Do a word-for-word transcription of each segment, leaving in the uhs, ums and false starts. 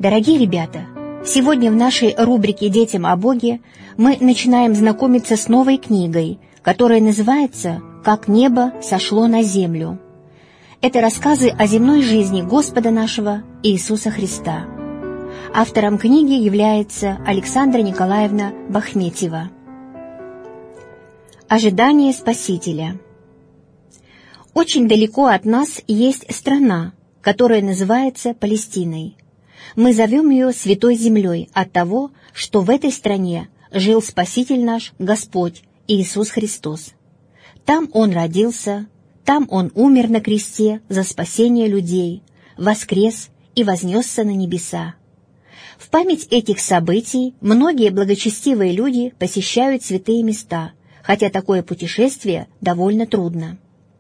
Дорогие ребята, сегодня в нашей рубрике «Детям о Боге» мы начинаем знакомиться с новой книгой, которая называется «Как небо сошло на землю». Это рассказы о земной жизни Господа нашего Иисуса Христа. Автором книги является Александра Николаевна Бахметьева. Ожидание Спасителя. Очень далеко от нас есть страна, которая называется Палестиной. Мы зовем ее Святой Землей от того, что в этой стране жил Спаситель наш, Господь Иисус Христос. Там Он родился, там Он умер на кресте за спасение людей, воскрес и вознесся на небеса. В память этих событий многие благочестивые люди посещают святые места, хотя такое путешествие довольно трудно.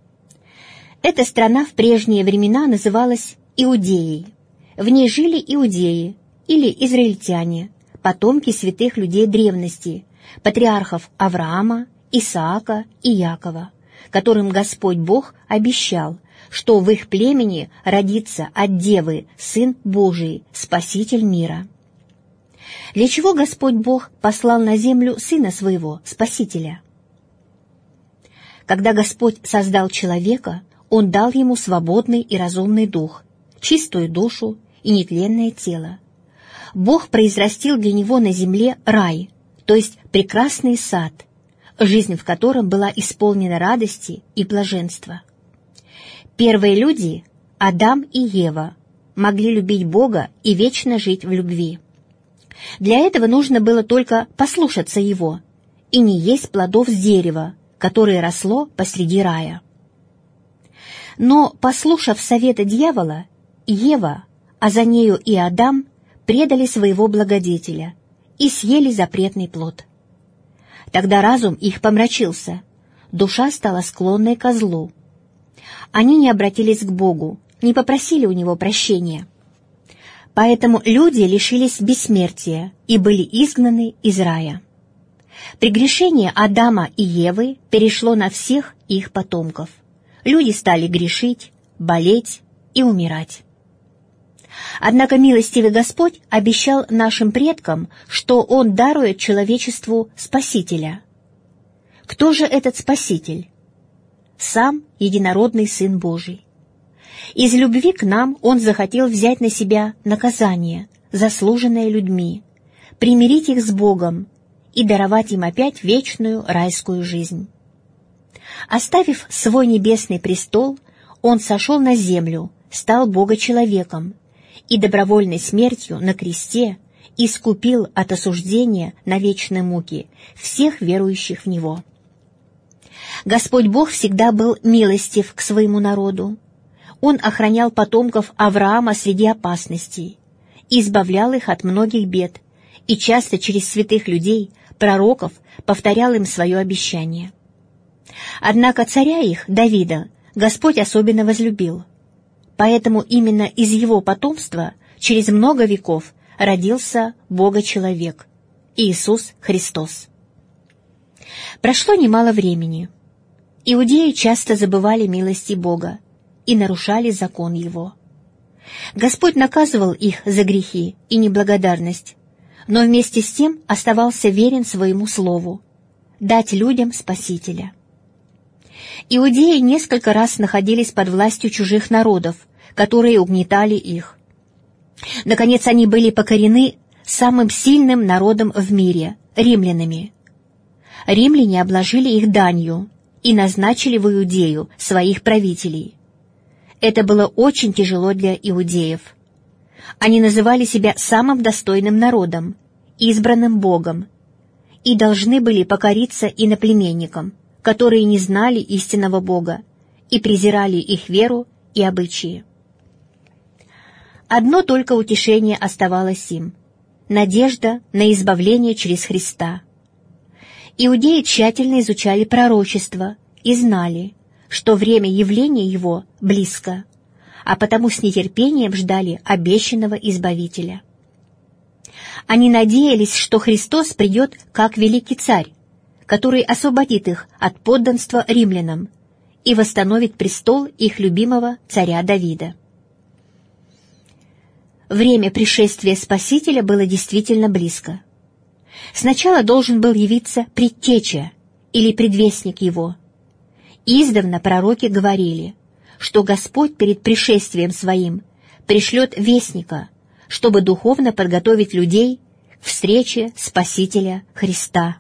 Эта страна в прежние времена называлась Иудеей. В ней жили иудеи или израильтяне, потомки святых людей древности, патриархов Авраама, Исаака и Якова, которым Господь Бог обещал, что в их племени родится от Девы Сын Божий, Спаситель мира. Для чего Господь Бог послал на землю Сына Своего, Спасителя? Когда Господь создал человека, Он дал ему свободный и разумный дух, чистую душу и нетленное тело. Бог произрастил для него на земле рай, то есть прекрасный сад, жизнь в котором была исполнена радости и блаженства. Первые люди, Адам и Ева, могли любить Бога и вечно жить в любви. Для этого нужно было только послушаться Его и не есть плодов с дерева, которое росло посреди рая. Но, послушав совета дьявола, Ева, а за нею и Адам, предали своего благодетеля и съели запретный плод. Тогда разум их помрачился, душа стала склонной ко злу. Они не обратились к Богу, не попросили у Него прощения. Поэтому люди лишились бессмертия и были изгнаны из рая. Прегрешение Адама и Евы перешло на всех их потомков. Люди стали грешить, болеть и умирать. Однако милостивый Господь обещал нашим предкам, что Он дарует человечеству Спасителя. Кто же этот Спаситель? Сам единородный Сын Божий. Из любви к нам Он захотел взять на себя наказание, заслуженное людьми, примирить их с Богом и даровать им опять вечную райскую жизнь. Оставив свой небесный престол, Он сошел на землю, стал Бога-человеком и добровольной смертью на кресте искупил от осуждения на вечные муки всех верующих в Него. Господь Бог всегда был милостив к своему народу. Он охранял потомков Авраама среди опасностей, избавлял их от многих бед и часто через святых людей, пророков, повторял им свое обещание. Однако царя их, Давида, Господь особенно возлюбил. Поэтому именно из его потомства через много веков родился Бога-человек, Иисус Христос. Прошло немало времени. Иудеи часто забывали милости Бога и нарушали закон Его. Господь наказывал их за грехи и неблагодарность, но вместе с тем оставался верен своему слову — дать людям Спасителя. Иудеи несколько раз находились под властью чужих народов, которые угнетали их. Наконец, они были покорены самым сильным народом в мире — римлянами. Римляне обложили их данью и назначили в Иудею своих правителей. Это было очень тяжело для иудеев. Они называли себя самым достойным народом, избранным Богом, и должны были покориться иноплеменникам, которые не знали истинного Бога и презирали их веру и обычаи. Одно только утешение оставалось им — надежда на избавление через Христа. Иудеи тщательно изучали пророчества и знали, что время явления Его близко, а потому с нетерпением ждали обещанного Избавителя. Они надеялись, что Христос придет как великий царь, который освободит их от подданства римлянам и восстановит престол их любимого царя Давида. время пришествия Спасителя было действительно близко. Сначала должен был явиться предтеча или предвестник его. Издавна пророки говорили, что Господь перед пришествием Своим пришлет вестника, чтобы духовно подготовить людей к встрече Спасителя Христа.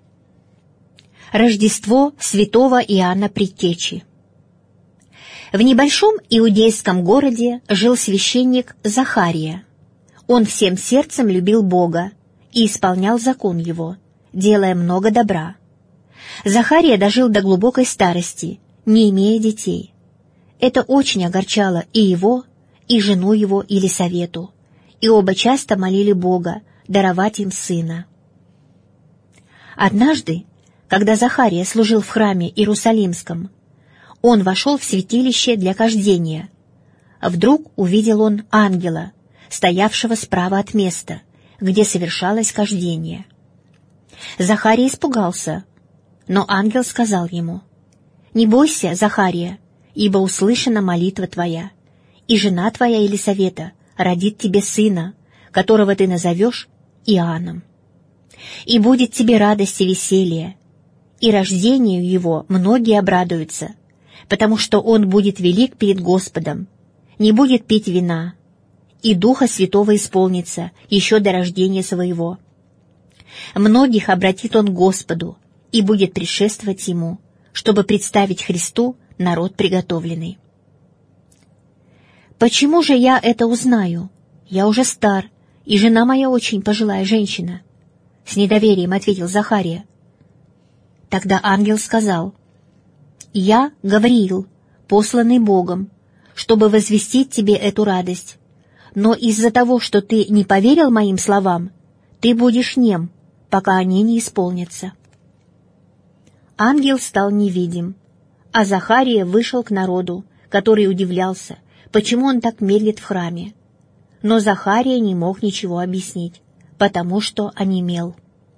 Рождество святого Иоанна Предтечи. В небольшом иудейском городе жил священник Захария. Он всем сердцем любил Бога и исполнял закон Его, делая много добра. Захария дожил до глубокой старости, не имея детей. Это очень огорчало и его, и жену его Елисавету, и оба часто молили Бога даровать им сына. Однажды, когда Захария служил в храме Иерусалимском, он вошел в святилище для кождения. Вдруг увидел он ангела, стоявшего справа от места, где совершалось кождение. Захария испугался, но ангел сказал ему: «Не бойся, Захария, ибо услышана молитва твоя, и жена твоя Елисавета родит тебе сына, которого ты назовешь Иоанном. И будет тебе радость и веселье, и рождению его многие обрадуются, потому что он будет велик перед Господом, не будет пить вина, и Духа Святого исполнится еще до рождения своего. Многих обратит он к Господу и будет предшествовать ему, чтобы представить Христу народ приготовленный». «Почему же я это узнаю? Я уже стар, и жена моя очень пожилая женщина», — с недоверием ответил Захария. Тогда ангел сказал: «Я Гавриил, посланный Богом, чтобы возвестить тебе эту радость. Но из-за того, что ты не поверил моим словам, ты будешь нем, пока они не исполнятся». Ангел стал невидим, а Захария вышел к народу, который удивлялся, почему он так медлит в храме. Но Захария не мог ничего объяснить, потому что онемел.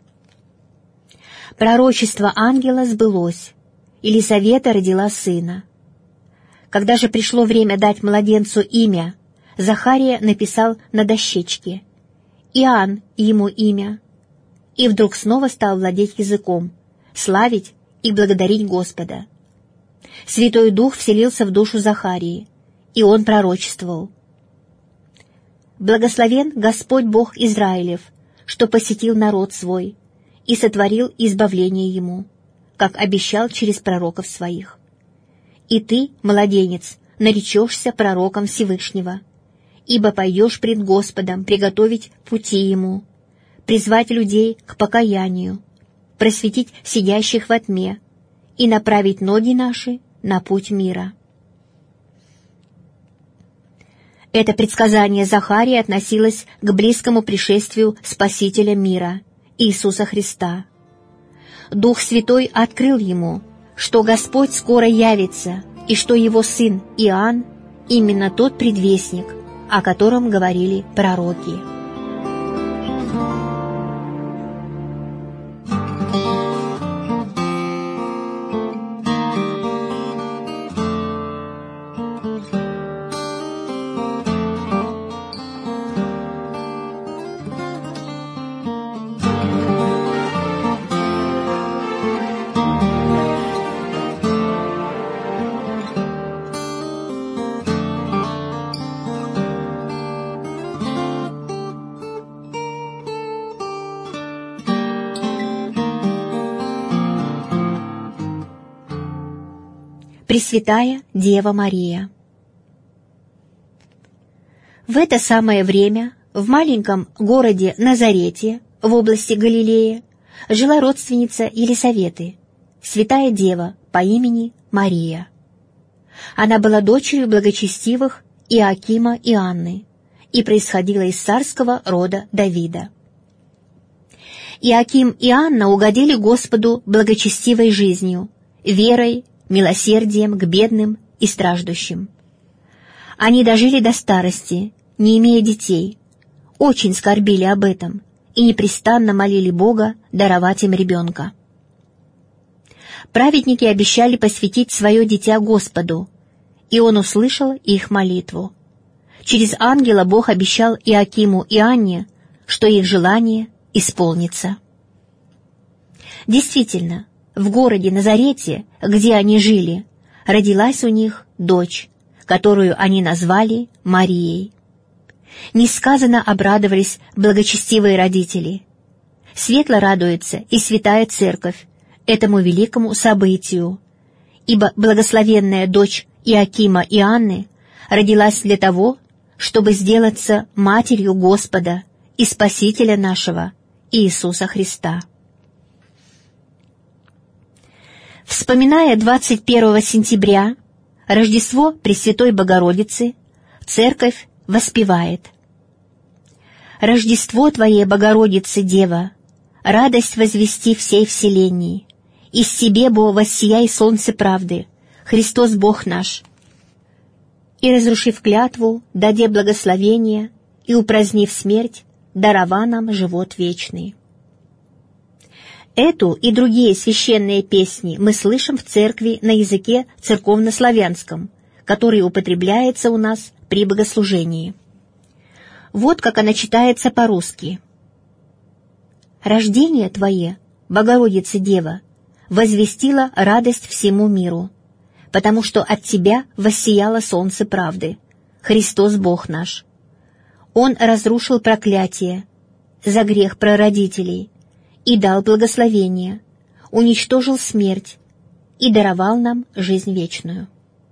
Пророчество ангела сбылось. Елисавета родила сына. Когда же пришло время дать младенцу имя, Захария написал на дощечке: «Иоанн» ему имя, и вдруг снова стал владеть языком, славить и благодарить Господа. Святой Дух вселился в душу Захарии, и он пророчествовал: «Благословен Господь Бог Израилев, что посетил народ свой и сотворил избавление ему, как обещал через пророков своих. И ты, младенец, наречешься пророком Всевышнего, ибо пойдешь пред Господом приготовить пути Ему, призвать людей к покаянию, просветить сидящих во тьме и направить ноги наши на путь мира». Это предсказание Захарии относилось к близкому пришествию Спасителя мира, Иисуса Христа. Дух Святой открыл ему, что Господь скоро явится, и что его сын Иоанн — именно тот предвестник, о котором говорили пророки. Пресвятая Дева Мария. В это самое время в маленьком городе Назарете в области Галилеи жила родственница Елисаветы, святая дева по имени Мария. Она была дочерью благочестивых Иоакима и Анны и происходила из царского рода Давида. Иоаким и Анна угодили Господу благочестивой жизнью, верой, милосердием к бедным и страждущим. Они дожили до старости, не имея детей, очень скорбили об этом и непрестанно молили Бога даровать им ребенка. Праведники обещали посвятить свое дитя Господу, и Он услышал их молитву. Через ангела Бог обещал Иоакиму и Анне, что их желание исполнится. Действительно, в городе Назарете, где они жили, родилась у них дочь, которую они назвали Марией. Несказанно обрадовались благочестивые родители. Светло радуется и святая церковь этому великому событию, ибо благословенная дочь Иоакима и Анны родилась для того, чтобы сделаться матерью Господа и Спасителя нашего Иисуса Христа. Вспоминая двадцать первого сентября, Рождество Пресвятой Богородицы, Церковь воспевает: «Рождество Твоей, Богородицы, Дева, радость возвести всей вселенной, из Тебе, бо воссияй солнце правды, Христос Бог наш, и, разрушив клятву, даде благословение, и, упразднив смерть, дарова нам живот вечный». Эту и другие священные песни мы слышим в церкви на языке церковнославянском, который употребляется у нас при богослужении. Вот как она читается по-русски. «Рождение Твое, Богородица Дева, возвестило радость всему миру, потому что от Тебя воссияло солнце правды, Христос Бог наш. Он разрушил проклятие за грех прародителей и дал благословение, уничтожил смерть и даровал нам жизнь вечную».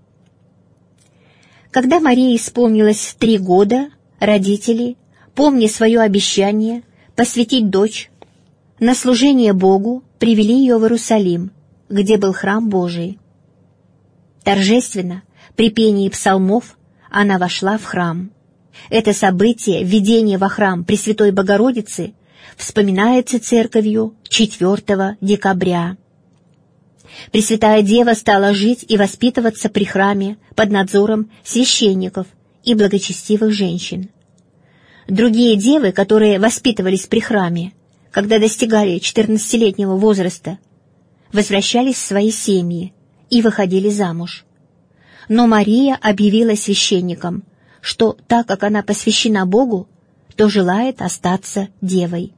Когда Марии исполнилось три года, родители, помня свое обещание посвятить дочь на служение Богу, привели ее в Иерусалим, где был храм Божий. Торжественно, при пении псалмов, она вошла в храм. Это событие, введение во храм Пресвятой Богородицы, вспоминается церковью четвёртого декабря. Пресвятая Дева стала жить и воспитываться при храме под надзором священников и благочестивых женщин. Другие девы, которые воспитывались при храме, когда достигали четырнадцатилетнего возраста, возвращались в свои семьи и выходили замуж. Но Мария объявила священникам, что так как она посвящена Богу, то желает остаться девой.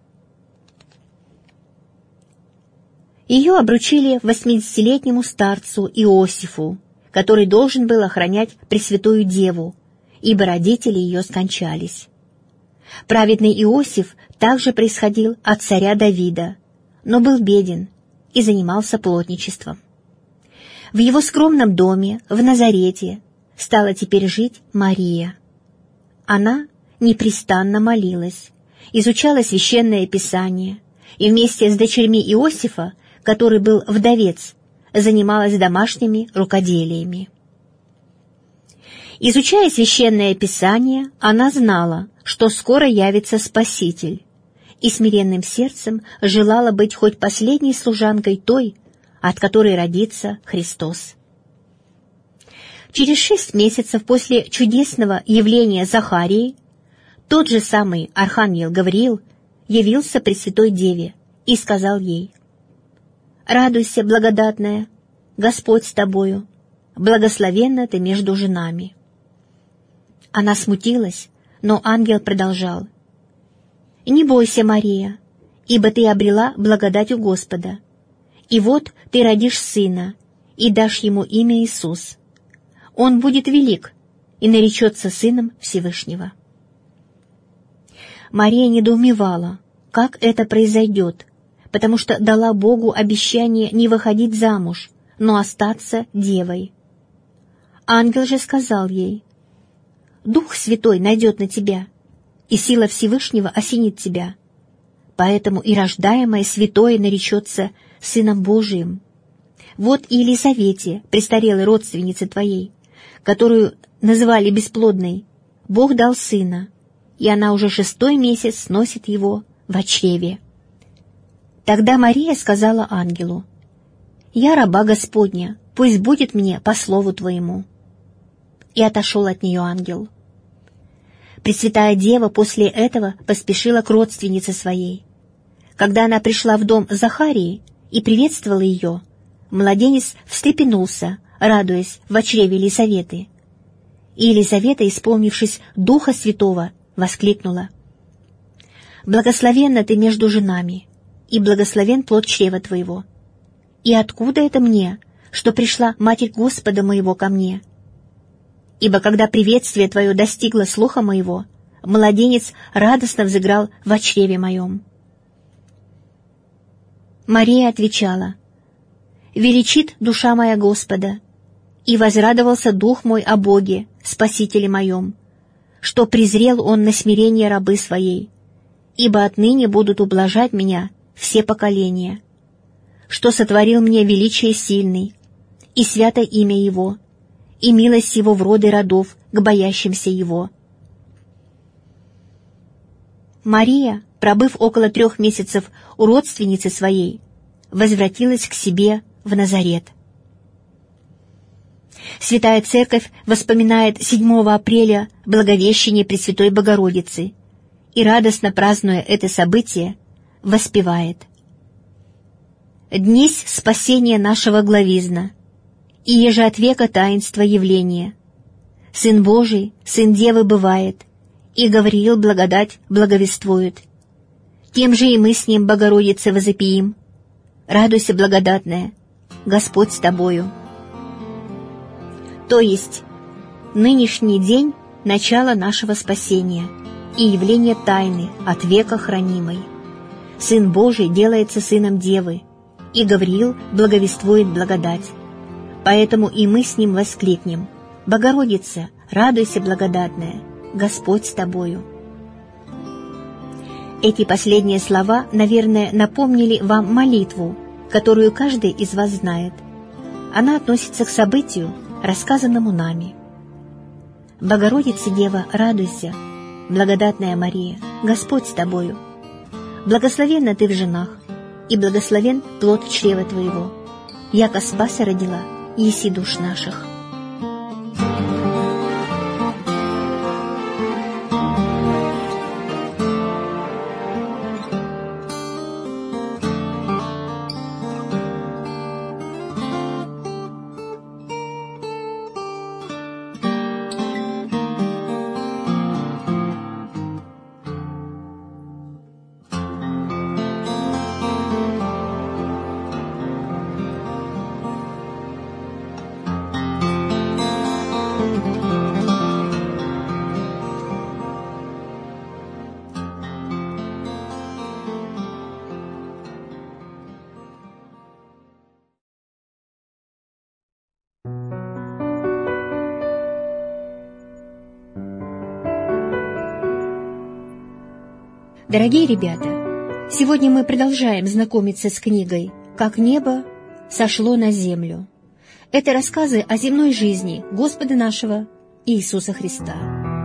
Ее обручили восьмидесятилетнему старцу Иосифу, который должен был охранять Пресвятую Деву, ибо родители ее скончались. Праведный Иосиф также происходил от царя Давида, но был беден и занимался плотничеством. В его скромном доме в Назарете стала теперь жить Мария. Она непрестанно молилась, изучала священное писание и вместе с дочерьми Иосифа, который был вдовец, занималась домашними рукоделиями. Изучая священное писание, она знала, что скоро явится Спаситель, и смиренным сердцем желала быть хоть последней служанкой той, от которой родится Христос. Через шесть месяцев после чудесного явления Захарии тот же самый архангел Гавриил явился Пресвятой Деве и сказал ей: «Радуйся, благодатная, Господь с тобою, благословенна ты между женами». Она смутилась, но ангел продолжал: «Не бойся, Мария, ибо ты обрела благодать у Господа, и вот ты родишь сына, и дашь ему имя Иисус. Он будет велик и наречется сыном Всевышнего». Мария недоумевала, как это произойдет, потому что дала Богу обещание не выходить замуж, но остаться девой. Ангел же сказал ей: «Дух Святой найдет на тебя, и сила Всевышнего осенит тебя, поэтому и рождаемое святое наречется Сыном Божиим. Вот и Елизавете, престарелой родственнице твоей, которую называли бесплодной, Бог дал сына, и она уже шестой месяц носит его во чреве». Тогда Мария сказала ангелу: «Я раба Господня, пусть будет мне по слову твоему». И отошел от нее ангел. Пресвятая Дева после этого поспешила к родственнице своей. Когда она пришла в дом Захарии и приветствовала ее, младенец встрепенулся, радуясь в чреве Елисаветы. И Елизавета, исполнившись Духа Святого, воскликнула: «Благословенна ты между женами, и благословен плод чрева твоего. И откуда это мне, что пришла Матерь Господа моего ко мне? Ибо когда приветствие твое достигло слуха моего, младенец радостно взыграл во чреве моем». Мария отвечала: «Величит душа моя Господа, и возрадовался дух мой о Боге, Спасителе моем, что презрел Он на смирение рабы своей, ибо отныне будут ублажать меня все поколения, что сотворил мне величие сильный, и свято имя Его, и милость Его в роды родов к боящимся Его». Мария, пробыв около трех месяцев у родственницы своей, возвратилась к себе в Назарет. Святая Церковь воспоминает седьмого апреля Благовещение Пресвятой Богородицы и, радостно празднуя это событие, воспевает: «Днесь спасения нашего главизна, и еже от века таинства явления. Сын Божий, Сын Девы бывает, и Гавриил благодать благовествует. Тем же и мы с Ним, Богородице, возопиим: радуйся, благодатная, Господь с тобою». То есть нынешний день — начало нашего спасения и явление тайны от века хранимой. Сын Божий делается сыном Девы, и Гавриил благовествует благодать. Поэтому и мы с Ним воскликнем: «Богородица, радуйся, благодатная, Господь с тобою». Эти последние слова, наверное, напомнили вам молитву, которую каждый из вас знает. Она относится к событию, рассказанному нами. «Богородица, Дева, радуйся, благодатная Мария, Господь с тобою. Благословенна ты в женах, и благословен плод чрева твоего. Яко Спаса родила, еси душ наших». Дорогие ребята, сегодня мы продолжаем знакомиться с книгой «Как небо сошло на землю». Это рассказы о земной жизни Господа нашего Иисуса Христа.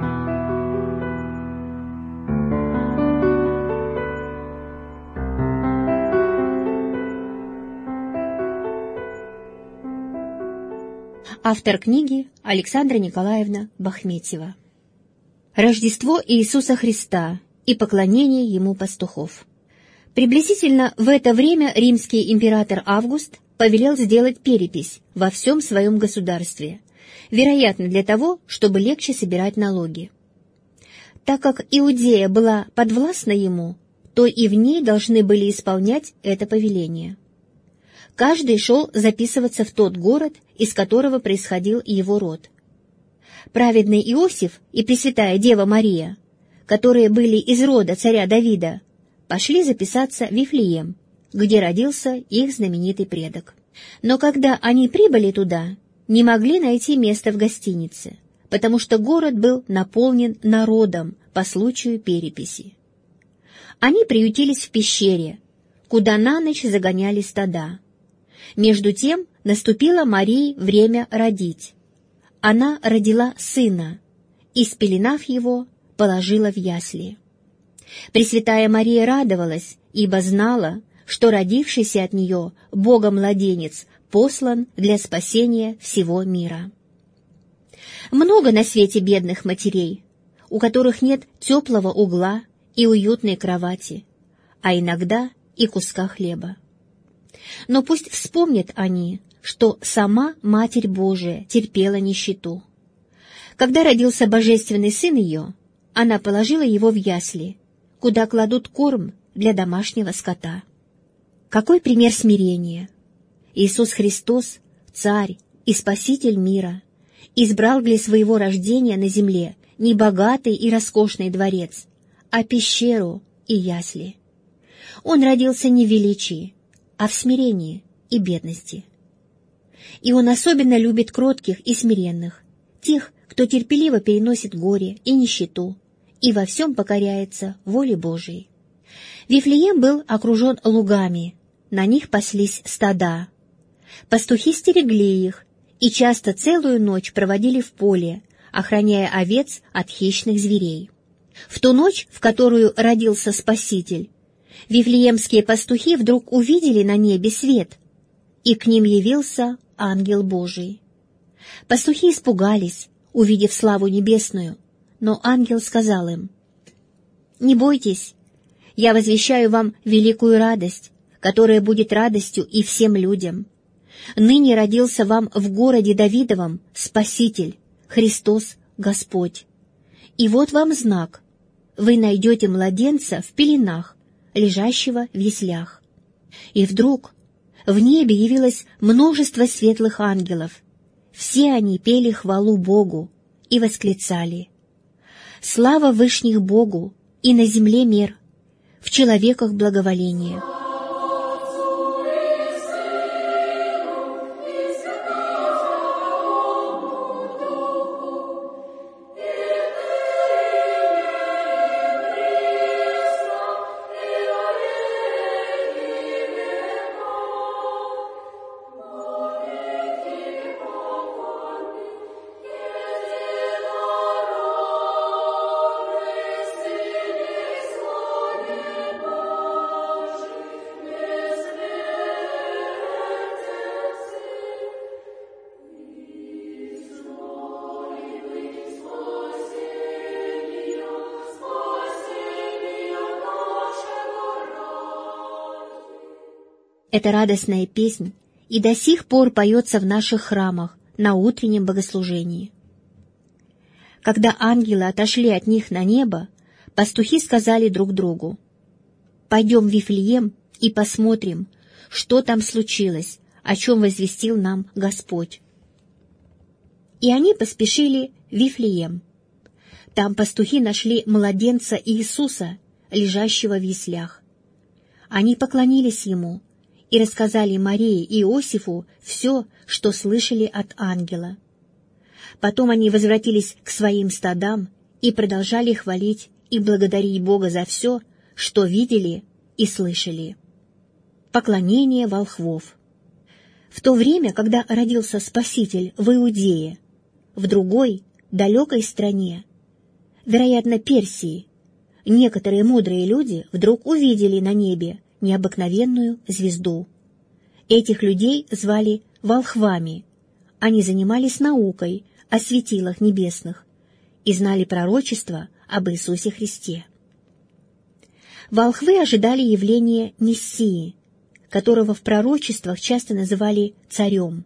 Автор книги Александра Николаевна Бахметьева. Рождество Иисуса Христа и поклонение Ему пастухов. Приблизительно в это время римский император Август повелел сделать перепись во всем своем государстве, вероятно, для того, чтобы легче собирать налоги. Так как Иудея была подвластна ему, то и в ней должны были исполнять это повеление. Каждый шел записываться в тот город, из которого происходил его род. Праведный Иосиф и Пресвятая Дева Мария, которые были из рода царя Давида, пошли записаться в Вифлеем, где родился их знаменитый предок. Но когда они прибыли туда, не могли найти место в гостинице, потому что город был наполнен народом по случаю переписи. Они приютились в пещере, куда на ночь загоняли стада. Между тем наступило Марии время родить. Она родила сына и, спеленав его, положила в ясли. Пресвятая Мария радовалась, ибо знала, что родившийся от нее Бога-младенец послан для спасения всего мира. Много на свете бедных матерей, у которых нет теплого угла и уютной кровати, а иногда и куска хлеба. Но пусть вспомнят они, что сама Матерь Божия терпела нищету. Когда родился божественный сын ее, она положила его в ясли, куда кладут корм для домашнего скота. Какой пример смирения! Иисус Христос, Царь и Спаситель мира, избрал для своего рождения на земле не богатый и роскошный дворец, а пещеру и ясли. Он родился не в величии, а в смирении и бедности. И Он особенно любит кротких и смиренных, тех, кто терпеливо переносит горе и нищету, и во всем покоряется воле Божией. Вифлеем был окружен лугами, на них паслись стада. Пастухи стерегли их и часто целую ночь проводили в поле, охраняя овец от хищных зверей. В ту ночь, в которую родился Спаситель, вифлеемские пастухи вдруг увидели на небе свет, и к ним явился ангел Божий. Пастухи испугались, увидев славу небесную, но ангел сказал им: «Не бойтесь, я возвещаю вам великую радость, которая будет радостью и всем людям. Ныне родился вам в городе Давидовом Спаситель, Христос Господь. И вот вам знак: вы найдете младенца в пеленах, лежащего в яслях». И вдруг в небе явилось множество светлых ангелов. Все они пели хвалу Богу и восклицали: «Слава вышних Богу, и на земле мир, в человеках благоволение». Эта радостная песнь и до сих пор поется в наших храмах на утреннем богослужении. Когда ангелы отошли от них на небо, пастухи сказали друг другу: «Пойдем в Вифлеем и посмотрим, что там случилось, о чем возвестил нам Господь». И они поспешили в Вифлеем. Там пастухи нашли младенца Иисуса, лежащего в яслях. Они поклонились Ему и рассказали Марии и Иосифу все, что слышали от ангела. Потом они возвратились к своим стадам и продолжали хвалить и благодарить Бога за все, что видели и слышали. Поклонение волхвов. В то время, когда родился Спаситель в Иудее, в другой, далекой стране, вероятно, Персии, некоторые мудрые люди вдруг увидели на небе необыкновенную звезду. Этих людей звали волхвами. Они занимались наукой о светилах небесных и знали пророчество об Иисусе Христе. Волхвы ожидали явления Мессии, которого в пророчествах часто называли царем.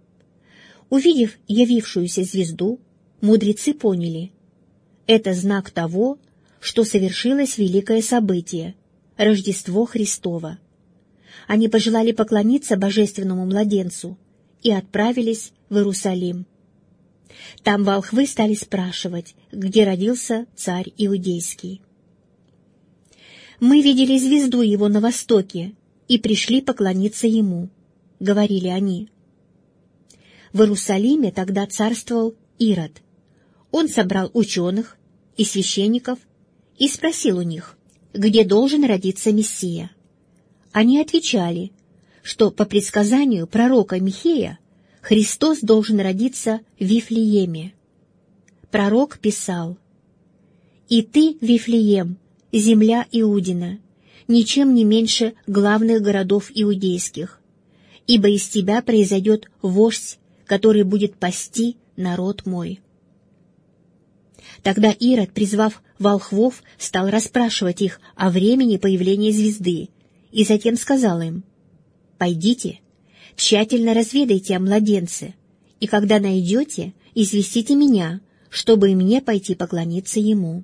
Увидев явившуюся звезду, мудрецы поняли — это знак того, что совершилось великое событие — Рождество Христово. Они пожелали поклониться божественному младенцу и отправились в Иерусалим. Там волхвы стали спрашивать, где родился царь иудейский. «Мы видели звезду его на востоке и пришли поклониться ему», — говорили они. В Иерусалиме тогда царствовал Ирод. Он собрал ученых и священников и спросил у них, где должен родиться Мессия. Они отвечали, что по предсказанию пророка Михея Христос должен родиться в Вифлееме. Пророк писал: «И ты, Вифлеем, земля Иудина, ничем не меньше главных городов иудейских, ибо из тебя произойдет вождь, который будет пасти народ мой». Тогда Ирод, призвав волхвов, стал расспрашивать их о времени появления звезды, и затем сказал им: «Пойдите, тщательно разведайте о младенце, и когда найдете, известите меня, чтобы и мне пойти поклониться ему».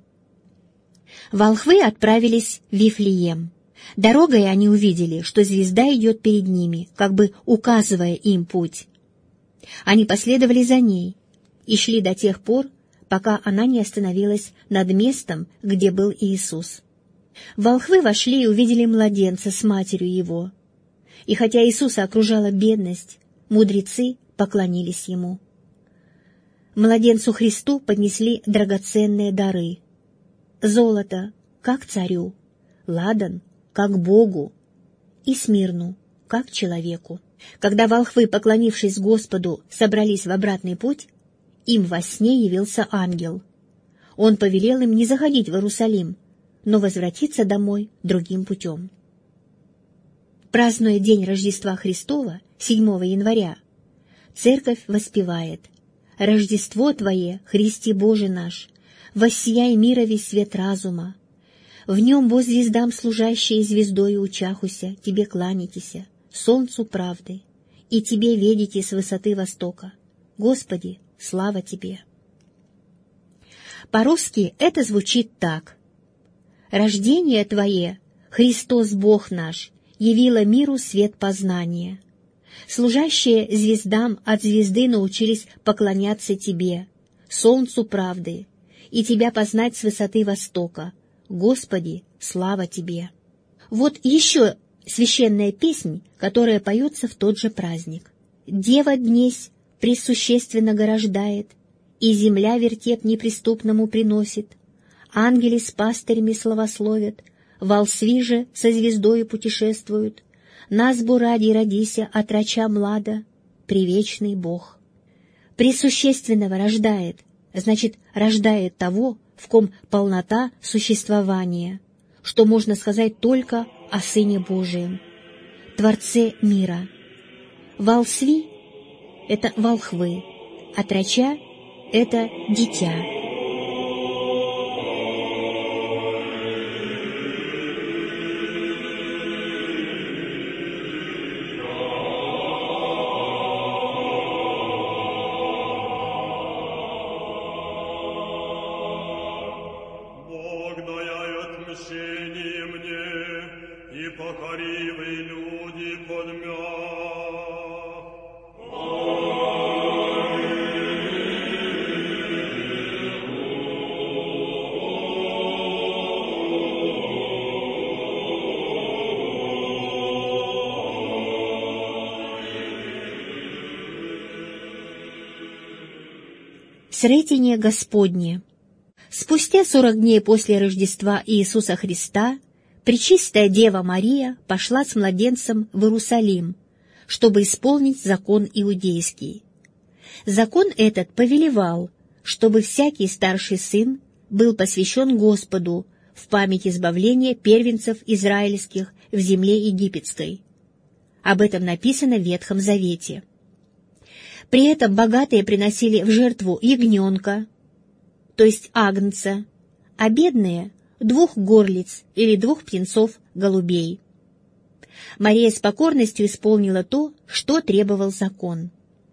Волхвы отправились в Вифлеем. Дорогой они увидели, что звезда идет перед ними, как бы указывая им путь. Они последовали за ней и шли до тех пор, пока она не остановилась над местом, где был Иисус. Волхвы вошли и увидели младенца с матерью его. И хотя Иисуса окружала бедность, мудрецы поклонились ему. Младенцу Христу поднесли драгоценные дары: золото, как царю, ладан, как Богу, и смирну, как человеку. Когда волхвы, поклонившись Господу, собрались в обратный путь, им во сне явился ангел. Он повелел им не заходить в Иерусалим, но возвратиться домой другим путем. Празднуя день Рождества Христова, седьмого января, Церковь воспевает: «Рождество Твое, Христе Боже наш, воссияй мира весь свет разума. В нем во звездам служащие звездою учахуся, Тебе кланяйтеся, солнцу правды, и Тебе ведите с высоты востока. Господи, слава Тебе». По-русски это звучит так: «Рождение Твое, Христос Бог наш, явило миру свет познания. Служащие звездам от звезды научились поклоняться Тебе, солнцу правды, и Тебя познать с высоты востока. Господи, слава Тебе». Вот еще священная песнь, которая поется в тот же праздник. «Дева днесь пресущественно горождает, и земля вертеп неприступному приносит. Ангели с пастырями славословят, волсви же со звездою путешествуют. Назбу ради родися от рача млада, привечный Бог». Пресущественного рождает, значит, рождает того, в ком полнота существования, что можно сказать только о Сыне Божием, Творце мира. Волсви — это волхвы, а трача — это дитя. Сретение Господне. Спустя сорок дней после Рождества Иисуса Христа Пречистая Дева Мария пошла с младенцем в Иерусалим, чтобы исполнить закон иудейский. Закон этот повелевал, чтобы всякий старший сын был посвящен Господу в память избавления первенцев израильских в земле египетской. Об этом написано в Ветхом Завете. При этом богатые приносили в жертву ягненка, то есть агнца, а бедные — двух горлиц или двух птенцов голубей. Мария с покорностью исполнила то, что требовал закон.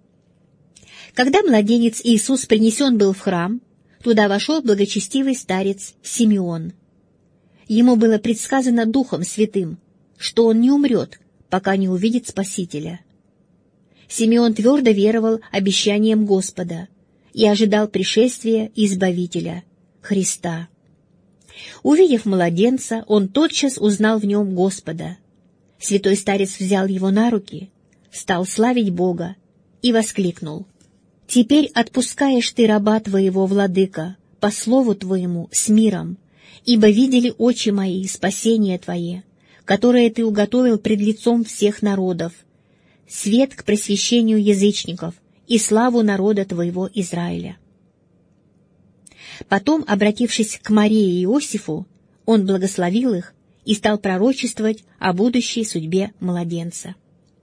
Когда младенец Иисус принесен был в храм, туда вошел благочестивый старец Симеон. Ему было предсказано Духом Святым, что он не умрет, пока не увидит Спасителя. Симеон твердо веровал обещаниям Господа и ожидал пришествия Избавителя, Христа. Увидев младенца, он тотчас узнал в нем Господа. Святой старец взял его на руки, стал славить Бога и воскликнул: «Теперь отпускаешь ты раба твоего, владыка, по слову твоему с миром, ибо видели очи мои спасение твое, которое ты уготовил пред лицом всех народов, свет к просвещению язычников и славу народа твоего Израиля». Потом, обратившись к Марии и Иосифу, он благословил их и стал пророчествовать о будущей судьбе младенца.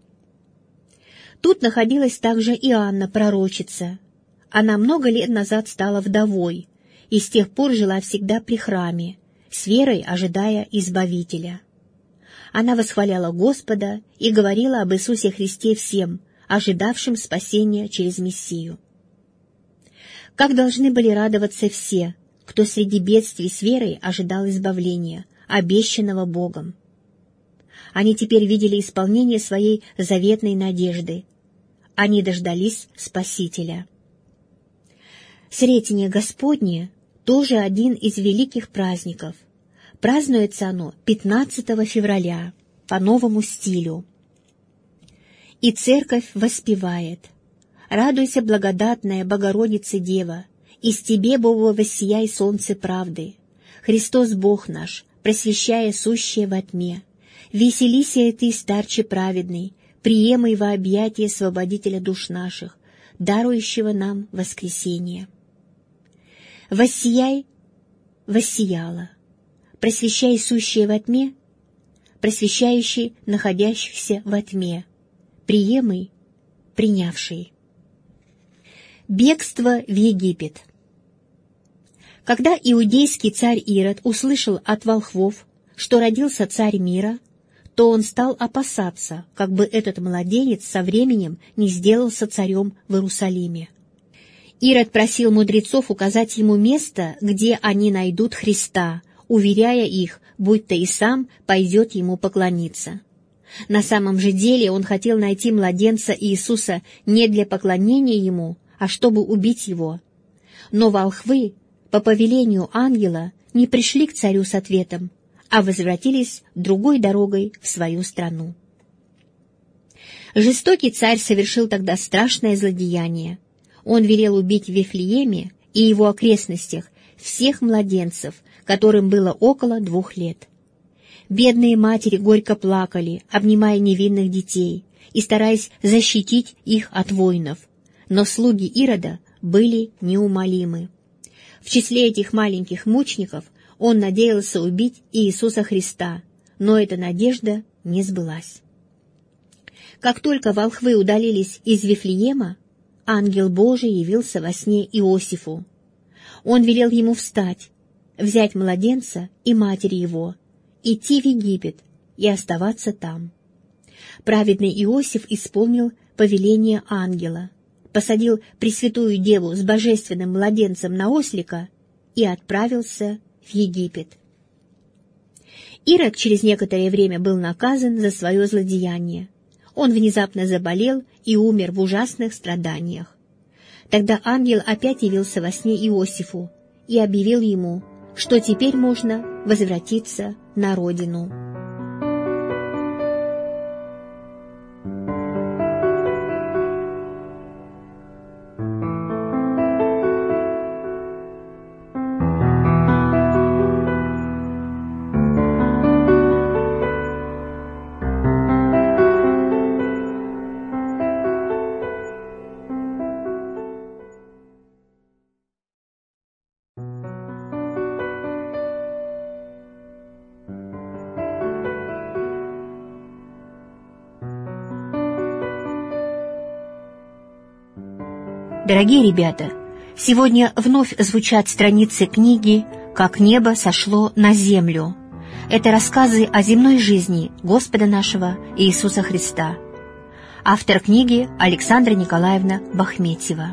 Тут находилась также и Анна, пророчица. Она много лет назад стала вдовой и с тех пор жила всегда при храме, с верой ожидая Избавителя. Она восхваляла Господа и говорила об Иисусе Христе всем, ожидавшим спасения через Мессию. Как должны были радоваться все, кто среди бедствий с верой ожидал избавления, обещанного Богом. Они теперь видели исполнение своей заветной надежды. Они дождались Спасителя. Сретение Господне тоже один из великих праздников. Празднуется оно пятнадцатого февраля по новому стилю. И церковь воспевает: «Радуйся, благодатная Богородица Дева, из тебе, Бога, воссияй солнце правды. Христос Бог наш, просвещая сущее во тьме. Веселися ты, старче праведный, приемай во объятия Освободителя душ наших, дарующего нам воскресение. Воссияй, воссияла, просвещай сущее во тьме, просвещающий находящихся во тьме, приемый, принявший». Бегство в Египет. Когда иудейский царь Ирод услышал от волхвов, что родился царь мира, то он стал опасаться, как бы этот младенец со временем не сделался царем в Иерусалиме. Ирод просил мудрецов указать ему место, где они найдут Христа, уверяя их, будто и сам пойдет ему поклониться. На самом же деле он хотел найти младенца Иисуса не для поклонения ему, а чтобы убить его. Но волхвы, по повелению ангела, не пришли к царю с ответом, а возвратились другой дорогой в свою страну. Жестокий царь совершил тогда страшное злодеяние. Он велел убить в Вифлееме и его окрестностях всех младенцев, которым было около двух лет. Бедные матери горько плакали, обнимая невинных детей и стараясь защитить их от воинов, но слуги Ирода были неумолимы. В числе этих маленьких мучеников он надеялся убить Иисуса Христа, но эта надежда не сбылась. Как только волхвы удалились из Вифлеема, ангел Божий явился во сне Иосифу. Он велел ему встать, взять младенца и матери его, идти в Египет и оставаться там. Праведный Иосиф исполнил повеление ангела, посадил Пресвятую Деву с божественным младенцем на ослика и отправился в Египет. Ирод через некоторое время был наказан за свое злодеяние. Он внезапно заболел и умер в ужасных страданиях. Тогда ангел опять явился во сне Иосифу и объявил ему, что теперь можно возвратиться на родину. Дорогие ребята, сегодня вновь звучат страницы книги «Как небо сошло на землю». Это рассказы о земной жизни Господа нашего Иисуса Христа. Автор книги Александра Николаевна Бахметьева.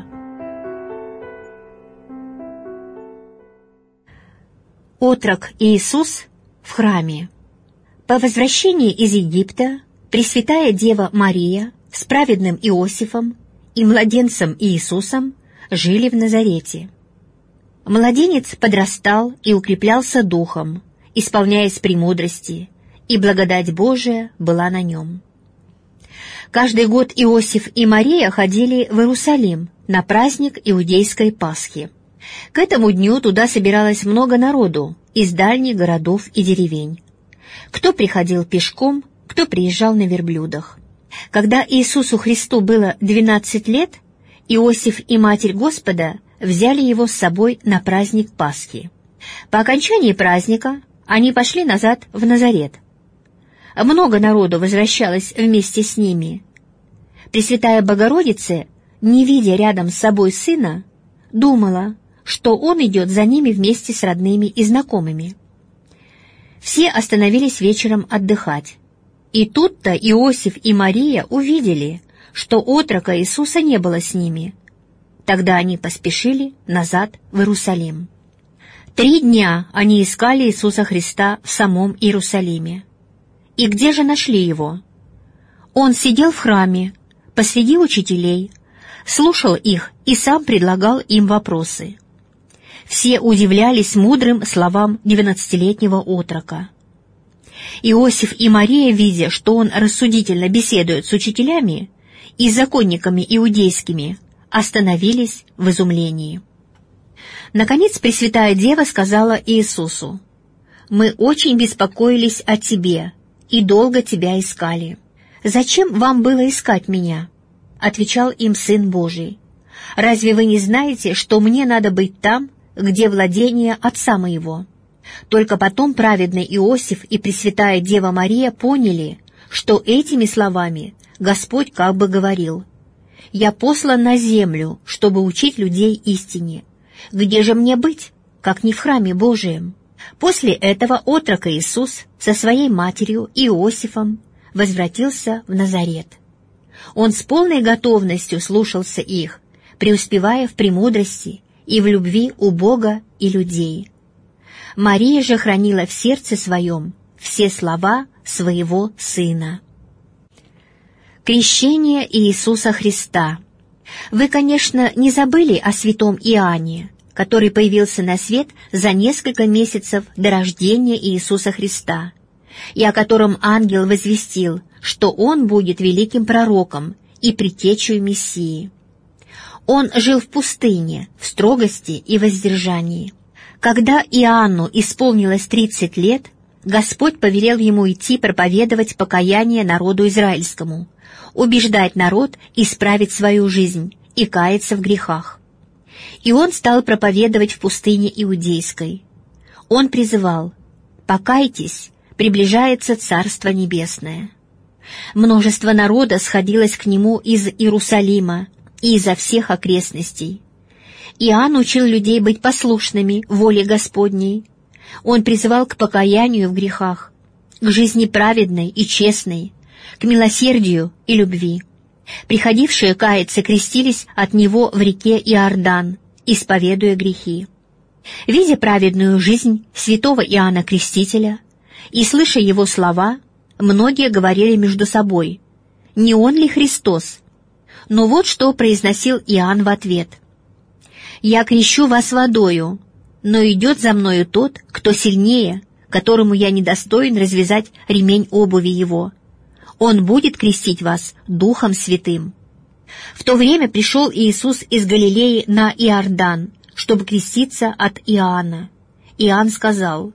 Отрок Иисус в храме. По возвращении из Египта Пресвятая Дева Мария с праведным Иосифом и младенцем Иисусом жили в Назарете. Младенец подрастал и укреплялся духом, исполняясь премудрости, и благодать Божия была на нем. Каждый год Иосиф и Мария ходили в Иерусалим на праздник иудейской Пасхи. К этому дню туда собиралось много народу из дальних городов и деревень. Кто приходил пешком, кто приезжал на верблюдах. Когда Иисусу Христу было двенадцать лет, Иосиф и Матерь Господа взяли его с собой на праздник Пасхи. По окончании праздника они пошли назад в Назарет. Много народу возвращалось вместе с ними. Пресвятая Богородица, не видя рядом с собой сына, думала, что он идет за ними вместе с родными и знакомыми. Все остановились вечером отдыхать. И тут-то Иосиф и Мария увидели, что отрока Иисуса не было с ними. Тогда они поспешили назад в Иерусалим. Три дня они искали Иисуса Христа в самом Иерусалиме. И где же нашли Его? Он сидел в храме, посреди учителей, слушал их и сам предлагал им вопросы. Все удивлялись мудрым словам двенадцатилетнего отрока. Иосиф и Мария, видя, что он рассудительно беседует с учителями и законниками иудейскими, остановились в изумлении. Наконец Пресвятая Дева сказала Иисусу: «Мы очень беспокоились о Тебе и долго Тебя искали». «Зачем вам было искать Меня?» — отвечал им Сын Божий. «Разве вы не знаете, что мне надо быть там, где владение Отца Моего?» Только потом праведный Иосиф и Пресвятая Дева Мария поняли, что этими словами Господь как бы говорил: «Я послан на землю, чтобы учить людей истине. Где же мне быть, как не в храме Божием?» После этого отрок Иисус со своей матерью Иосифом возвратился в Назарет. Он с полной готовностью слушался их, преуспевая в премудрости и в любви у Бога и людей. Мария же хранила в сердце своем все слова своего Сына. Крещение Иисуса Христа. Вы, конечно, не забыли о святом Иоанне, который появился на свет за несколько месяцев до рождения Иисуса Христа, и о котором ангел возвестил, что он будет великим пророком и предтечей Мессии. Он жил в пустыне, в строгости и воздержании. Когда Иоанну исполнилось тридцать лет, Господь повелел ему идти проповедовать покаяние народу израильскому, убеждать народ исправить свою жизнь и каяться в грехах. И он стал проповедовать в пустыне Иудейской. Он призывал: «Покайтесь, приближается Царство Небесное». Множество народа сходилось к нему из Иерусалима и изо всех окрестностей. Иоанн учил людей быть послушными воле Господней. Он призывал к покаянию в грехах, к жизни праведной и честной, к милосердию и любви. Приходившие каяться крестились от него в реке Иордан, исповедуя грехи. Видя праведную жизнь святого Иоанна Крестителя и слыша его слова, многие говорили между собой: «Не он ли Христос?» Но вот что произносил Иоанн в ответ: «Я крещу вас водою, но идет за мною тот, кто сильнее, которому я недостоин развязать ремень обуви его. Он будет крестить вас Духом Святым». В то время пришел Иисус из Галилеи на Иордан, чтобы креститься от Иоанна. Иоанн сказал: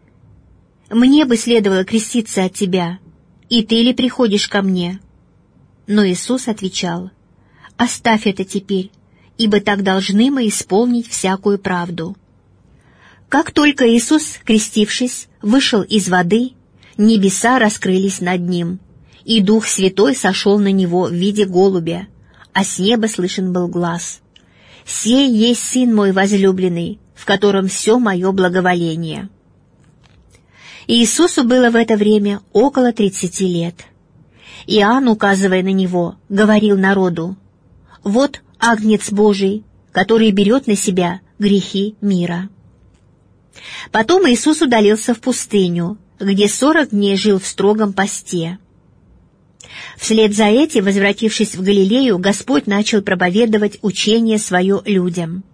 «Мне бы следовало креститься от тебя, и ты ли приходишь ко мне?» Но Иисус отвечал: «Оставь это теперь, ибо так должны мы исполнить всякую правду». Как только Иисус, крестившись, вышел из воды, небеса раскрылись над ним, и Дух Святой сошел на него в виде голубя, а с неба слышен был глас: «Сей есть Сын мой возлюбленный, в котором все мое благоволение». Иисусу было в это время около тридцати лет. Иоанн, указывая на него, говорил народу: «Вот Агнец Божий, который берет на себя грехи мира». Потом Иисус удалился в пустыню, где сорок дней жил в строгом посте. Вслед за этим, возвратившись в Галилею, Господь начал проповедовать учение свое людям.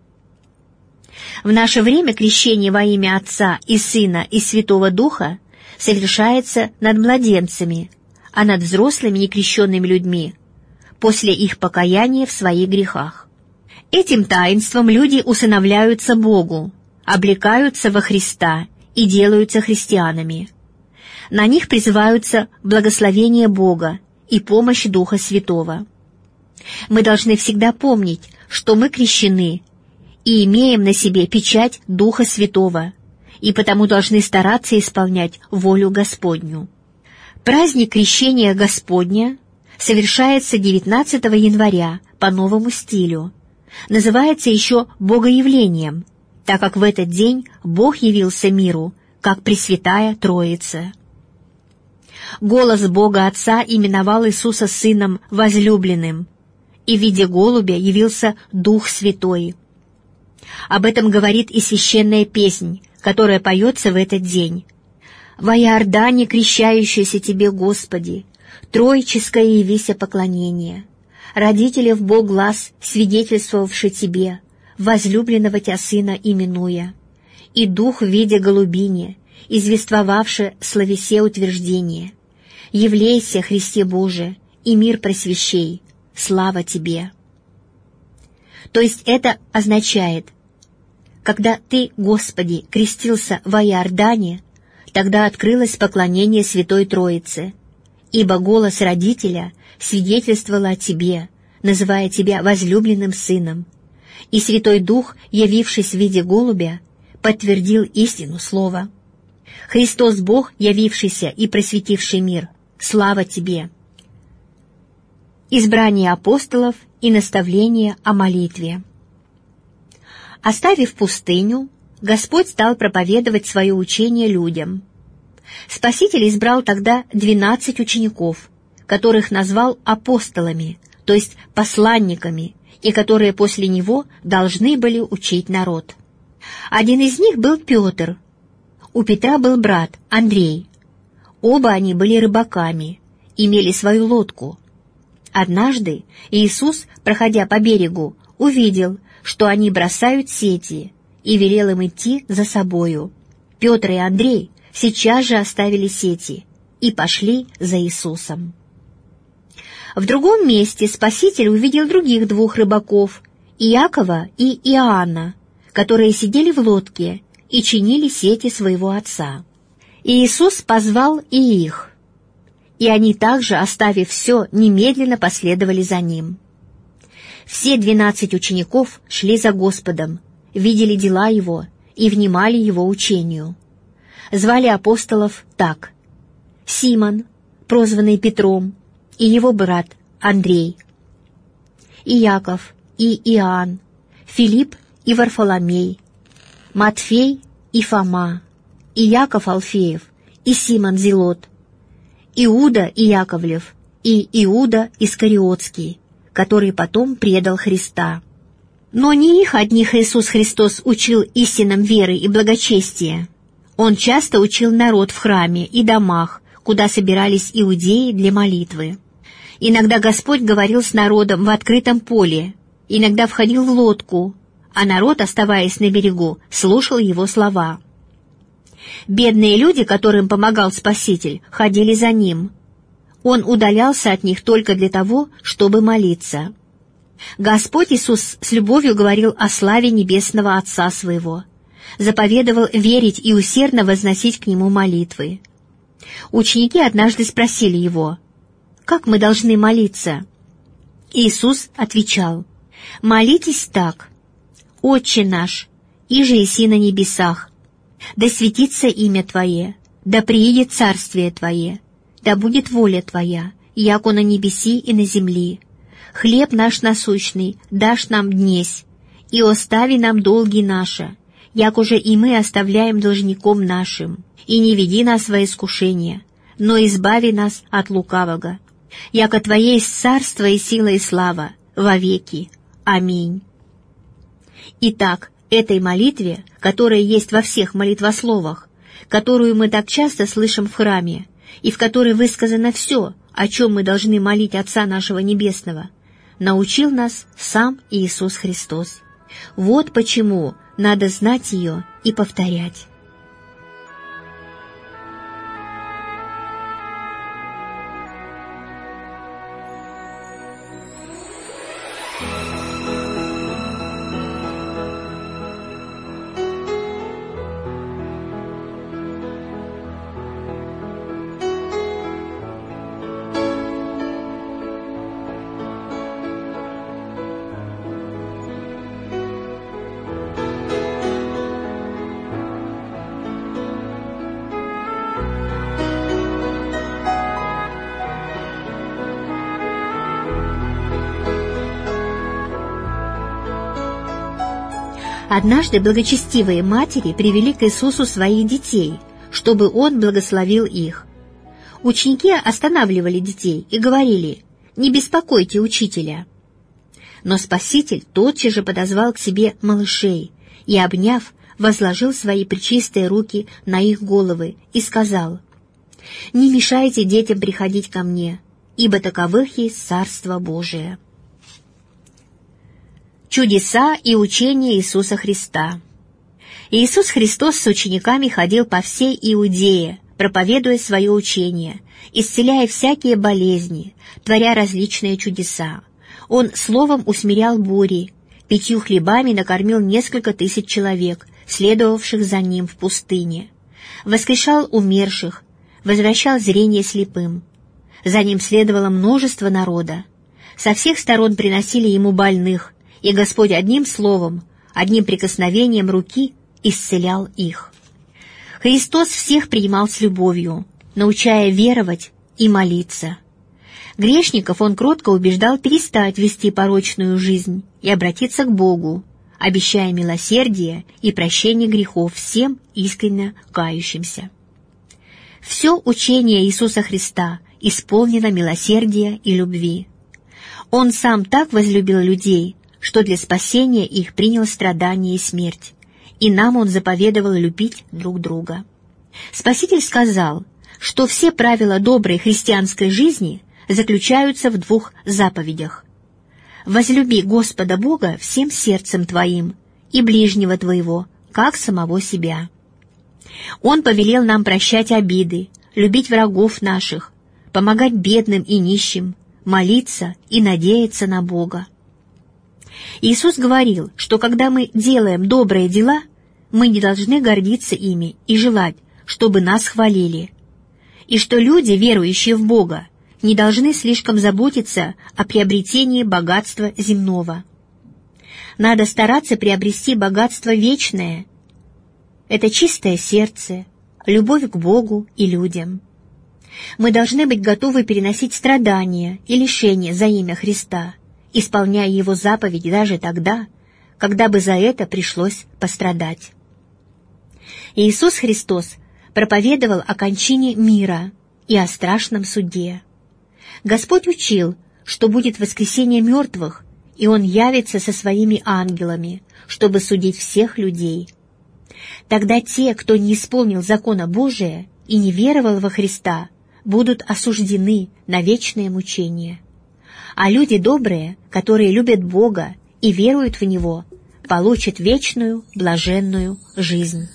В наше время крещение во имя Отца и Сына и Святого Духа совершается над младенцами, а над взрослыми некрещенными людьми после их покаяния в своих грехах. Этим таинством люди усыновляются Богу, облекаются во Христа и делаются христианами. На них призываются благословение Бога и помощь Духа Святого. Мы должны всегда помнить, что мы крещены и имеем на себе печать Духа Святого, и потому должны стараться исполнять волю Господню. Праздник Крещения Господня совершается девятнадцатого января по новому стилю. Называется еще Богоявлением, так как в этот день Бог явился миру, как Пресвятая Троица. Голос Бога Отца именовал Иисуса Сыном возлюбленным, и в виде голубя явился Дух Святой. Об этом говорит и священная песнь, которая поется в этот день. «Во Иордане, крещающийся тебе, Господи, троическое явися поклонение, родителев Бог глаз, свидетельствовавший тебе, возлюбленного тебя сына именуя, и Дух в виде голубини, извествовавший словесе утверждение. Явлейся, Христе Боже, и мир просвещей, слава тебе». То есть это означает, когда ты, Господи, крестился во Иордане, тогда открылось поклонение Святой Троице, ибо голос родителя свидетельствовал о тебе, называя тебя возлюбленным сыном, и Святой Дух, явившись в виде голубя, подтвердил истину слова. Христос Бог, явившийся и просветивший мир, слава тебе. Избрание апостолов и наставление о молитве. Оставив пустыню, Господь стал проповедовать свое учение людям. Спаситель избрал тогда двенадцать учеников, которых назвал апостолами, то есть посланниками, и которые после него должны были учить народ. Один из них был Петр. У Петра был брат Андрей. Оба они были рыбаками, имели свою лодку. Однажды Иисус, проходя по берегу, увидел, что они бросают сети, и велел им идти за собою. Петр и Андрей сейчас же оставили сети и пошли за Иисусом. В другом месте Спаситель увидел других двух рыбаков, Иакова и Иоанна, которые сидели в лодке и чинили сети своего отца. И Иисус позвал и их, и они также, оставив все, немедленно последовали за Ним. Все двенадцать учеников шли за Господом, видели дела Его и внимали Его учению. Звали апостолов так: Симон, прозванный Петром, и его брат Андрей, Иаков и Иоанн, Филипп и Варфоломей, Матфей и Фома, Иаков Алфеев и Симон Зелот, Иуда Иаковлев и Иуда Искариотский, который потом предал Христа. Но не их одних Иисус Христос учил истинам веры и благочестия. Он часто учил народ в храме и домах, куда собирались иудеи для молитвы. Иногда Господь говорил с народом в открытом поле, иногда входил в лодку, а народ, оставаясь на берегу, слушал его слова. Бедные люди, которым помогал Спаситель, ходили за ним. Он удалялся от них только для того, чтобы молиться. Господь Иисус с любовью говорил о славе Небесного Отца Своего, заповедовал верить и усердно возносить к Нему молитвы. Ученики однажды спросили Его: «Как мы должны молиться?» Иисус отвечал: «Молитесь так: Отче наш, иже еси на небесах, да светится имя Твое, да приидет царствие Твое, да будет воля Твоя, яко на небеси и на земли. Хлеб наш насущный дашь нам днесь, и остави нам долги наши, як уже и мы оставляем должником нашим, и не веди нас во искушение, но избави нас от лукавого. Яко Твое есть царство и сила и слава вовеки. Аминь». Итак, этой молитве, которая есть во всех молитвословах, которую мы так часто слышим в храме, и в которой высказано все, о чем мы должны молить Отца нашего Небесного, научил нас сам Иисус Христос. Вот почему надо знать ее и повторять. Однажды благочестивые матери привели к Иисусу своих детей, чтобы Он благословил их. Ученики останавливали детей и говорили: «Не беспокойте учителя». Но Спаситель тотчас же подозвал к себе малышей и, обняв, возложил свои пречистые руки на их головы и сказал: «Не мешайте детям приходить ко мне, ибо таковых есть Царство Божие». Чудеса и учения Иисуса Христа. Иисус Христос с учениками ходил по всей Иудее, проповедуя свое учение, исцеляя всякие болезни, творя различные чудеса. Он словом усмирял бури, пятью хлебами накормил несколько тысяч человек, следовавших за ним в пустыне, воскрешал умерших, возвращал зрение слепым. За ним следовало множество народа. Со всех сторон приносили ему больных, и Господь одним словом, одним прикосновением руки исцелял их. Христос всех принимал с любовью, научая веровать и молиться. Грешников Он кротко убеждал перестать вести порочную жизнь и обратиться к Богу, обещая милосердие и прощение грехов всем искренне кающимся. Все учение Иисуса Христа исполнено милосердия и любви. Он Сам так возлюбил людей, что для спасения их принял страдания и смерть, и нам Он заповедовал любить друг друга. Спаситель сказал, что все правила доброй христианской жизни заключаются в двух заповедях: «Возлюби Господа Бога всем сердцем твоим и ближнего твоего, как самого себя». Он повелел нам прощать обиды, любить врагов наших, помогать бедным и нищим, молиться и надеяться на Бога. Иисус говорил, что когда мы делаем добрые дела, мы не должны гордиться ими и желать, чтобы нас хвалили, и что люди, верующие в Бога, не должны слишком заботиться о приобретении богатства земного. Надо стараться приобрести богатство вечное. Это чистое сердце, любовь к Богу и людям. Мы должны быть готовы переносить страдания и лишения за имя Христа, исполняя Его заповеди даже тогда, когда бы за это пришлось пострадать. Иисус Христос проповедовал о кончине мира и о страшном суде. Господь учил, что будет воскресение мертвых, и Он явится со своими ангелами, чтобы судить всех людей. Тогда те, кто не исполнил закона Божия и не веровал во Христа, будут осуждены на вечное мучение. А люди добрые, которые любят Бога и веруют в Него, получат вечную, блаженную жизнь.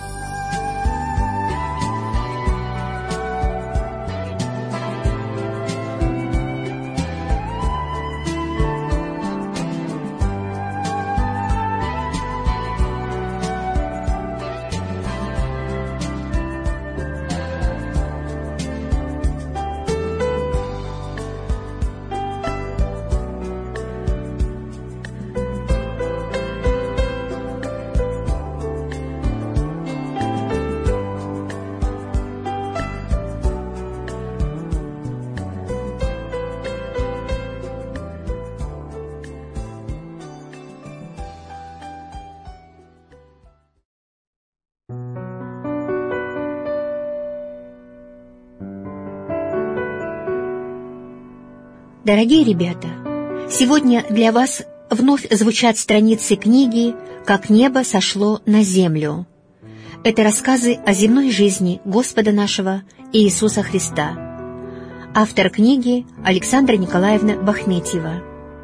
Дорогие ребята, сегодня для вас вновь звучат страницы книги «Как небо сошло на землю». Это рассказы о земной жизни Господа нашего Иисуса Христа. Автор книги Александра Николаевна Бахметьева.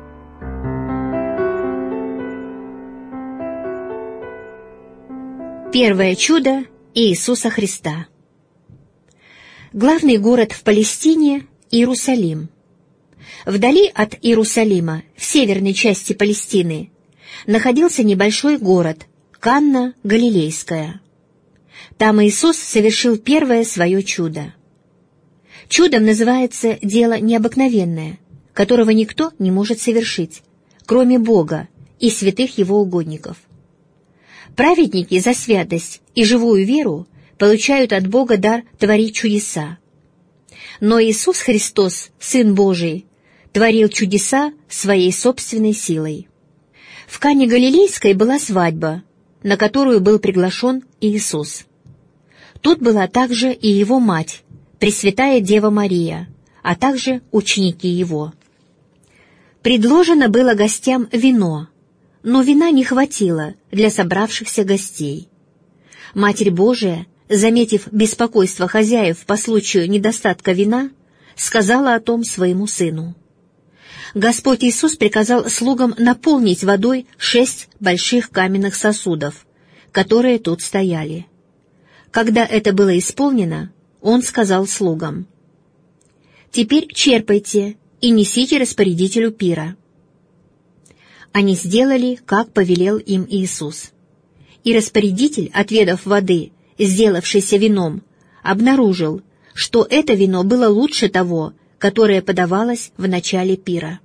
Первое чудо Иисуса Христа. Главный город в Палестине – Иерусалим. Вдали от Иерусалима, в северной части Палестины, находился небольшой город Канна Галилейская. Там Иисус совершил первое свое чудо. Чудом называется дело необыкновенное, которого никто не может совершить, кроме Бога и святых Его угодников. Праведники за святость и живую веру получают от Бога дар творить чудеса. Но Иисус Христос, Сын Божий, творил чудеса своей собственной силой. В Кане Галилейской была свадьба, на которую был приглашен Иисус. Тут была также и Его мать, Пресвятая Дева Мария, а также ученики Его. Предложено было гостям вино, но вина не хватило для собравшихся гостей. Матерь Божия, заметив беспокойство хозяев по случаю недостатка вина, сказала о том своему сыну. Господь Иисус приказал слугам наполнить водой шесть больших каменных сосудов, которые тут стояли. Когда это было исполнено, Он сказал слугам: «Теперь черпайте и несите распорядителю пира». Они сделали, как повелел им Иисус. И распорядитель, отведав воды, сделавшейся вином, обнаружил, что это вино было лучше того, которое подавалось в начале пира.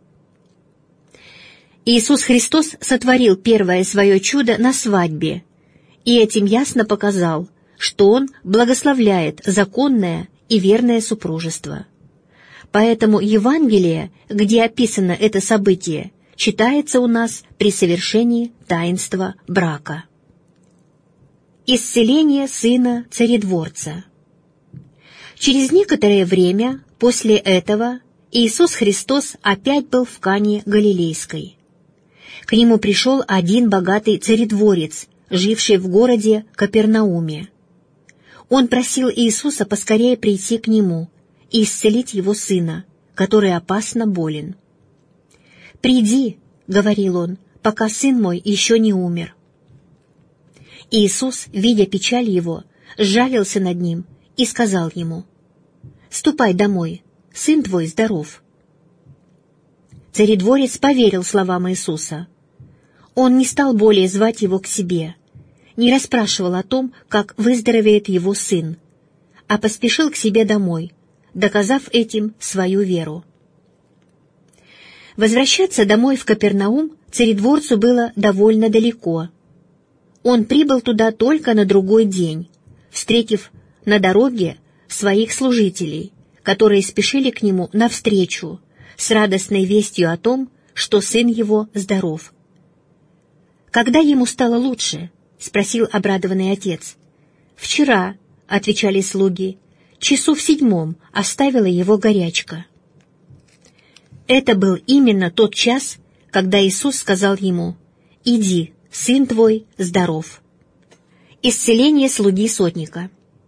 Иисус Христос сотворил первое свое чудо на свадьбе, и этим ясно показал, что Он благословляет законное и верное супружество. Поэтому Евангелие, где описано это событие, читается у нас при совершении таинства брака. Исцеление сына царедворца. Через некоторое время после этого Иисус Христос опять был в Кане Галилейской. К Нему пришел один богатый царедворец, живший в городе Капернауме. Он просил Иисуса поскорее прийти к Нему и исцелить его сына, который опасно болен. «Приди, — говорил он, — пока сын мой еще не умер». Иисус, видя печаль его, сжалился над ним и сказал ему: «Ступай домой, сын твой здоров». Царедворец поверил словам Иисуса. Он не стал более звать его к себе, не расспрашивал о том, как выздоровеет его сын, а поспешил к себе домой, доказав этим свою веру. Возвращаться домой в Капернаум царедворцу было довольно далеко. Он прибыл туда только на другой день, встретив на дороге своих служителей, которые спешили к нему навстречу с радостной вестью о том, что сын его здоров. «Когда ему стало лучше?» — спросил обрадованный отец. «Вчера», — отвечали слуги, — «часу в седьмом оставила его горячка». Это был именно тот час, когда Иисус сказал ему: «Иди, сын твой здоров». Исцеление слуги сотника.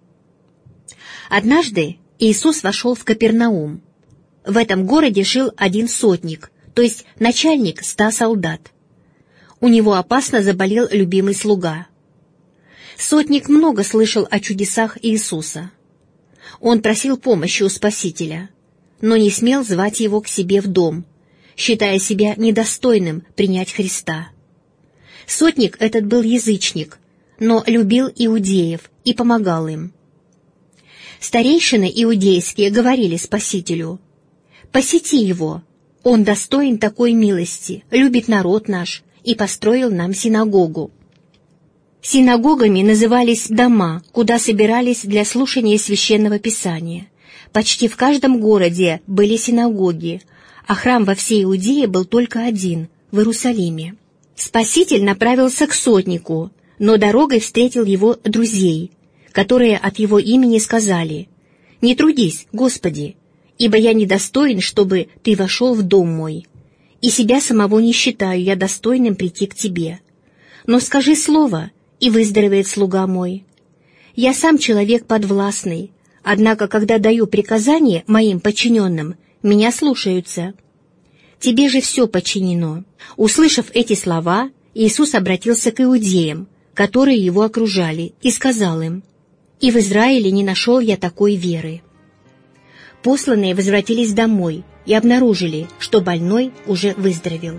Однажды Иисус вошел в Капернаум. В этом городе жил один сотник, то есть начальник ста солдат. У него опасно заболел любимый слуга. Сотник много слышал о чудесах Иисуса. Он просил помощи у Спасителя, но не смел звать его к себе в дом, считая себя недостойным принять Христа. Сотник этот был язычник, но любил иудеев и помогал им. Старейшины иудейские говорили Спасителю: «Посети его, он достоин такой милости, любит народ наш и построил нам синагогу». Синагогами назывались дома, куда собирались для слушания священного писания. Почти в каждом городе были синагоги, а храм во всей Иудее был только один, в Иерусалиме. Спаситель направился к сотнику, но дорогой встретил его друзей, которые от его имени сказали: «Не трудись, Господи, ибо я недостоин, чтобы ты вошел в дом мой, и себя самого не считаю я достойным прийти к тебе. Но скажи слово, и выздоровеет слуга мой. Я сам человек подвластный, однако, когда даю приказание моим подчиненным, меня слушаются. Тебе же все подчинено». Услышав эти слова, Иисус обратился к иудеям, которые его окружали, и сказал им: «И в Израиле не нашел я такой веры». Посланные возвратились домой и обнаружили, что больной уже выздоровел.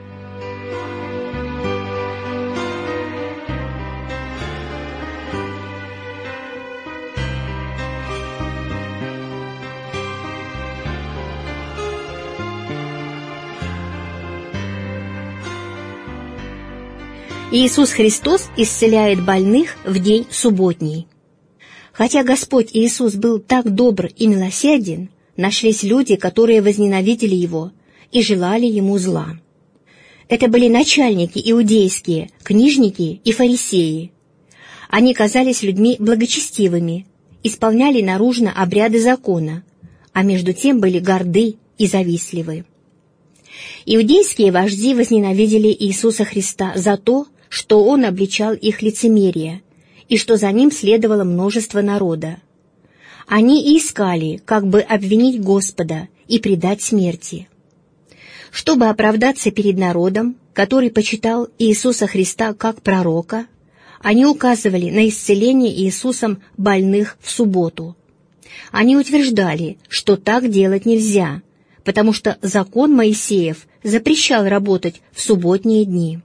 Иисус Христос исцеляет больных в день субботний. Хотя Господь Иисус был так добр и милосерден, нашлись люди, которые возненавидели Его и желали Ему зла. Это были начальники иудейские, книжники и фарисеи. Они казались людьми благочестивыми, исполняли наружно обряды закона, а между тем были горды и завистливы. Иудейские вожди возненавидели Иисуса Христа за то, что Он обличал их лицемерие, и что за Ним следовало множество народа. Они и искали, как бы обвинить Господа и предать смерти. Чтобы оправдаться перед народом, который почитал Иисуса Христа как пророка, они указывали на исцеление Иисусом больных в субботу. Они утверждали, что так делать нельзя, потому что закон Моисеев запрещал работать в субботние дни.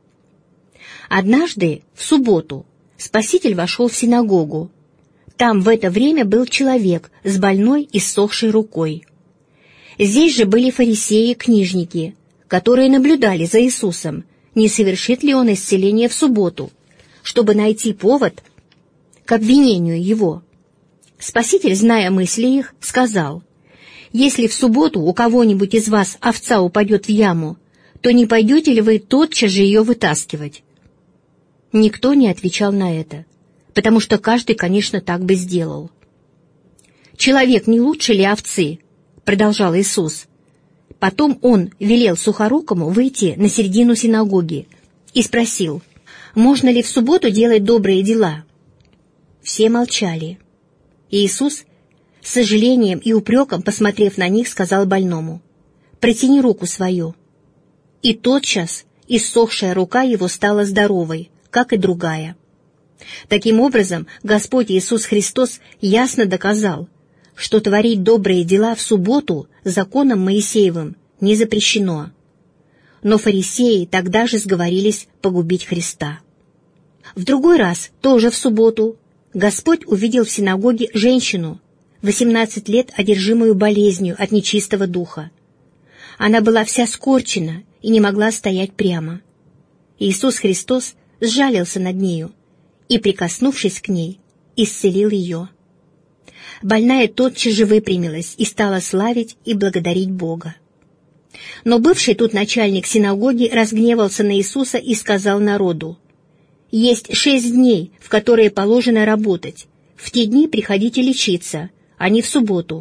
Однажды, в субботу, Спаситель вошел в синагогу. Там в это время был человек с больной иссохшей рукой. Здесь же были фарисеи и книжники, которые наблюдали за Иисусом, не совершит ли Он исцеление в субботу, чтобы найти повод к обвинению Его. Спаситель, зная мысли их, сказал: «Если в субботу у кого-нибудь из вас овца упадет в яму, то не пойдете ли вы тотчас же ее вытаскивать?» Никто не отвечал на это, потому что каждый, конечно, так бы сделал. «Человек не лучше ли овцы?» — продолжал Иисус. Потом Он велел сухорукому выйти на середину синагоги и спросил: «Можно ли в субботу делать добрые дела?» Все молчали. Иисус, с сожалением и упреком, посмотрев на них, сказал больному: «Протяни руку свою». И тотчас иссохшая рука его стала здоровой, как и другая. Таким образом, Господь Иисус Христос ясно доказал, что творить добрые дела в субботу законом Моисеевым не запрещено. Но фарисеи тогда же сговорились погубить Христа. В другой раз, тоже в субботу, Господь увидел в синагоге женщину, восемнадцать лет одержимую болезнью от нечистого духа. Она была вся скорчена и не могла стоять прямо. Иисус Христос сжалился над нею и, прикоснувшись к ней, исцелил ее. Больная тотчас же выпрямилась и стала славить и благодарить Бога. Но бывший тут начальник синагоги разгневался на Иисуса и сказал народу: «Есть шесть дней, в которые положено работать. В те дни приходите лечиться, а не в субботу».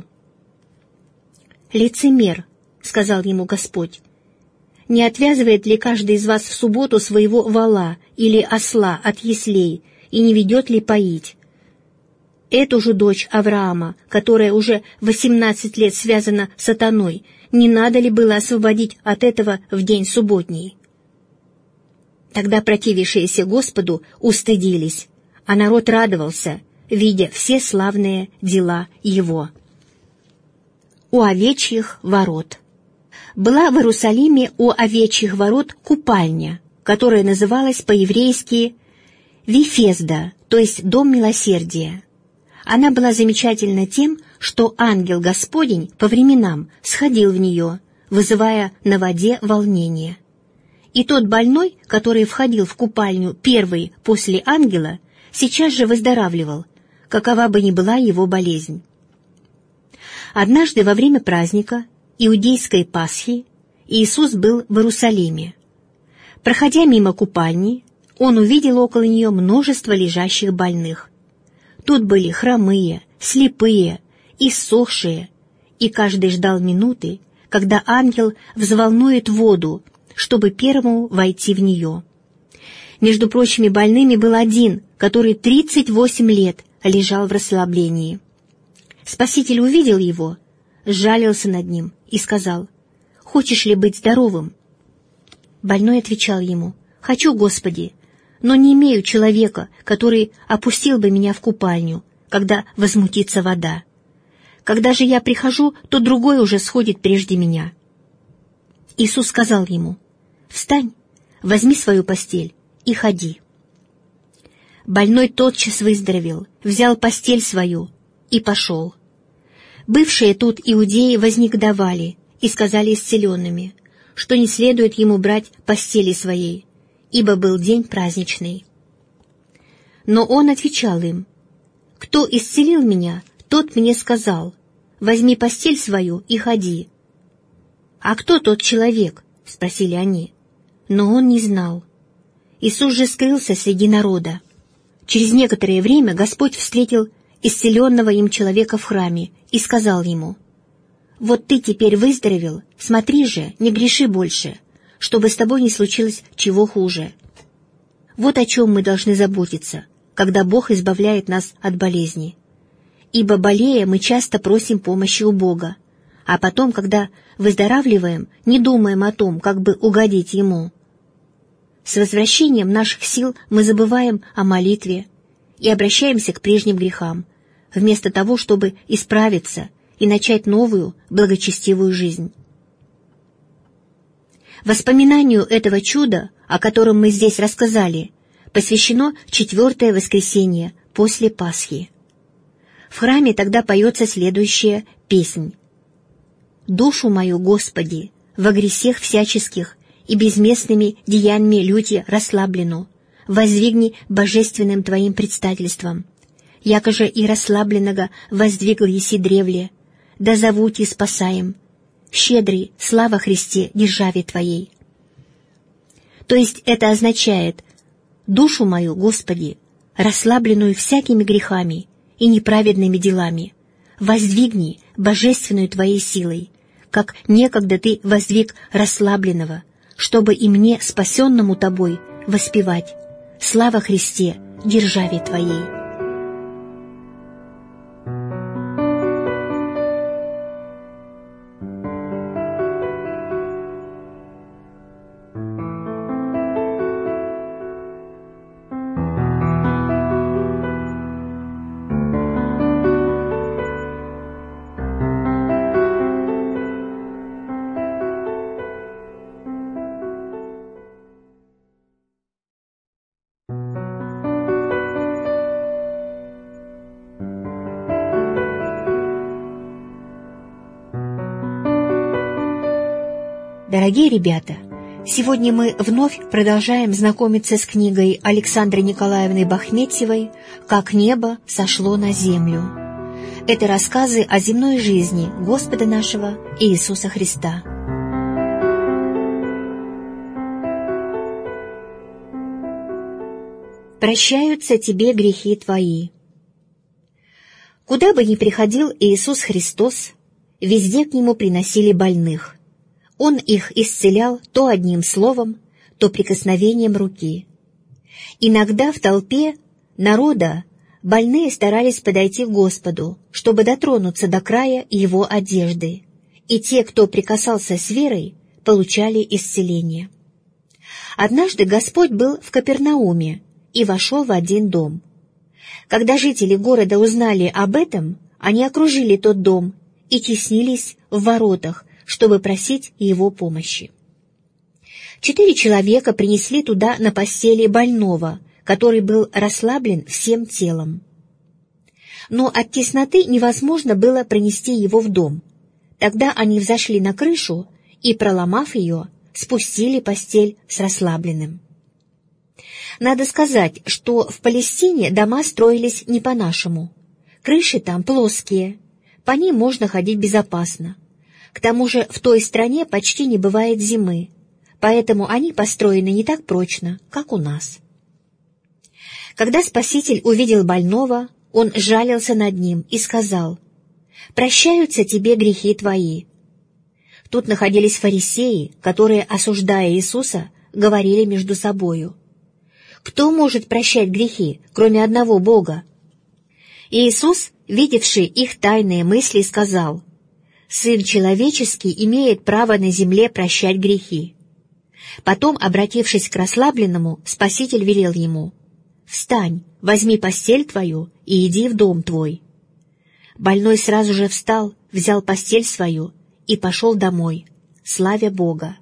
«Лицемер», — сказал ему Господь, — «не отвязывает ли каждый из вас в субботу своего вола или осла от яслей и не ведет ли поить? Эту же дочь Авраама, которая уже восемнадцать лет связана с сатаной, не надо ли было освободить от этого в день субботний?» Тогда противившиеся Господу устыдились, а народ радовался, видя все славные дела Его. У овечьих ворот. Была в Иерусалиме у овечьих ворот купальня, которая называлась по-еврейски Вифезда, то есть Дом милосердия. Она была замечательна тем, что ангел Господень по временам сходил в нее, вызывая на воде волнение. И тот больной, который входил в купальню первый после ангела, сейчас же выздоравливал, какова бы ни была его болезнь. Однажды во время праздника иудейской Пасхи Иисус был в Иерусалиме. Проходя мимо купальни, Он увидел около нее множество лежащих больных. Тут были хромые, слепые, иссохшие, и каждый ждал минуты, когда ангел взволнует воду, чтобы первому войти в нее. Между прочими больными был один, который тридцать восемь лет лежал в расслаблении. Спаситель увидел его, сжалился над ним и сказал: «Хочешь ли быть здоровым?» Больной отвечал ему: «Хочу, Господи, но не имею человека, который опустил бы меня в купальню, когда возмутится вода. Когда же я прихожу, то другой уже сходит прежде меня». Иисус сказал ему: «Встань, возьми свою постель и ходи». Больной тотчас выздоровел, взял постель свою и пошел. Бывшие тут иудеи вознегодовали и сказали исцеленными, что не следует ему брать постели своей, ибо был день праздничный. Но он отвечал им: «Кто исцелил меня, тот мне сказал: возьми постель свою и ходи». «А кто тот человек?» — спросили они. Но он не знал. Иисус же скрылся среди народа. Через некоторое время Господь встретил исцеленного им человека в храме и сказал ему: Вот ты теперь выздоровел, смотри же, не греши больше, чтобы с тобой не случилось чего хуже. Вот о чем мы должны заботиться, когда Бог избавляет нас от болезни. Ибо, болея, мы часто просим помощи у Бога, а потом, когда выздоравливаем, не думаем о том, как бы угодить Ему. С возвращением наших сил мы забываем о молитве и обращаемся к прежним грехам, вместо того, чтобы исправиться и начать новую, благочестивую жизнь. Воспоминанию этого чуда, о котором мы здесь рассказали, посвящено четвертое воскресенье после Пасхи. В храме тогда поется следующая песнь: «Душу мою, Господи, во гресех всяческих и безместными деяниями люти расслаблену, воздвигни божественным Твоим предстательством. Якоже и расслабленного воздвигл еси древле, да зовут и спасаем, щедрый, слава Христе, державе Твоей». То есть это означает: «Душу мою, Господи, расслабленную всякими грехами и неправедными делами, воздвигни божественную Твоей силой, как некогда Ты воздвиг расслабленного, чтобы и мне, спасенному Тобой, воспевать: слава Христе, державе Твоей». Дорогие ребята, сегодня мы вновь продолжаем знакомиться с книгой Александры Николаевны Бахметьевой «Как небо сошло на землю». Это рассказы о земной жизни Господа нашего Иисуса Христа. Прощаются тебе грехи твои. Куда бы ни приходил Иисус Христос, везде к Нему приносили больных. Он их исцелял то одним словом, то прикосновением руки. Иногда в толпе народа больные старались подойти к Господу, чтобы дотронуться до края Его одежды, и те, кто прикасался с верой, получали исцеление. Однажды Господь был в Капернауме и вошел в один дом. Когда жители города узнали об этом, они окружили тот дом и теснились в воротах, чтобы просить Его помощи. Четыре человека принесли туда на постели больного, который был расслаблен всем телом. Но от тесноты невозможно было пронести его в дом. Тогда они взошли на крышу и, проломав ее, спустили постель с расслабленным. Надо сказать, что в Палестине дома строились не по-нашему. Крыши там плоские, по ним можно ходить безопасно. К тому же в той стране почти не бывает зимы, поэтому они построены не так прочно, как у нас. Когда Спаситель увидел больного, Он жалился над ним и сказал: «Прощаются тебе грехи твои». Тут находились фарисеи, которые, осуждая Иисуса, говорили между собою: «Кто может прощать грехи, кроме одного Бога?» И Иисус, видевший их тайные мысли, сказал: «Сын человеческий имеет право на земле прощать грехи». Потом, обратившись к расслабленному, Спаситель велел ему: «Встань, возьми постель твою и иди в дом твой». Больной сразу же встал, взял постель свою и пошел домой, славя Бога.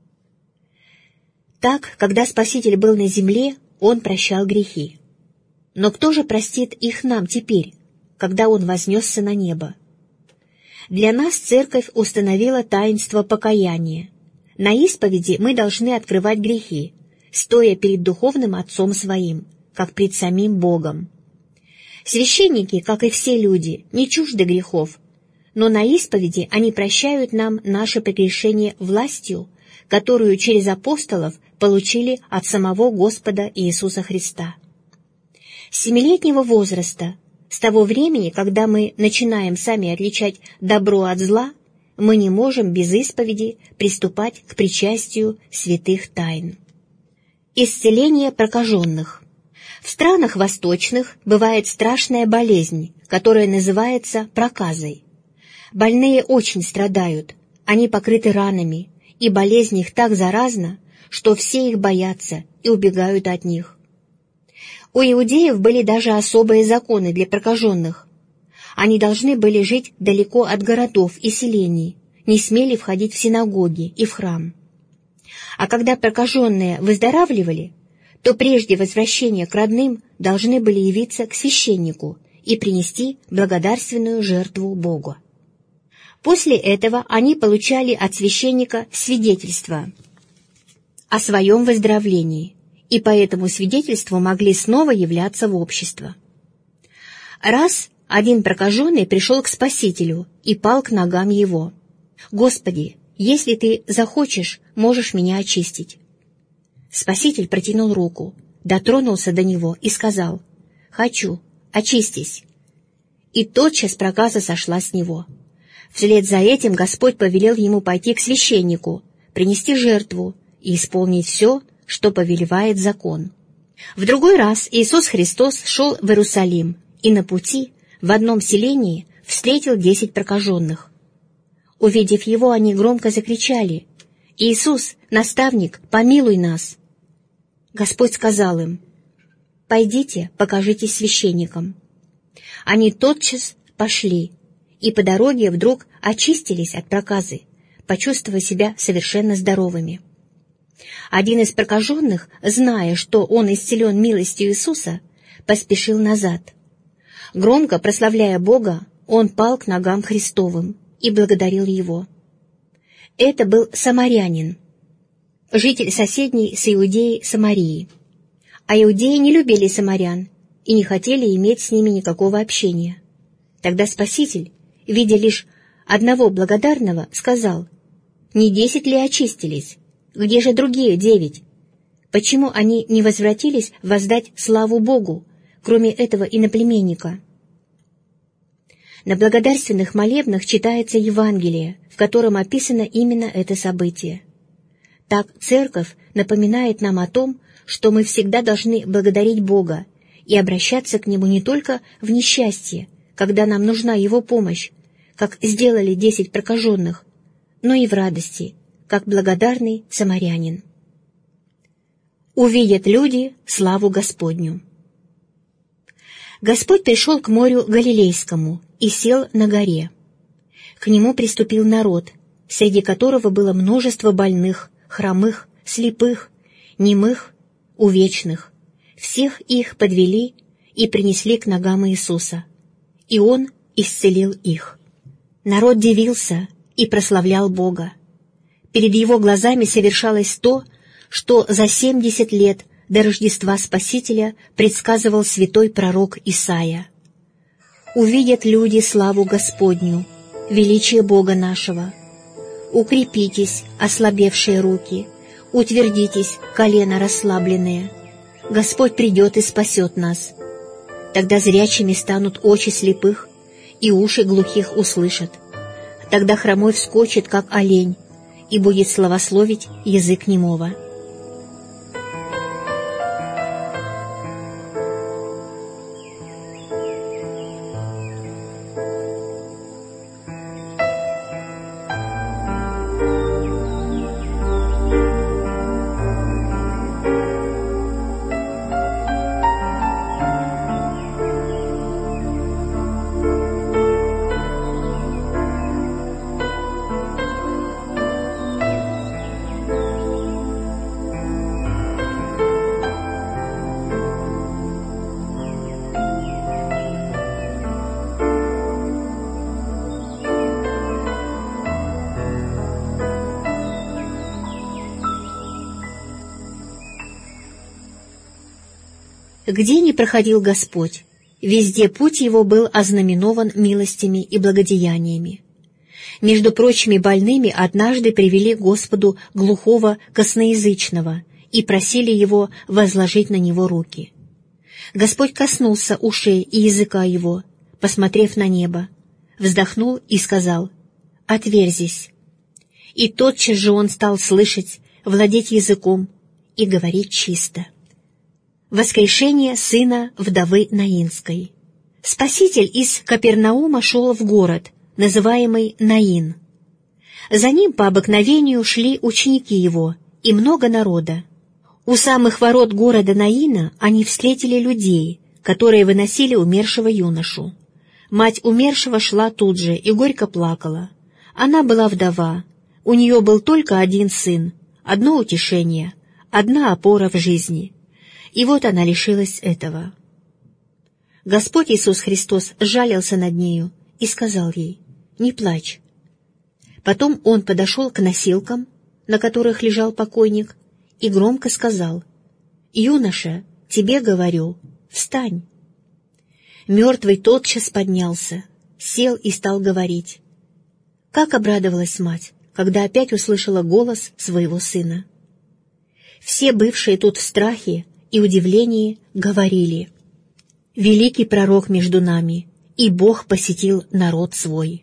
Так, когда Спаситель был на земле, Он прощал грехи. Но кто же простит их нам теперь, когда Он вознесся на небо? Для нас Церковь установила таинство покаяния. На исповеди мы должны открывать грехи, стоя перед духовным Отцом своим, как пред самим Богом. Священники, как и все люди, не чужды грехов, но на исповеди они прощают нам наши прегрешения властью, которую через апостолов получили от самого Господа Иисуса Христа. С семилетнего возраста, с того времени, когда мы начинаем сами отличать добро от зла, мы не можем без исповеди приступать к причастию святых тайн. Исцеление прокаженных. В странах восточных бывает страшная болезнь, которая называется проказой. Больные очень страдают, они покрыты ранами, и болезнь их так заразна, что все их боятся и убегают от них. У иудеев были даже особые законы для прокаженных. Они должны были жить далеко от городов и селений, не смели входить в синагоги и в храм. А когда прокаженные выздоравливали, то прежде возвращения к родным должны были явиться к священнику и принести благодарственную жертву Богу. После этого они получали от священника свидетельство о своем выздоровлении, и по этому свидетельству могли снова являться в общество. Раз один прокаженный пришел к Спасителю и пал к ногам его. «Господи, если ты захочешь, можешь меня очистить». Спаситель протянул руку, дотронулся до него и сказал: «Хочу, очистись». И тотчас проказа сошла с него. Вслед за этим Господь повелел ему пойти к священнику, принести жертву и исполнить все, что повелевает закон. В другой раз Иисус Христос шел в Иерусалим, и на пути в одном селении встретил десять прокаженных. Увидев его, они громко закричали: «Иисус, наставник, помилуй нас!» Господь сказал им: «Пойдите, покажитесь священникам». Они тотчас пошли, и по дороге вдруг очистились от проказы, почувствовав себя совершенно здоровыми. Один из прокаженных, зная, что он исцелен милостью Иисуса, поспешил назад. Громко прославляя Бога, он пал к ногам Христовым и благодарил Его. Это был самарянин, житель соседней с Иудеей Самарии. А иудеи не любили самарян и не хотели иметь с ними никакого общения. Тогда Спаситель, видя лишь одного благодарного, сказал: «Не десять ли очистились? Где же другие девять? Почему они не возвратились воздать славу Богу, кроме этого иноплеменника?» На благодарственных молебнах читается Евангелие, в котором описано именно это событие. Так Церковь напоминает нам о том, что мы всегда должны благодарить Бога и обращаться к Нему не только в несчастье, когда нам нужна Его помощь, как сделали десять прокаженных, но и в радости, как благодарный самарянин. Увидят люди славу Господню. Господь пришел к морю Галилейскому и сел на горе. К Нему приступил народ, среди которого было множество больных, хромых, слепых, немых, увечных. Всех их подвели и принесли к ногам Иисуса, и Он исцелил их. Народ дивился и прославлял Бога. Перед его глазами совершалось то, что за семьдесят лет до Рождества Спасителя предсказывал святой пророк Исаия. «Увидят люди славу Господню, величие Бога нашего. Укрепитесь, ослабевшие руки, утвердитесь, колено расслабленные. Господь придет и спасет нас. Тогда зрячими станут очи слепых, и уши глухих услышат. Тогда хромой вскочит, как олень, и будет славословить язык немого». Где ни проходил Господь, везде путь Его был ознаменован милостями и благодеяниями. Между прочими больными однажды привели к Господу глухого косноязычного и просили Его возложить на него руки. Господь коснулся ушей и языка его, посмотрев на небо, вздохнул и сказал: отверзись». И тотчас же он стал слышать, владеть языком и говорить чисто. Воскрешение сына вдовы Наинской. Спаситель из Капернаума шел в город, называемый Наин. За ним по обыкновению шли ученики его и много народа. У самых ворот города Наина они встретили людей, которые выносили умершего юношу. Мать умершего шла тут же и горько плакала. Она была вдова, у нее был только один сын, одно утешение, одна опора в жизни. И вот она лишилась этого. Господь Иисус Христос жалился над нею и сказал ей: «Не плачь». Потом он подошел к носилкам, на которых лежал покойник, и громко сказал: «Юноша, тебе говорю, встань». Мертвый тотчас поднялся, сел и стал говорить. Как обрадовалась мать, когда опять услышала голос своего сына. Все бывшие тут в страхе и удивлении говорили: «Великий пророк между нами, и Бог посетил народ свой».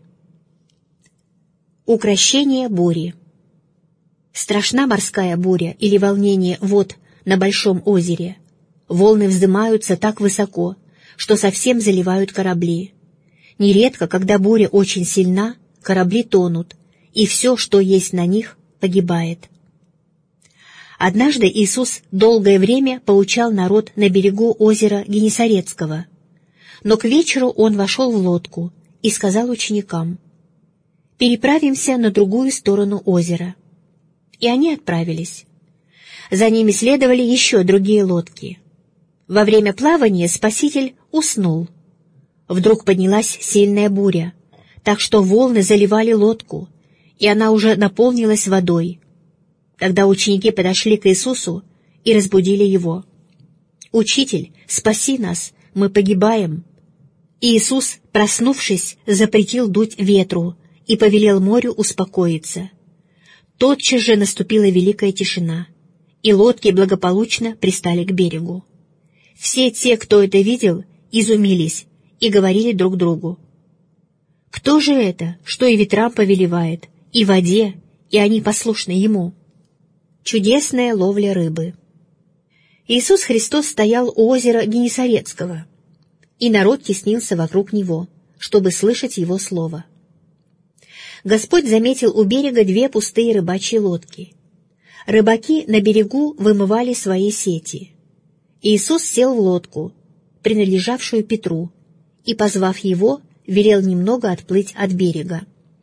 Укрощение бури. Страшна морская буря или волнение вод на большом озере. Волны вздымаются так высоко, что совсем заливают корабли. Нередко, когда буря очень сильна, корабли тонут, и все, что есть на них, погибает. Однажды Иисус долгое время поучал народ на берегу озера Генесарецкого. Но к вечеру он вошел в лодку и сказал ученикам: «Переправимся на другую сторону озера». И они отправились. За ними следовали еще другие лодки. Во время плавания Спаситель уснул. Вдруг поднялась сильная буря, так что волны заливали лодку, и она уже наполнилась водой. Тогда ученики подошли к Иисусу и разбудили его. «Учитель, спаси нас, мы погибаем». И Иисус, проснувшись, запретил дуть ветру и повелел морю успокоиться. Тотчас же наступила великая тишина, и лодки благополучно пристали к берегу. Все те, кто это видел, изумились и говорили друг другу: «Кто же это, что и ветрам повелевает, и воде, и они послушны ему?» Чудесная ловля рыбы. Иисус Христос стоял у озера Генесарецкого, и народ теснился вокруг него, чтобы слышать его слово. Господь заметил у берега две пустые рыбачьи лодки. Рыбаки на берегу вымывали свои сети. Иисус сел в лодку, принадлежавшую Петру, и, позвав его, велел немного отплыть от берега.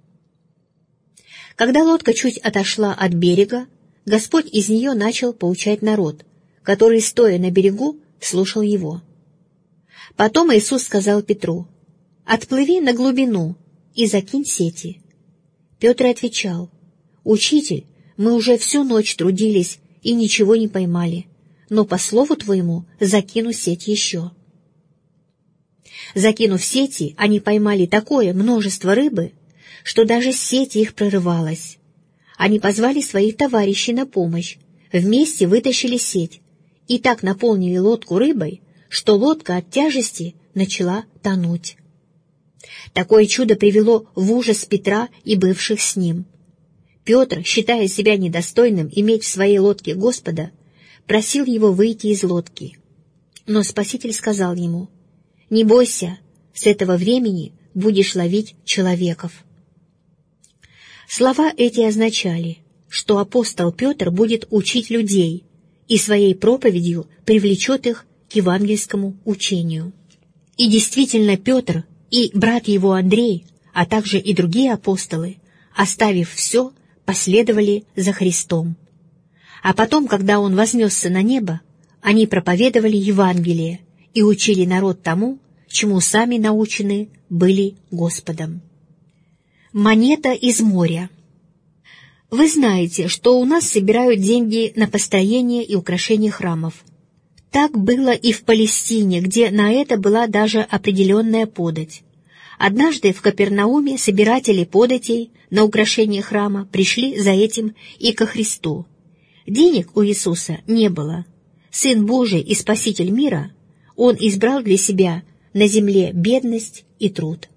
Когда лодка чуть отошла от берега, Господь из нее начал поучать народ, который, стоя на берегу, слушал его. Потом Иисус сказал Петру: «Отплыви на глубину и закинь сети». Петр отвечал: «Учитель, мы уже всю ночь трудились и ничего не поймали, но по слову твоему закину сеть еще». Закинув сети, они поймали такое множество рыбы, что даже сеть их прорывалась. Они позвали своих товарищей на помощь, вместе вытащили сеть и так наполнили лодку рыбой, что лодка от тяжести начала тонуть. Такое чудо привело в ужас Петра и бывших с ним. Петр, считая себя недостойным иметь в своей лодке Господа, просил его выйти из лодки. Но Спаситель сказал ему: «Не бойся, с этого времени будешь ловить человеков». Слова эти означали, что апостол Петр будет учить людей и своей проповедью привлечет их к евангельскому учению. И действительно, Петр и брат его Андрей, а также и другие апостолы, оставив все, последовали за Христом. А потом, когда Он вознесся на небо, они проповедовали Евангелие и учили народ тому, чему сами научены были Господом. Монета из моря. Вы знаете, что у нас собирают деньги на построение и украшение храмов. Так было и в Палестине, где на это была даже определенная подать. Однажды в Капернауме собиратели податей на украшение храма пришли за этим и ко Христу. Денег у Иисуса не было. Сын Божий и Спаситель мира, Он избрал для себя на земле бедность и труд.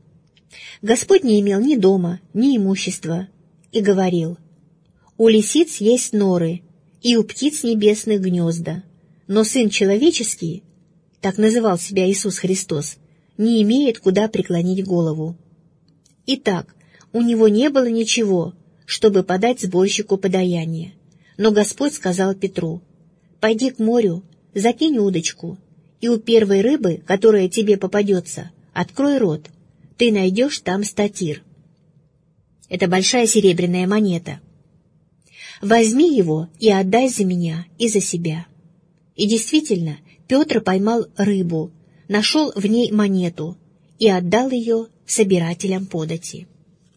Господь не имел ни дома, ни имущества, и говорил: «У лисиц есть норы, и у птиц небесных гнезда, но Сын Человеческий, так называл себя Иисус Христос, не имеет куда преклонить голову». Итак, у него не было ничего, чтобы подать сборщику подаяние. Но Господь сказал Петру: «Пойди к морю, закинь удочку, и у первой рыбы, которая тебе попадется, открой рот, ты найдешь там статир». Это большая серебряная монета. «Возьми его и отдай за меня и за себя». И действительно, Петр поймал рыбу, нашел в ней монету и отдал ее собирателям подати.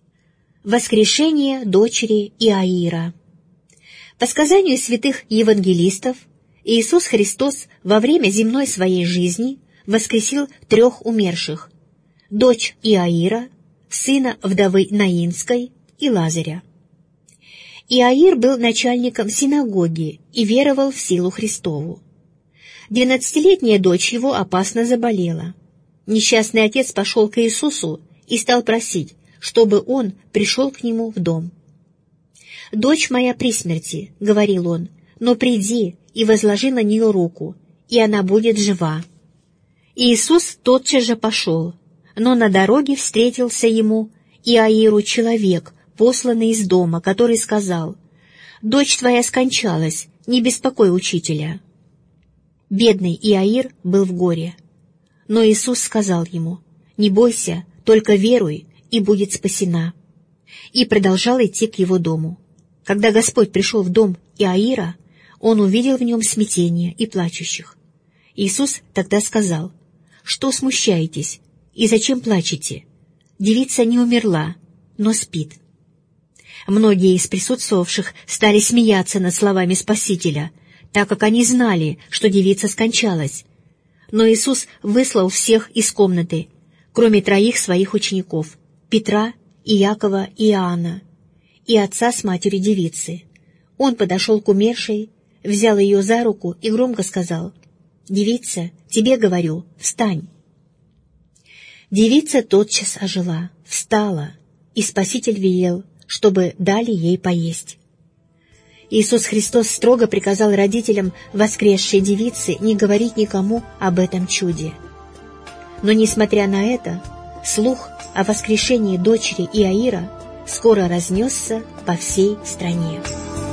Воскрешение дочери Иаира. По сказанию святых евангелистов, Иисус Христос во время земной своей жизни воскресил трех умерших: дочь Иаира, сына вдовы Наинской и Лазаря. Иаир был начальником синагоги и веровал в силу Христову. Двенадцатилетняя дочь его опасно заболела. Несчастный отец пошел к Иисусу и стал просить, чтобы он пришел к нему в дом. «Дочь моя при смерти», — говорил он, — «но приди и возложи на нее руку, и она будет жива». Иисус тотчас же пошел, но на дороге встретился ему Иаиру человек, посланный из дома, который сказал: «Дочь твоя скончалась, не беспокой учителя». Бедный Иаир был в горе. Но Иисус сказал ему: «Не бойся, только веруй, и будет спасена». И продолжал идти к его дому. Когда Господь пришел в дом Иаира, он увидел в нем смятение и плачущих. Иисус тогда сказал: «Что смущаетесь, и зачем плачете? Девица не умерла, но спит». Многие из присутствовавших стали смеяться над словами Спасителя, так как они знали, что девица скончалась. Но Иисус выслал всех из комнаты, кроме троих своих учеников — Петра, Иакова и Иоанна, и отца с матерью девицы. Он подошел к умершей, взял ее за руку и громко сказал: «Девица, тебе говорю, встань». Девица тотчас ожила, встала, и Спаситель велел, чтобы дали ей поесть. Иисус Христос строго приказал родителям воскресшей девицы не говорить никому об этом чуде. Но, несмотря на это, слух о воскрешении дочери Иаира скоро разнесся по всей стране.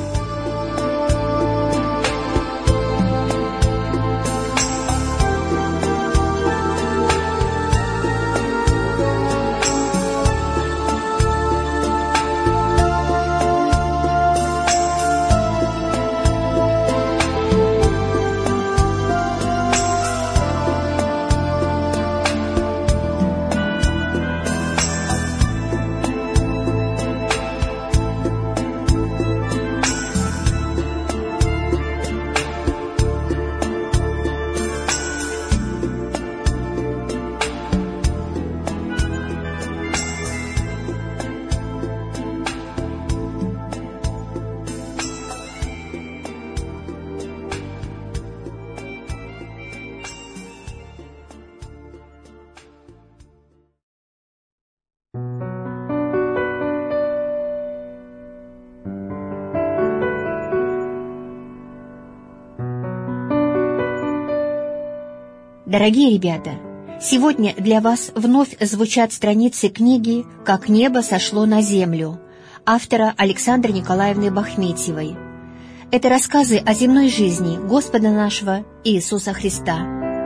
Дорогие ребята, сегодня для вас вновь звучат страницы книги «Как небо сошло на землю» автора Александры Николаевны Бахметьевой. Это рассказы о земной жизни Господа нашего Иисуса Христа.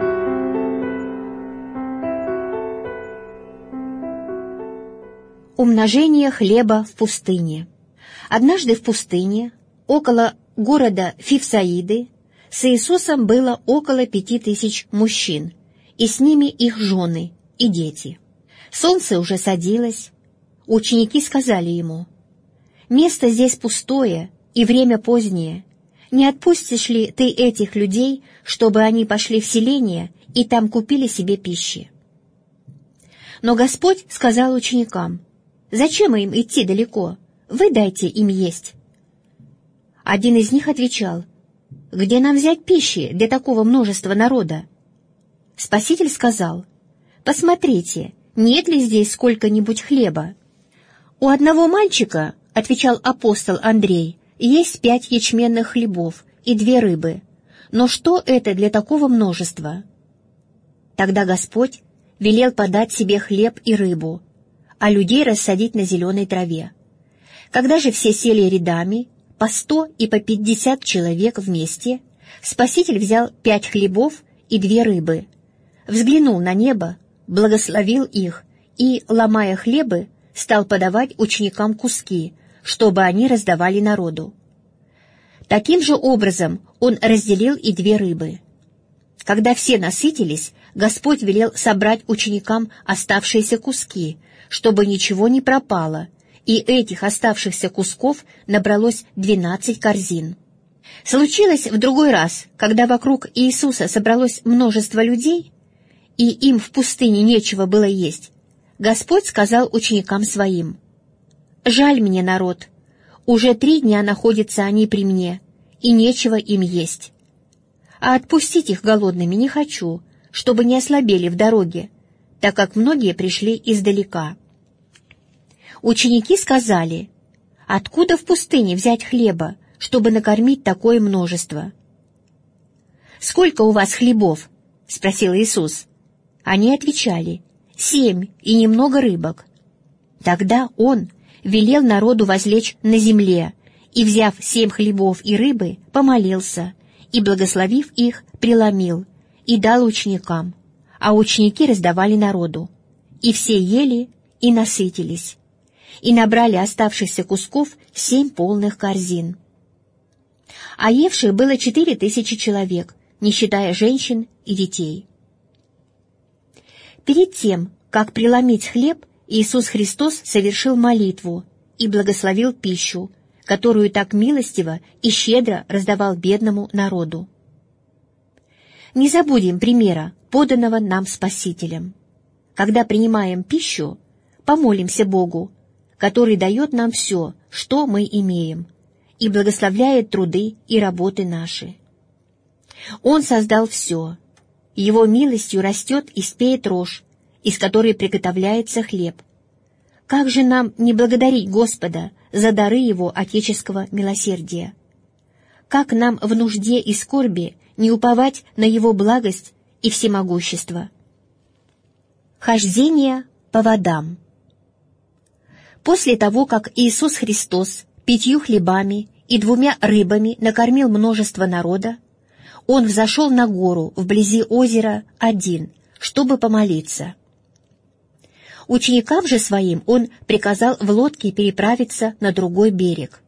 Умножение хлеба в пустыне. Однажды в пустыне, около города Фивсаиды, с Иисусом было около пяти тысяч мужчин, и с ними их жены и дети. Солнце уже садилось. Ученики сказали ему: «Место здесь пустое, и время позднее. Не отпустишь ли ты этих людей, чтобы они пошли в селение и там купили себе пищи?» Но Господь сказал ученикам: «Зачем им идти далеко? Вы дайте им есть». Один из них отвечал: «Где нам взять пищи для такого множества народа?» Спаситель сказал: «Посмотрите, нет ли здесь сколько-нибудь хлеба?» «У одного мальчика, — отвечал апостол Андрей, — есть пять ячменных хлебов и две рыбы. Но что это для такого множества?» Тогда Господь велел подать себе хлеб и рыбу, а людей рассадить на зеленой траве. Когда же все сели рядами, по сто и по пятьдесят человек вместе, Спаситель взял пять хлебов и две рыбы, взглянул на небо, благословил их и, ломая хлебы, стал подавать ученикам куски, чтобы они раздавали народу. Таким же образом он разделил и две рыбы. Когда все насытились, Господь велел собрать ученикам оставшиеся куски, чтобы ничего не пропало, и этих оставшихся кусков набралось двенадцать корзин. Случилось в другой раз, когда вокруг Иисуса собралось множество людей, и им в пустыне нечего было есть, Господь сказал ученикам своим: «Жаль мне народ, уже три дня находятся они при мне, и нечего им есть. А отпустить их голодными не хочу, чтобы не ослабели в дороге, так как многие пришли издалека». Ученики сказали: «Откуда в пустыне взять хлеба, чтобы накормить такое множество?» «Сколько у вас хлебов?» — спросил Иисус. Они отвечали: «Семь и немного рыбок». Тогда Он велел народу возлечь на земле, и, взяв семь хлебов и рыбы, помолился, и, благословив их, преломил, и дал ученикам, а ученики раздавали народу. И все ели и насытились, и набрали оставшихся кусков семь полных корзин. А евших было четыре тысячи человек, не считая женщин и детей. Перед тем, как преломить хлеб, Иисус Христос совершил молитву и благословил пищу, которую так милостиво и щедро раздавал бедному народу. Не забудем примера, поданного нам Спасителем. Когда принимаем пищу, помолимся Богу, который дает нам все, что мы имеем, и благословляет труды и работы наши. Он создал все. Его милостью растет и спеет рожь, из которой приготовляется хлеб. Как же нам не благодарить Господа за дары Его отеческого милосердия? Как нам в нужде и скорби не уповать на Его благость и всемогущество? Хождение по водам. После того, как Иисус Христос пятью хлебами и двумя рыбами накормил множество народа, Он взошел на гору вблизи озера один, чтобы помолиться. Ученикам же своим Он приказал в лодке переправиться на другой берег.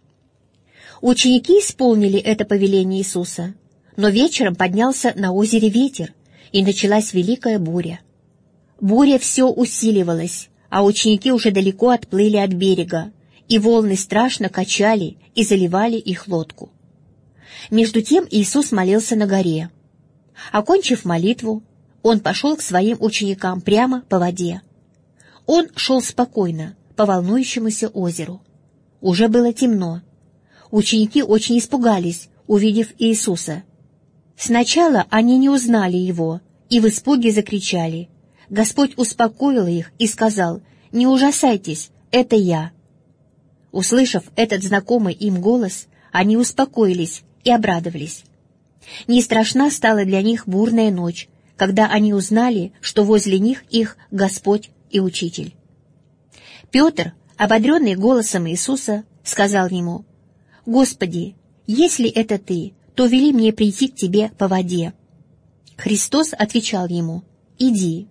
Ученики исполнили это повеление Иисуса, но вечером поднялся на озере ветер, и началась великая буря. Буря все усиливалась, а ученики уже далеко отплыли от берега, и волны страшно качали и заливали их лодку. Между тем Иисус молился на горе. Окончив молитву, Он пошел к своим ученикам прямо по воде. Он шел спокойно по волнующемуся озеру. Уже было темно. Ученики очень испугались, увидев Иисуса. Сначала они не узнали Его и в испуге закричали. Господь успокоил их и сказал: «Не ужасайтесь, это Я». Услышав этот знакомый им голос, они успокоились и обрадовались. Не страшна стала для них бурная ночь, когда они узнали, что возле них их Господь и Учитель. Петр, ободренный голосом Иисуса, сказал Ему: «Господи, если это Ты, то вели мне прийти к Тебе по воде». Христос отвечал ему: «Иди».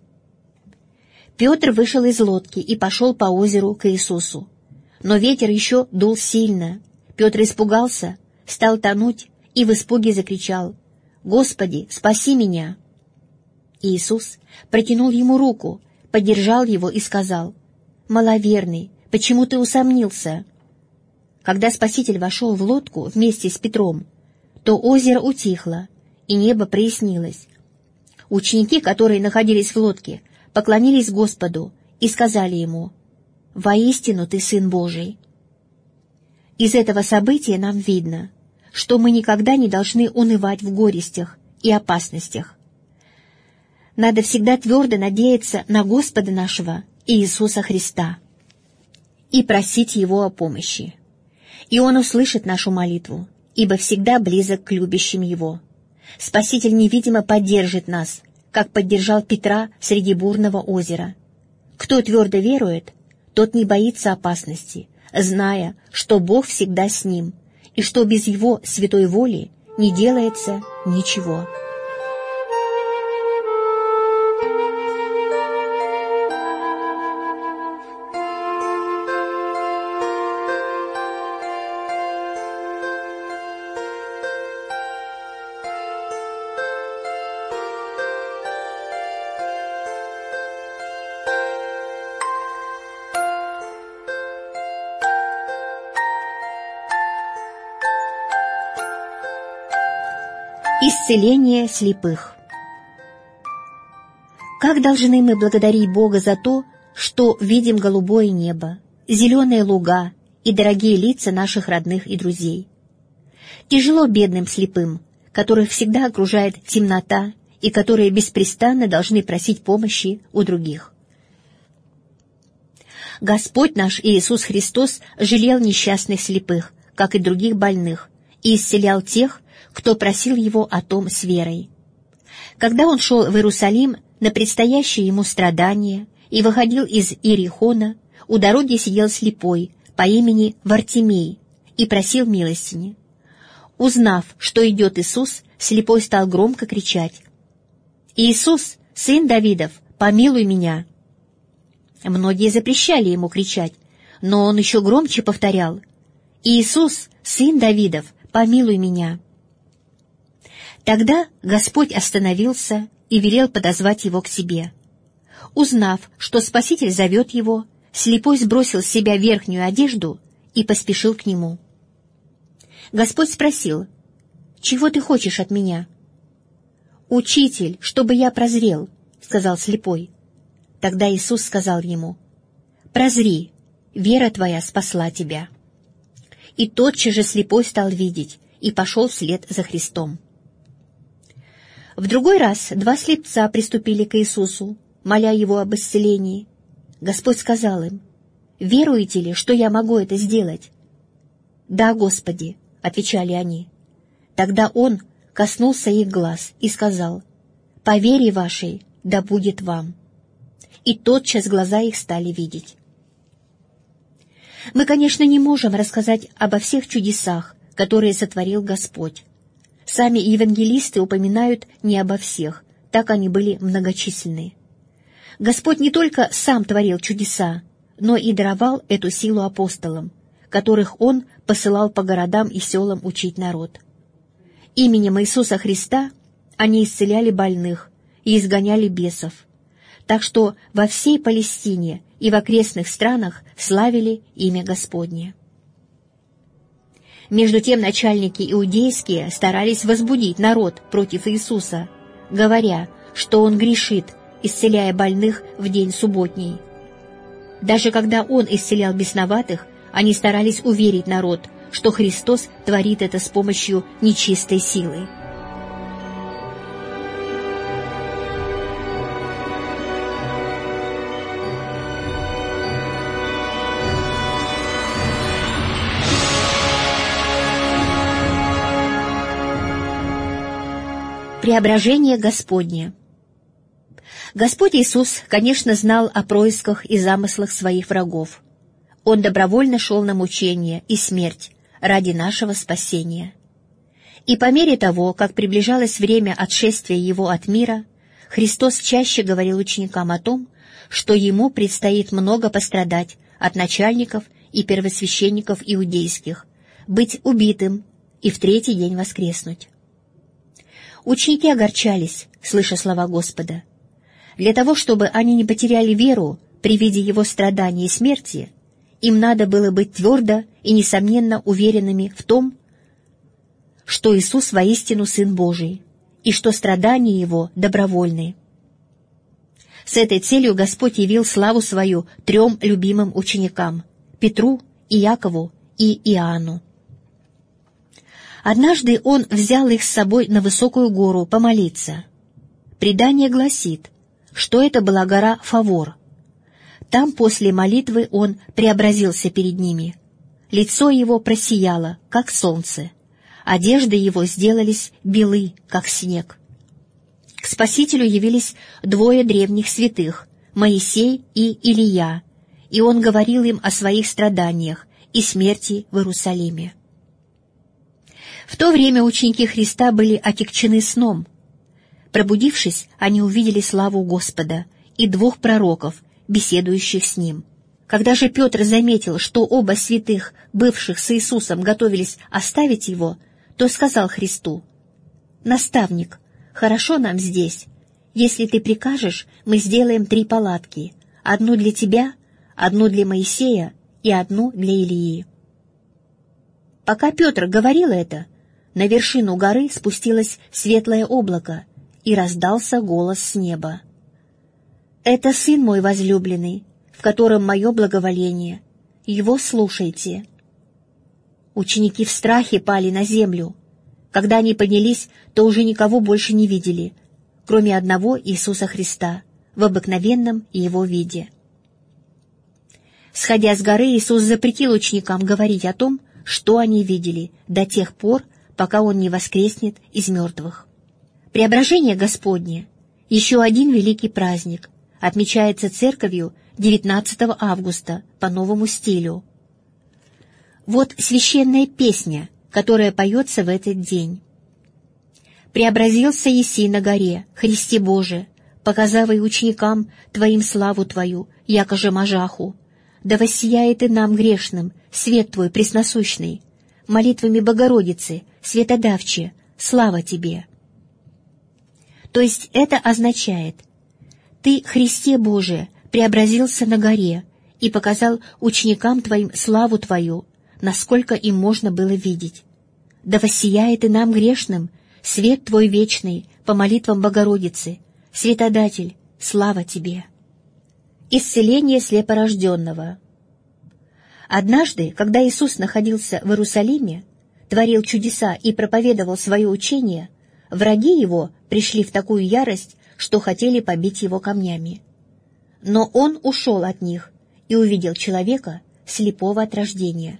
Петр вышел из лодки и пошел по озеру к Иисусу. Но ветер еще дул сильно. Петр испугался, стал тонуть и в испуге закричал: «Господи, спаси меня!» Иисус протянул ему руку, поддержал его и сказал: «Маловерный, почему ты усомнился?» Когда Спаситель вошел в лодку вместе с Петром, то озеро утихло, и небо прояснилось. Ученики, которые находились в лодке, поклонились Господу и сказали Ему: «Воистину Ты Сын Божий». Из этого события нам видно, что мы никогда не должны унывать в горестях и опасностях. надо всегда твердо надеяться на Господа нашего Иисуса Христа и просить Его о помощи. И Он услышит нашу молитву, ибо всегда близок к любящим Его. Спаситель невидимо поддержит нас, как поддержал Петра среди бурного озера. Кто твердо верует, тот не боится опасности, зная, что Бог всегда с ним, и что без Его святой воли не делается ничего. Исцеление слепых. Как должны мы благодарить Бога за то, что видим голубое небо, зеленые луга и дорогие лица наших родных и друзей. Тяжело бедным слепым, которых всегда окружает темнота и которые беспрестанно должны просить помощи у других. Господь наш Иисус Христос жалел несчастных слепых, как и других больных, и исцелял тех, кто просил Его о том с верой. Когда Он шел в Иерусалим на предстоящее Ему страдание и выходил из Иерихона, у дороги сидел слепой по имени Вартимей и просил милостини. Узнав, что идет Иисус, слепой стал громко кричать: «Иисус, сын Давидов, помилуй меня!» Многие запрещали ему кричать, но он еще громче повторял: «Иисус, сын Давидов, помилуй меня!» Тогда Господь остановился и велел подозвать его к себе. Узнав, что Спаситель зовет его, слепой сбросил с себя верхнюю одежду и поспешил к нему. Господь спросил: «Чего ты хочешь от меня?» «Учитель, чтобы я прозрел», — сказал слепой. Тогда Иисус сказал ему: «Прозри, вера твоя спасла тебя». И тотчас же слепой стал видеть и пошел вслед за Христом. В другой раз два слепца приступили к Иисусу, моля Его об исцелении. Господь сказал им: «Веруете ли, что я могу это сделать?» «Да, Господи», — отвечали они. Тогда Он коснулся их глаз и сказал: «По вере вашей да будет вам». И тотчас глаза их стали видеть. Мы, конечно, не можем рассказать обо всех чудесах, которые сотворил Господь. Сами евангелисты упоминают не обо всех, так они были многочисленны. Господь не только сам творил чудеса, но и даровал эту силу апостолам, которых Он посылал по городам и селам учить народ. Именем Иисуса Христа они исцеляли больных и изгоняли бесов, так что во всей Палестине и в окрестных странах славили имя Господне. Между тем начальники иудейские старались возбудить народ против Иисуса, говоря, что Он грешит, исцеляя больных в день субботний. Даже когда Он исцелял бесноватых, они старались уверить народ, что Христос творит это с помощью нечистой силы. Преображение Господне. Господь Иисус, конечно, знал о происках и замыслах своих врагов. Он добровольно шел на мучение и смерть ради нашего спасения. И по мере того, как приближалось время отшествия Его от мира, Христос чаще говорил ученикам о том, что Ему предстоит много пострадать от начальников и первосвященников иудейских, быть убитым и в третий день воскреснуть. Ученики огорчались, слыша слова Господа. Для того, чтобы они не потеряли веру при виде Его страданий и смерти, им надо было быть твердо и несомненно уверенными в том, что Иисус воистину Сын Божий, и что страдания Его добровольны. С этой целью Господь явил славу Свою трем любимым ученикам — Петру, Иакову и Иоанну. Однажды Он взял их с собой на высокую гору помолиться. Предание гласит, что это была гора Фавор. Там после молитвы он преобразился перед ними. Лицо его просияло, как солнце, одежды его сделались белы, как снег. К Спасителю явились двое древних святых, Моисей и Илия, и он говорил им о своих страданиях и смерти в Иерусалиме. В то время ученики Христа были отягчены сном. Пробудившись, они увидели славу Господа и двух пророков, беседующих с Ним. Когда же Петр заметил, что оба святых, бывших с Иисусом, готовились оставить Его, то сказал Христу: «Наставник, хорошо нам здесь. Если Ты прикажешь, мы сделаем три палатки, одну для Тебя, одну для Моисея и одну для Илии». Пока Петр говорил это, на вершину горы спустилось светлое облако, и раздался голос с неба: «Это Сын мой возлюбленный, в котором мое благоволение. Его слушайте». Ученики в страхе пали на землю. Когда они поднялись, то уже никого больше не видели, кроме одного Иисуса Христа в обыкновенном Его виде. Сходя с горы, Иисус запретил ученикам говорить о том, что они видели, до тех пор, пока Он не воскреснет из мертвых. Преображение Господне — еще один великий праздник, отмечается Церковью девятнадцатого августа по новому стилю. Вот священная песня, которая поется в этот день. «Преобразился еси на горе, Христе Боже, показавай ученикам Твоим славу Твою, якоже мажаху. Да воссияет и нам грешным свет Твой пресносущный, молитвами Богородицы, светодавче, слава Тебе». То есть это означает: Ты, Христе Боже, преобразился на горе и показал ученикам Твоим славу Твою, насколько им можно было видеть. Да воссияет и нам грешным свет Твой вечный по молитвам Богородицы, Светодатель, слава Тебе. Исцеление слепорожденного. Однажды, когда Иисус находился в Иерусалиме, творил чудеса и проповедовал свое учение, враги Его пришли в такую ярость, что хотели побить Его камнями. Но Он ушел от них и увидел человека, слепого от рождения.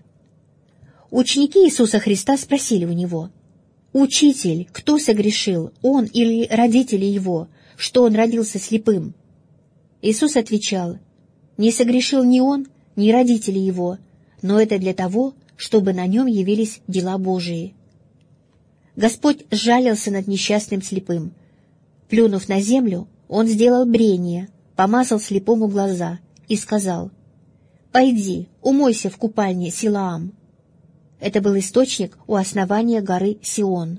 Ученики Иисуса Христа спросили у Него: «Учитель, кто согрешил, он или родители Его, что он родился слепым?» Иисус отвечал: «Не согрешил ни он, ни родители Его, но это для того, чтобы на нем явились дела Божии». Господь сжалился над несчастным слепым. Плюнув на землю, Он сделал брение, помазал слепому глаза и сказал: «Пойди, умойся в купальне Силаам». Это был источник у основания горы Сион.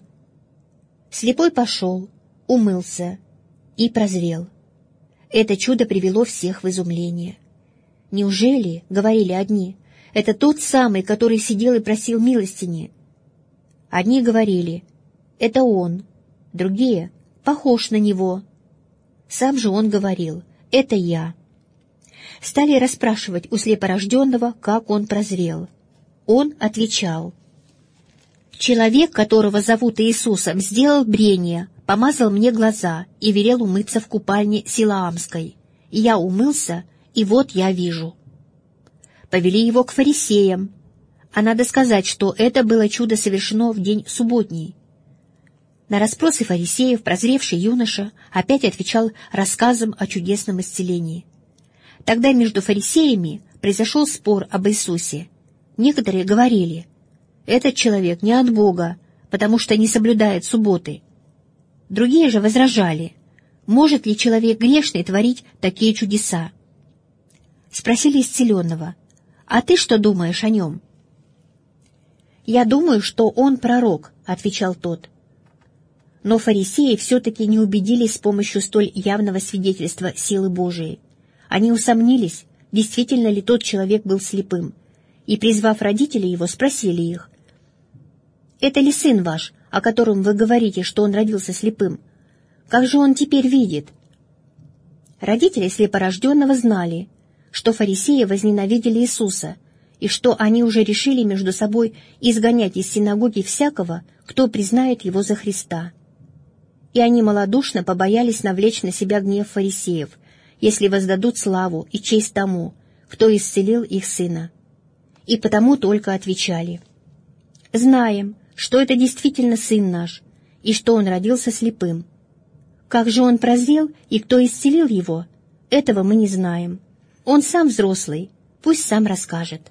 Слепой пошел, умылся и прозрел. Это чудо привело всех в изумление. «Неужели, — говорили одни, — это тот самый, который сидел и просил милостыни?» Одни говорили: «Это он», другие: «Похож на него». Сам же он говорил: «Это я». Стали расспрашивать у слепорожденного, как он прозрел. Он отвечал: «Человек, которого зовут Иисусом, сделал брение, помазал мне глаза и велел умыться в купальне Силаамской. И я умылся, и вот я вижу». Повели его к фарисеям, а надо сказать, что это было чудо совершено в день субботний. На расспросы фарисеев прозревший юноша опять отвечал рассказом о чудесном исцелении. Тогда между фарисеями произошел спор об Иисусе. Некоторые говорили: «Этот человек не от Бога, потому что не соблюдает субботы». Другие же возражали: «Может ли человек грешный творить такие чудеса?» Спросили исцеленного: «А ты что думаешь о нем?» «Я думаю, что он пророк», — отвечал тот. Но фарисеи все-таки не убедились с помощью столь явного свидетельства силы Божией. Они усомнились, действительно ли тот человек был слепым, и, призвав родителей его, спросили их: «Это ли сын ваш, о котором вы говорите, что он родился слепым? Как же он теперь видит?» Родители слепорожденного знали, что фарисеи возненавидели Иисуса, и что они уже решили между собой изгонять из синагоги всякого, кто признает его за Христа. и они малодушно побоялись навлечь на себя гнев фарисеев, если воздадут славу и честь тому, кто исцелил их сына. И потому только отвечали: «Знаем, что это действительно сын наш, и что он родился слепым. Как же он прозрел, и кто исцелил его, этого мы не знаем. Он сам взрослый, пусть сам расскажет».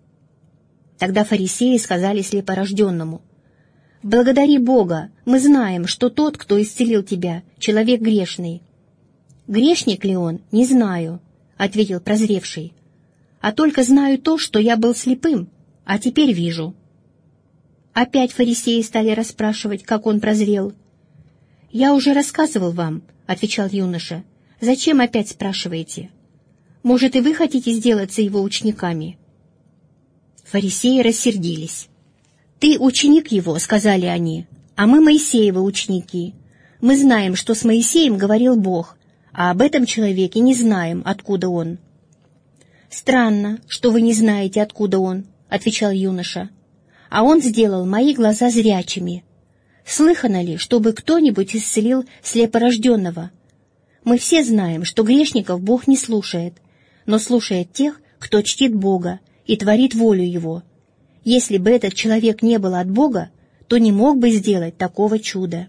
Тогда фарисеи сказали слепорожденному: «Благодари Бога, мы знаем, что тот, кто исцелил тебя, человек грешный». «Грешник ли он, не знаю», — ответил прозревший, «а только знаю то, что я был слепым, а теперь вижу». Опять фарисеи стали расспрашивать, как он прозрел. «Я уже рассказывал вам», — отвечал юноша, — «зачем опять спрашиваете? Может, и вы хотите сделаться его учениками?» Фарисеи рассердились. «Ты ученик его», — сказали они, — «а мы Моисеевы ученики. Мы знаем, что с Моисеем говорил Бог, а об этом человеке не знаем, откуда он». «Странно, что вы не знаете, откуда он», — отвечал юноша, — «а он сделал мои глаза зрячими. Слыхано ли, чтобы кто-нибудь исцелил слепорожденного? Мы все знаем, что грешников Бог не слушает, но слушает тех, кто чтит Бога и творит волю Его. Если бы этот человек не был от Бога, то не мог бы сделать такого чуда».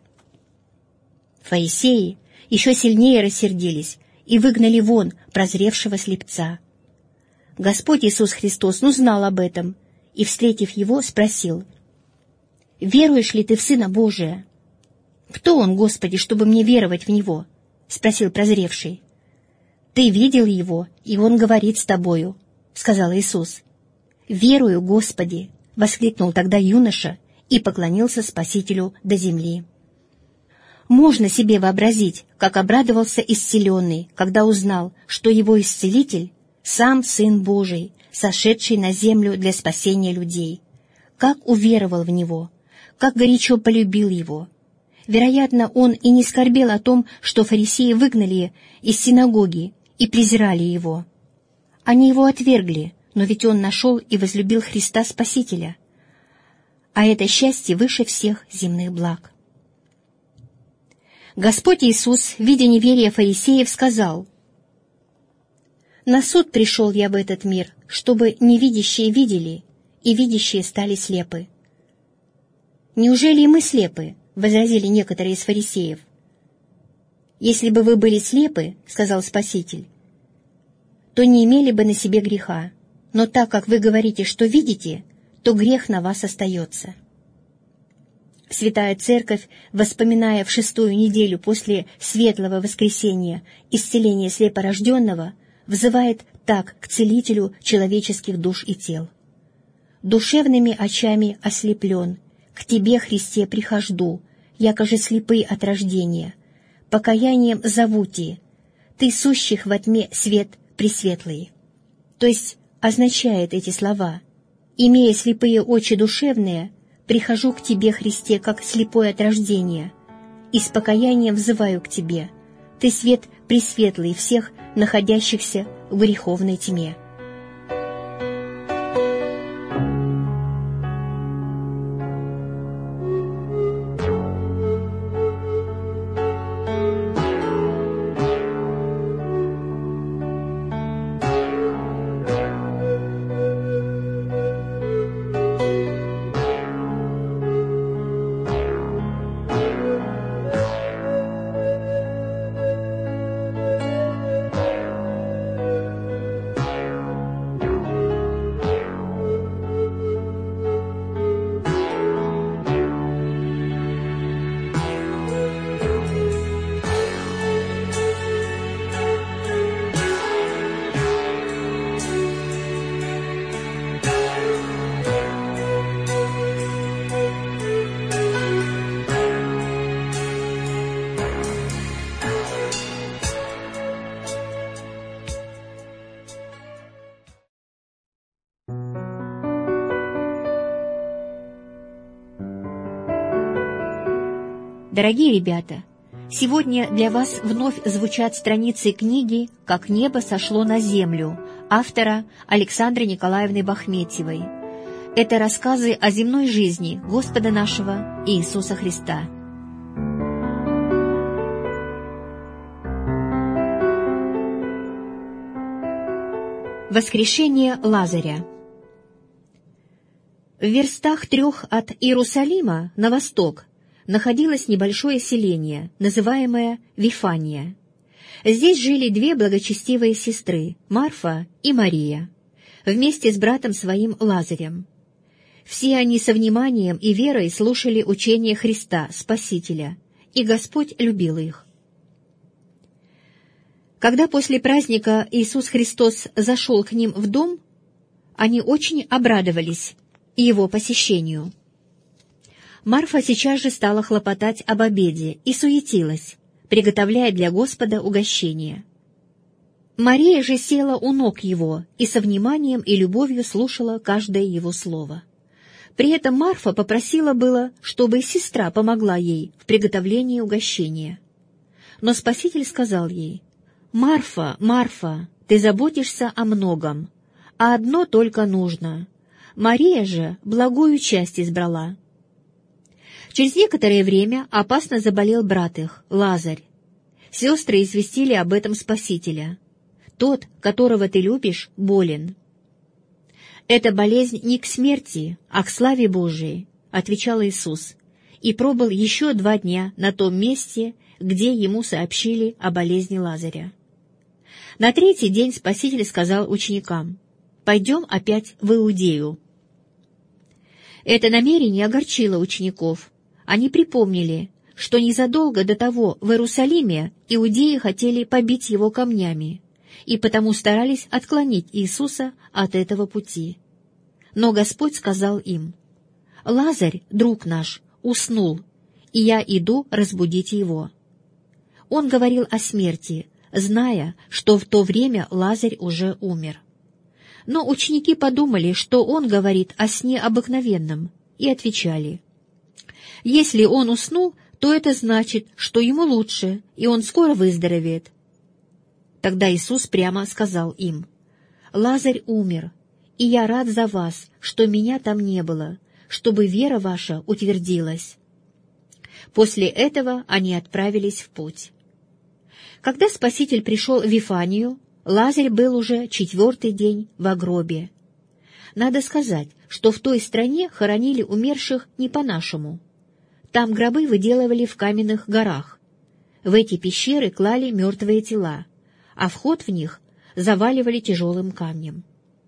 Фарисеи еще сильнее рассердились и выгнали вон прозревшего слепца. Господь Иисус Христос узнал об этом и, встретив его, спросил: «Веруешь ли ты в Сына Божия?» «Кто он, Господи, чтобы мне веровать в Него?» — спросил прозревший. «Ты видел его, и он говорит с тобою», — сказал Иисус. «Верую, Господи!» — воскликнул тогда юноша и поклонился Спасителю до земли. Можно себе вообразить, как обрадовался исцеленный, когда узнал, что его исцелитель — сам Сын Божий, сошедший на землю для спасения людей. Как уверовал в Него, как горячо полюбил Его. Вероятно, он и не скорбел о том, что фарисеи выгнали из синагоги и презирали Его. Они Его отвергли, но ведь он нашел и возлюбил Христа Спасителя. А это счастье выше всех земных благ. Господь Иисус, видя неверие фарисеев, сказал: «На суд пришел я в этот мир, чтобы невидящие видели, и видящие стали слепы». «Неужели и мы слепы?» — возразили некоторые из фарисеев. «Если бы вы были слепы, — сказал Спаситель, — то не имели бы на себе греха, но так как вы говорите, что видите, то грех на вас остается». Святая Церковь, воспоминая в шестую неделю после Светлого Воскресения исцеление слепорожденного, взывает так к Целителю человеческих душ и тел: «Душевными очами ослеплен, к Тебе, Христе, прихожду, якоже слепый от рождения. Покаянием зову Ти, Ты сущих во тьме свет пресветлый». То есть означает эти слова: «Имея слепые очи душевные, прихожу к Тебе, Христе, как слепой от рождения, и с покаянием взываю к Тебе. Ты свет пресветлый всех, находящихся в греховной тьме». Дорогие ребята, сегодня для вас вновь звучат страницы книги «Как небо сошло на землю» автора Александры Николаевны Бахметьевой. Это рассказы о земной жизни Господа нашего Иисуса Христа. Воскрешение Лазаря. В верстах трех от Иерусалима на восток находилось небольшое селение, называемое Вифания. Здесь жили две благочестивые сестры, Марфа и Мария, вместе с братом своим Лазарем. Все они со вниманием и верой слушали учение Христа, Спасителя, и Господь любил их. Когда после праздника Иисус Христос зашел к ним в дом, они очень обрадовались Его посещению. Марфа сейчас же стала хлопотать об обеде и суетилась, приготовляя для Господа угощение. Мария же села у ног Его и со вниманием и любовью слушала каждое Его слово. При этом Марфа попросила было, чтобы сестра помогла ей в приготовлении угощения. Но Спаситель сказал ей: «Марфа, Марфа, ты заботишься о многом, а одно только нужно. Мария же благую часть избрала». Через некоторое время опасно заболел брат их, Лазарь. Сестры известили об этом Спасителя. «Тот, которого ты любишь, болен». «Эта болезнь не к смерти, а к славе Божией», — отвечал Иисус, и пробыл еще два дня на том месте, где ему сообщили о болезни Лазаря. На третий день Спаситель сказал ученикам: «Пойдем опять в Иудею». Это намерение огорчило учеников. Они припомнили, что незадолго до того в Иерусалиме иудеи хотели побить его камнями, и потому старались отклонить Иисуса от этого пути. Но Господь сказал им: «Лазарь, друг наш, уснул, и я иду разбудить его». Он говорил о смерти, зная, что в то время Лазарь уже умер. Но ученики подумали, что он говорит о сне обыкновенном, и отвечали: «Если он уснул, то это значит, что ему лучше, и он скоро выздоровеет». Тогда Иисус прямо сказал им: «Лазарь умер, и я рад за вас, что меня там не было, чтобы вера ваша утвердилась». После этого они отправились в путь. Когда Спаситель пришел в Вифанию, Лазарь был уже четвертый день в гробе. Надо сказать, что в той стране хоронили умерших не по-нашему. Там гробы выделывали в каменных горах. В эти пещеры клали мертвые тела, а вход в них заваливали тяжелым камнем.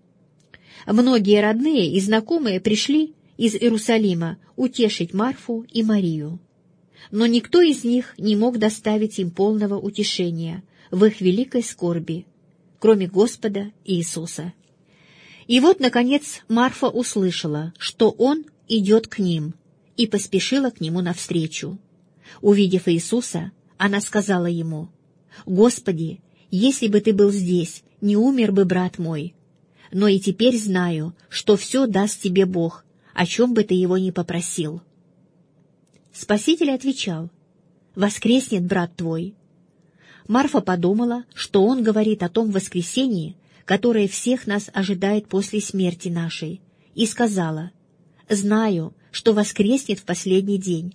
Многие родные и знакомые пришли из Иерусалима утешить Марфу и Марию. Но никто из них не мог доставить им полного утешения в их великой скорби, кроме Господа Иисуса. И вот, наконец, Марфа услышала, что Он идет к ним, и поспешила к Нему навстречу. Увидев Иисуса, она сказала Ему: «Господи, если бы Ты был здесь, не умер бы брат мой. Но и теперь знаю, что все даст Тебе Бог, о чем бы Ты Его ни попросил». Спаситель отвечал: «Воскреснет брат твой». Марфа подумала, что он говорит о том воскресении, которое всех нас ожидает после смерти нашей, и сказала: «Знаю, что воскреснет в последний день».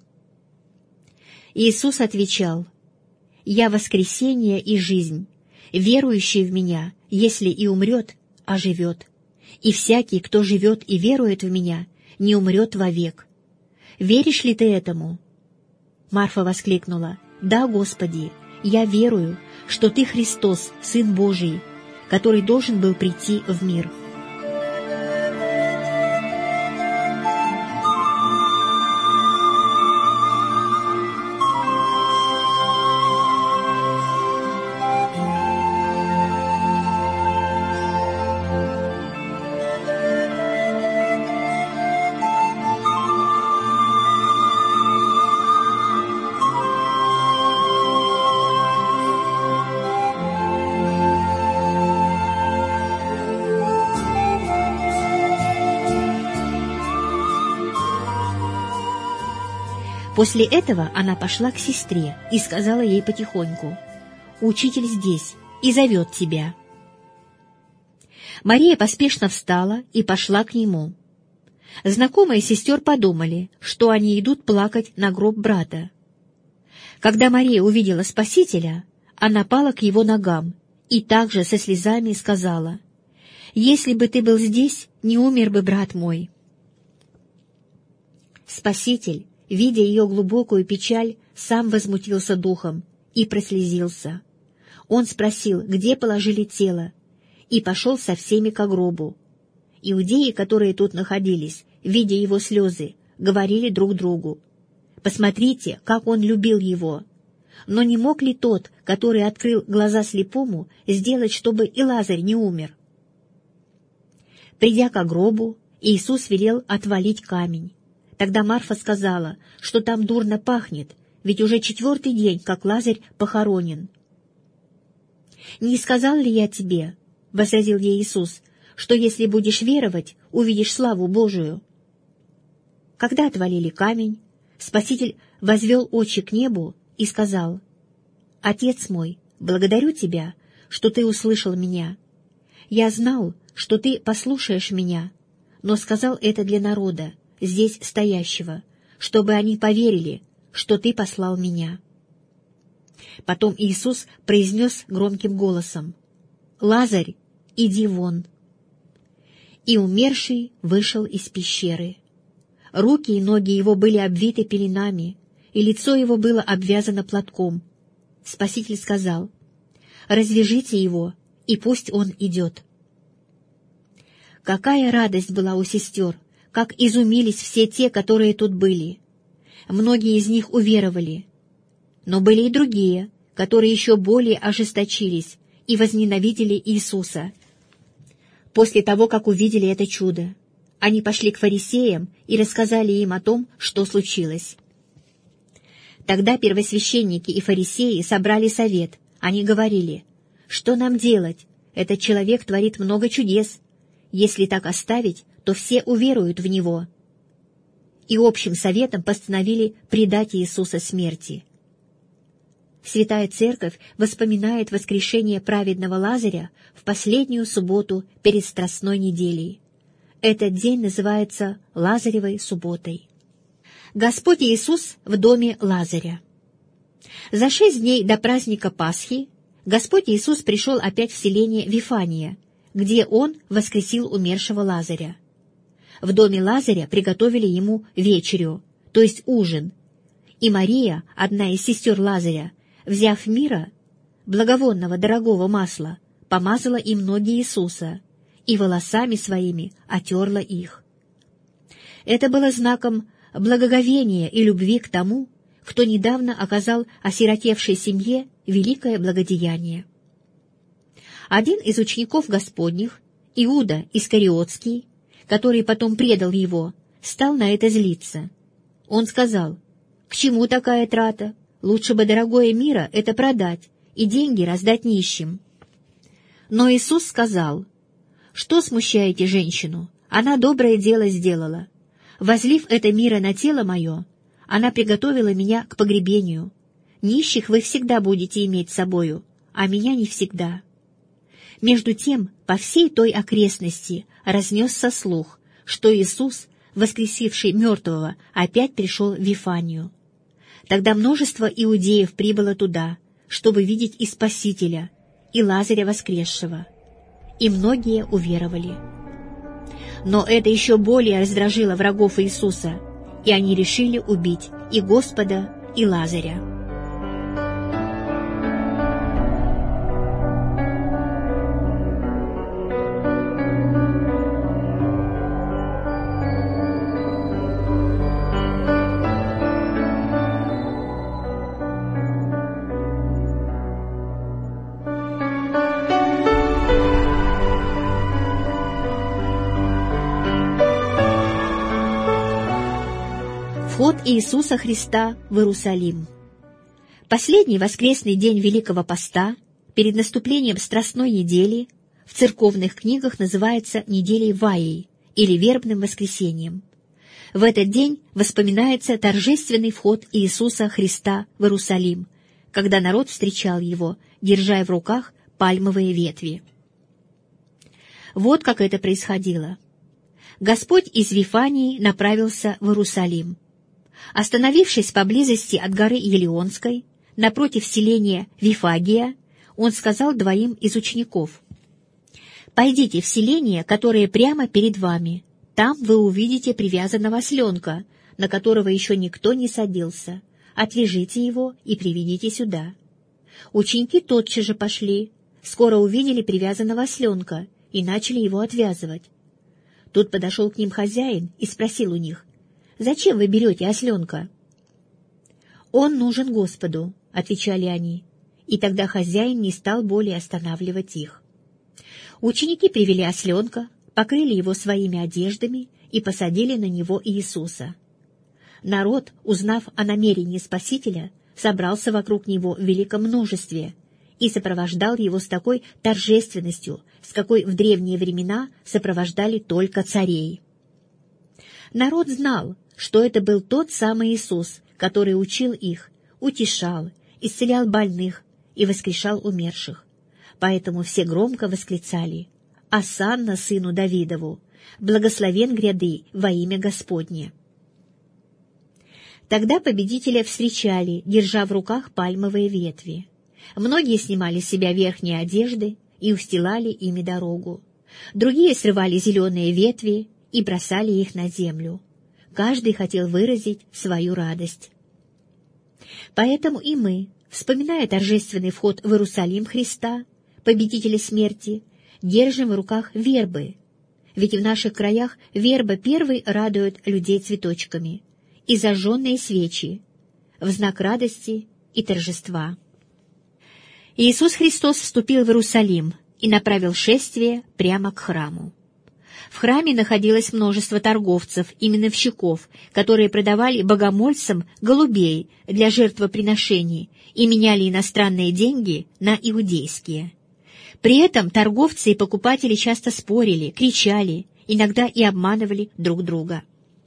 Иисус отвечал: «Я воскресение и жизнь. Верующий в Меня, если и умрет, оживет. И всякий, кто живет и верует в Меня, не умрет вовек. Веришь ли ты этому?» Марфа воскликнула: «Да, Господи, я верую, что Ты Христос, Сын Божий, который должен был прийти в мир». После этого она пошла к сестре и сказала ей потихоньку: «Учитель здесь и зовет тебя». Мария поспешно встала и пошла к нему. Знакомые сестер подумали, что они идут плакать на гроб брата. Когда Мария увидела Спасителя, она пала к его ногам и также со слезами сказала: Если бы ты был здесь, не умер бы брат мой». Спаситель, видя ее глубокую печаль, сам возмутился духом и прослезился. Он спросил, где положили тело, и пошел со всеми к гробу. Иудеи, которые тут находились, видя его слезы, говорили друг другу: «Посмотрите, как он любил его». Но не мог ли тот, который открыл глаза слепому, сделать, чтобы и Лазарь не умер? Придя к гробу, Иисус велел отвалить камень. Тогда Марфа сказала, что там дурно пахнет, ведь уже четвертый день, как Лазарь похоронен. «Не сказал ли я тебе, — возразил ей Иисус, — что если будешь веровать, увидишь славу Божию?» Когда отвалили камень, Спаситель возвел очи к небу и сказал: «Отец мой, благодарю Тебя, что Ты услышал меня. Я знал, что Ты послушаешь меня, но сказал это для народа, здесь стоящего, чтобы они поверили, что Ты послал меня». Потом Иисус произнес громким голосом: «Лазарь, иди вон». И умерший вышел из пещеры. Руки и ноги его были обвиты пеленами, и лицо его было обвязано платком. Спаситель сказал: «Развяжите его, и пусть он идет». Какая радость была у сестер, как изумились все те, которые тут были. Многие из них уверовали. Но были и другие, которые еще более ожесточились и возненавидели Иисуса. После того, как увидели это чудо, они пошли к фарисеям и рассказали им о том, что случилось. Тогда первосвященники и фарисеи собрали совет. Они говорили: «Что нам делать? Этот человек творит много чудес. Если так оставить, то все уверуют в него». И общим советом постановили предать Иисуса смерти. Святая Церковь воспоминает воскрешение праведного Лазаря в последнюю субботу перед Страстной неделей. Этот день называется Лазаревой субботой. Господь Иисус в доме Лазаря. За шесть дней до праздника Пасхи Господь Иисус пришел опять в селение Вифания, где Он воскресил умершего Лазаря. В доме Лазаря приготовили ему вечерю, то есть ужин, и Мария, одна из сестер Лазаря, взяв мира, благовонного дорогого масла, помазала им ноги Иисуса и волосами своими отерла их. Это было знаком благоговения и любви к тому, кто недавно оказал осиротевшей семье великое благодеяние. Один из учеников Господних, Иуда Искариотский, который потом предал его, стал на это злиться. Он сказал: «К чему такая трата? Лучше бы дорогое мира это продать и деньги раздать нищим». Но Иисус сказал: «Что смущаете женщину? Она доброе дело сделала. Возлив это мира на тело мое, она приготовила меня к погребению. Нищих вы всегда будете иметь с собою, а меня не всегда». Между тем, по всей той окрестности разнесся слух, что Иисус, воскресивший мертвого, опять пришел в Вифанию. Тогда множество иудеев прибыло туда, чтобы видеть и Спасителя, и Лазаря воскресшего, и многие уверовали. Но это еще более раздражило врагов Иисуса, и они решили убить и Господа, и Лазаря. Вход Иисуса Христа в Иерусалим. Последний воскресный день Великого Поста, перед наступлением Страстной недели, в церковных книгах называется неделей Ваей или Вербным воскресением. В этот день воспоминается торжественный вход Иисуса Христа в Иерусалим, когда народ встречал его, держа в руках пальмовые ветви. Вот как это происходило. Господь из Вифании направился в Иерусалим. Остановившись поблизости от горы Елеонской, напротив селения Вифагия, он сказал двоим из учеников: «Пойдите в селение, которое прямо перед вами. Там вы увидите привязанного осленка, на которого еще никто не садился. Отвяжите его и приведите сюда». Ученики тотчас же пошли, скоро увидели привязанного осленка и начали его отвязывать. Тут подошел к ним хозяин и спросил у них: «Зачем вы берете осленка?» «Он нужен Господу», — отвечали они, и тогда хозяин не стал более останавливать их. Ученики привели осленка, покрыли его своими одеждами и посадили на него Иисуса. Народ, узнав о намерении Спасителя, собрался вокруг него в великом множестве и сопровождал его с такой торжественностью, с какой в древние времена сопровождали только царей. Народ знал, что это был тот самый Иисус, который учил их, утешал, исцелял больных и воскрешал умерших. Поэтому все громко восклицали: «Осанна сыну Давидову! Благословен гряды во имя Господне!» Тогда победителя встречали, держа в руках пальмовые ветви. Многие снимали с себя верхние одежды и устилали ими дорогу. Другие срывали зеленые ветви и бросали их на землю. Каждый хотел выразить свою радость. Поэтому и мы, вспоминая торжественный вход в Иерусалим Христа, победителя смерти, держим в руках вербы, ведь в наших краях верба первой радует людей цветочками, и зажженные свечи в знак радости и торжества. Иисус Христос вступил в Иерусалим и направил шествие прямо к храму. В храме находилось множество торговцев и миновщиков, которые продавали богомольцам голубей для жертвоприношений и меняли иностранные деньги на иудейские. При этом торговцы и покупатели часто спорили, кричали, иногда и обманывали друг друга.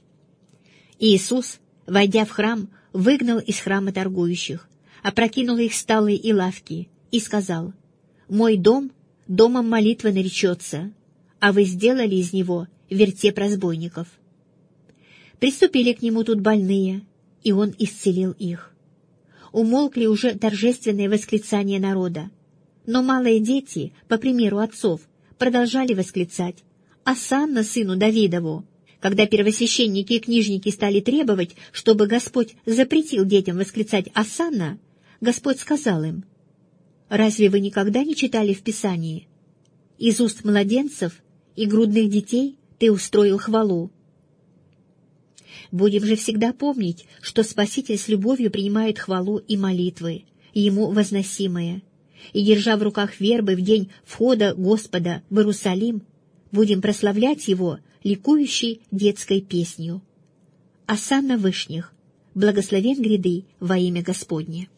Иисус, войдя в храм, выгнал из храма торгующих, опрокинул их столы и лавки и сказал: «Мой дом домом молитвы наречется, а вы сделали из него вертеп разбойников». Приступили к нему тут больные, и он исцелил их. Умолкли уже торжественные восклицания народа, но малые дети, по примеру отцов, продолжали восклицать: «Осанна сыну Давидову!» Когда первосвященники и книжники стали требовать, чтобы Господь запретил детям восклицать «Осанна», Господь сказал им: «Разве вы никогда не читали в Писании? Из уст младенцев и грудных детей ты устроил хвалу». Будем же всегда помнить, что Спаситель с любовью принимает хвалу и молитвы, Ему возносимые, и, держа в руках вербы в день входа Господа в Иерусалим, будем прославлять Его ликующей детской песнью: «Осанна вышних, благословен гряды во имя Господне».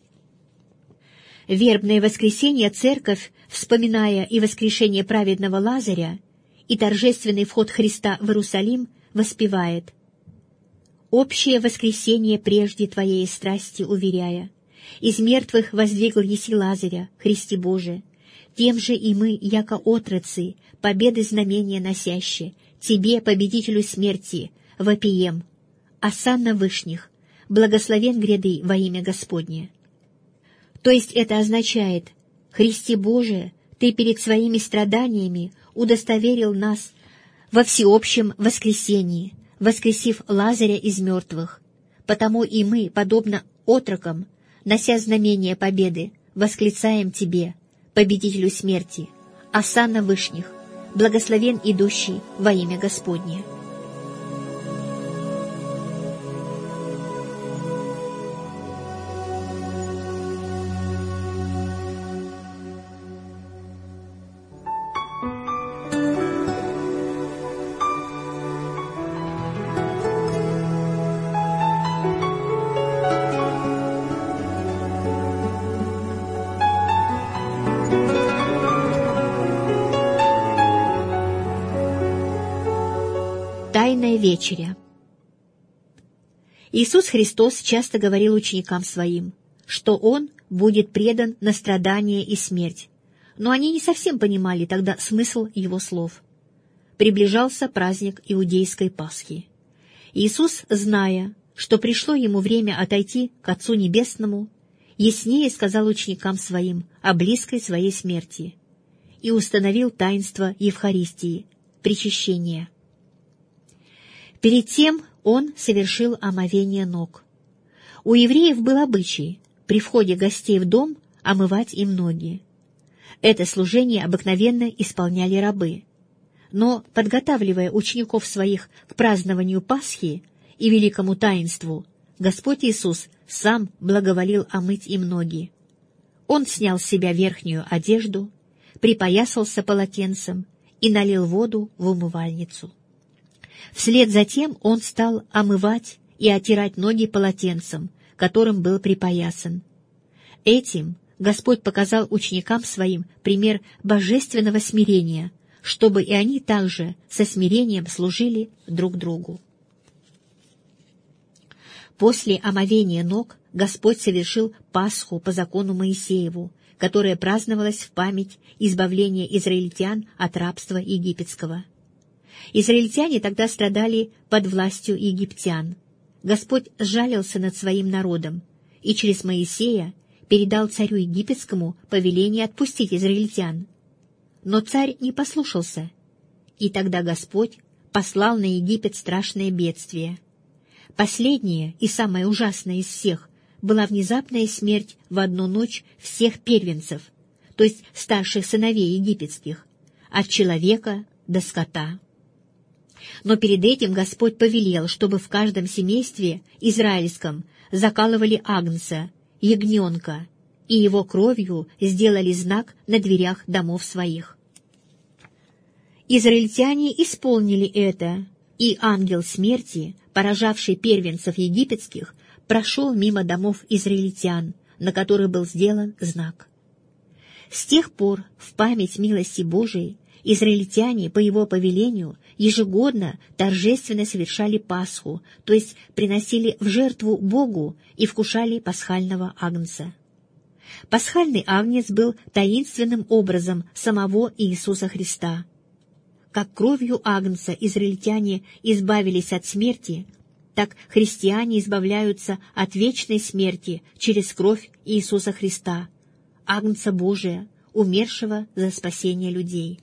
Вербное воскресенье церковь, вспоминая и воскрешение праведного Лазаря, и торжественный вход Христа в Иерусалим, воспевает: «Общее воскресенье прежде Твоей страсти уверяя, из мертвых воздвигл еси Лазаря, Христе Боже, тем же и мы, яко отроцы, победы знамения носяще, Тебе, победителю смерти, вопием: осанна вышних, благословен гряды во имя Господне». То есть это означает: «Христе Боже, Ты перед Своими страданиями удостоверил нас во всеобщем воскресении, воскресив Лазаря из мертвых. Потому и мы, подобно отрокам, нося знамение победы, восклицаем Тебе, победителю смерти: осанна вышних, благословен идущий во имя Господне». Тайная вечеря. Иисус Христос часто говорил ученикам Своим, что Он будет предан на страдания и смерть, но они не совсем понимали тогда смысл Его слов. Приближался праздник Иудейской Пасхи. Иисус, зная, что пришло Ему время отойти к Отцу Небесному, яснее сказал ученикам Своим о близкой Своей смерти и установил таинство Евхаристии, причащения. Перед тем он совершил омовение ног. У евреев был обычай при входе гостей в дом омывать им ноги. Это служение обыкновенно исполняли рабы. Но, подготавливая учеников своих к празднованию Пасхи и великому таинству, Господь Иисус сам благоволил омыть им ноги. Он снял с себя верхнюю одежду, припоясался полотенцем и налил воду в умывальницу. Вслед за тем он стал омывать и отирать ноги полотенцем, которым был припоясан. Этим Господь показал ученикам своим пример божественного смирения, чтобы и они также со смирением служили друг другу. После омовения ног Господь совершил Пасху по закону Моисееву, которая праздновалась в память избавления израильтян от рабства египетского. Израильтяне тогда страдали под властью египтян. Господь сжалился над своим народом и через Моисея передал царю египетскому повеление отпустить израильтян. Но царь не послушался, и тогда Господь послал на Египет страшное бедствие. Последнее и самое ужасное из всех была внезапная смерть в одну ночь всех первенцев, то есть старших сыновей египетских, от человека до скота. Но перед этим Господь повелел, чтобы в каждом семействе израильском закалывали агнца, ягненка, и его кровью сделали знак на дверях домов своих. Израильтяне исполнили это, и ангел смерти, поражавший первенцев египетских, прошел мимо домов израильтян, на которых был сделан знак. С тех пор, в память милости Божией, израильтяне по его повелению ежегодно торжественно совершали Пасху, то есть приносили в жертву Богу и вкушали пасхального агнца. Пасхальный агнец был таинственным образом самого Иисуса Христа. Как кровью агнца израильтяне избавились от смерти, так христиане избавляются от вечной смерти через кровь Иисуса Христа, агнца Божия, умершего за спасение людей.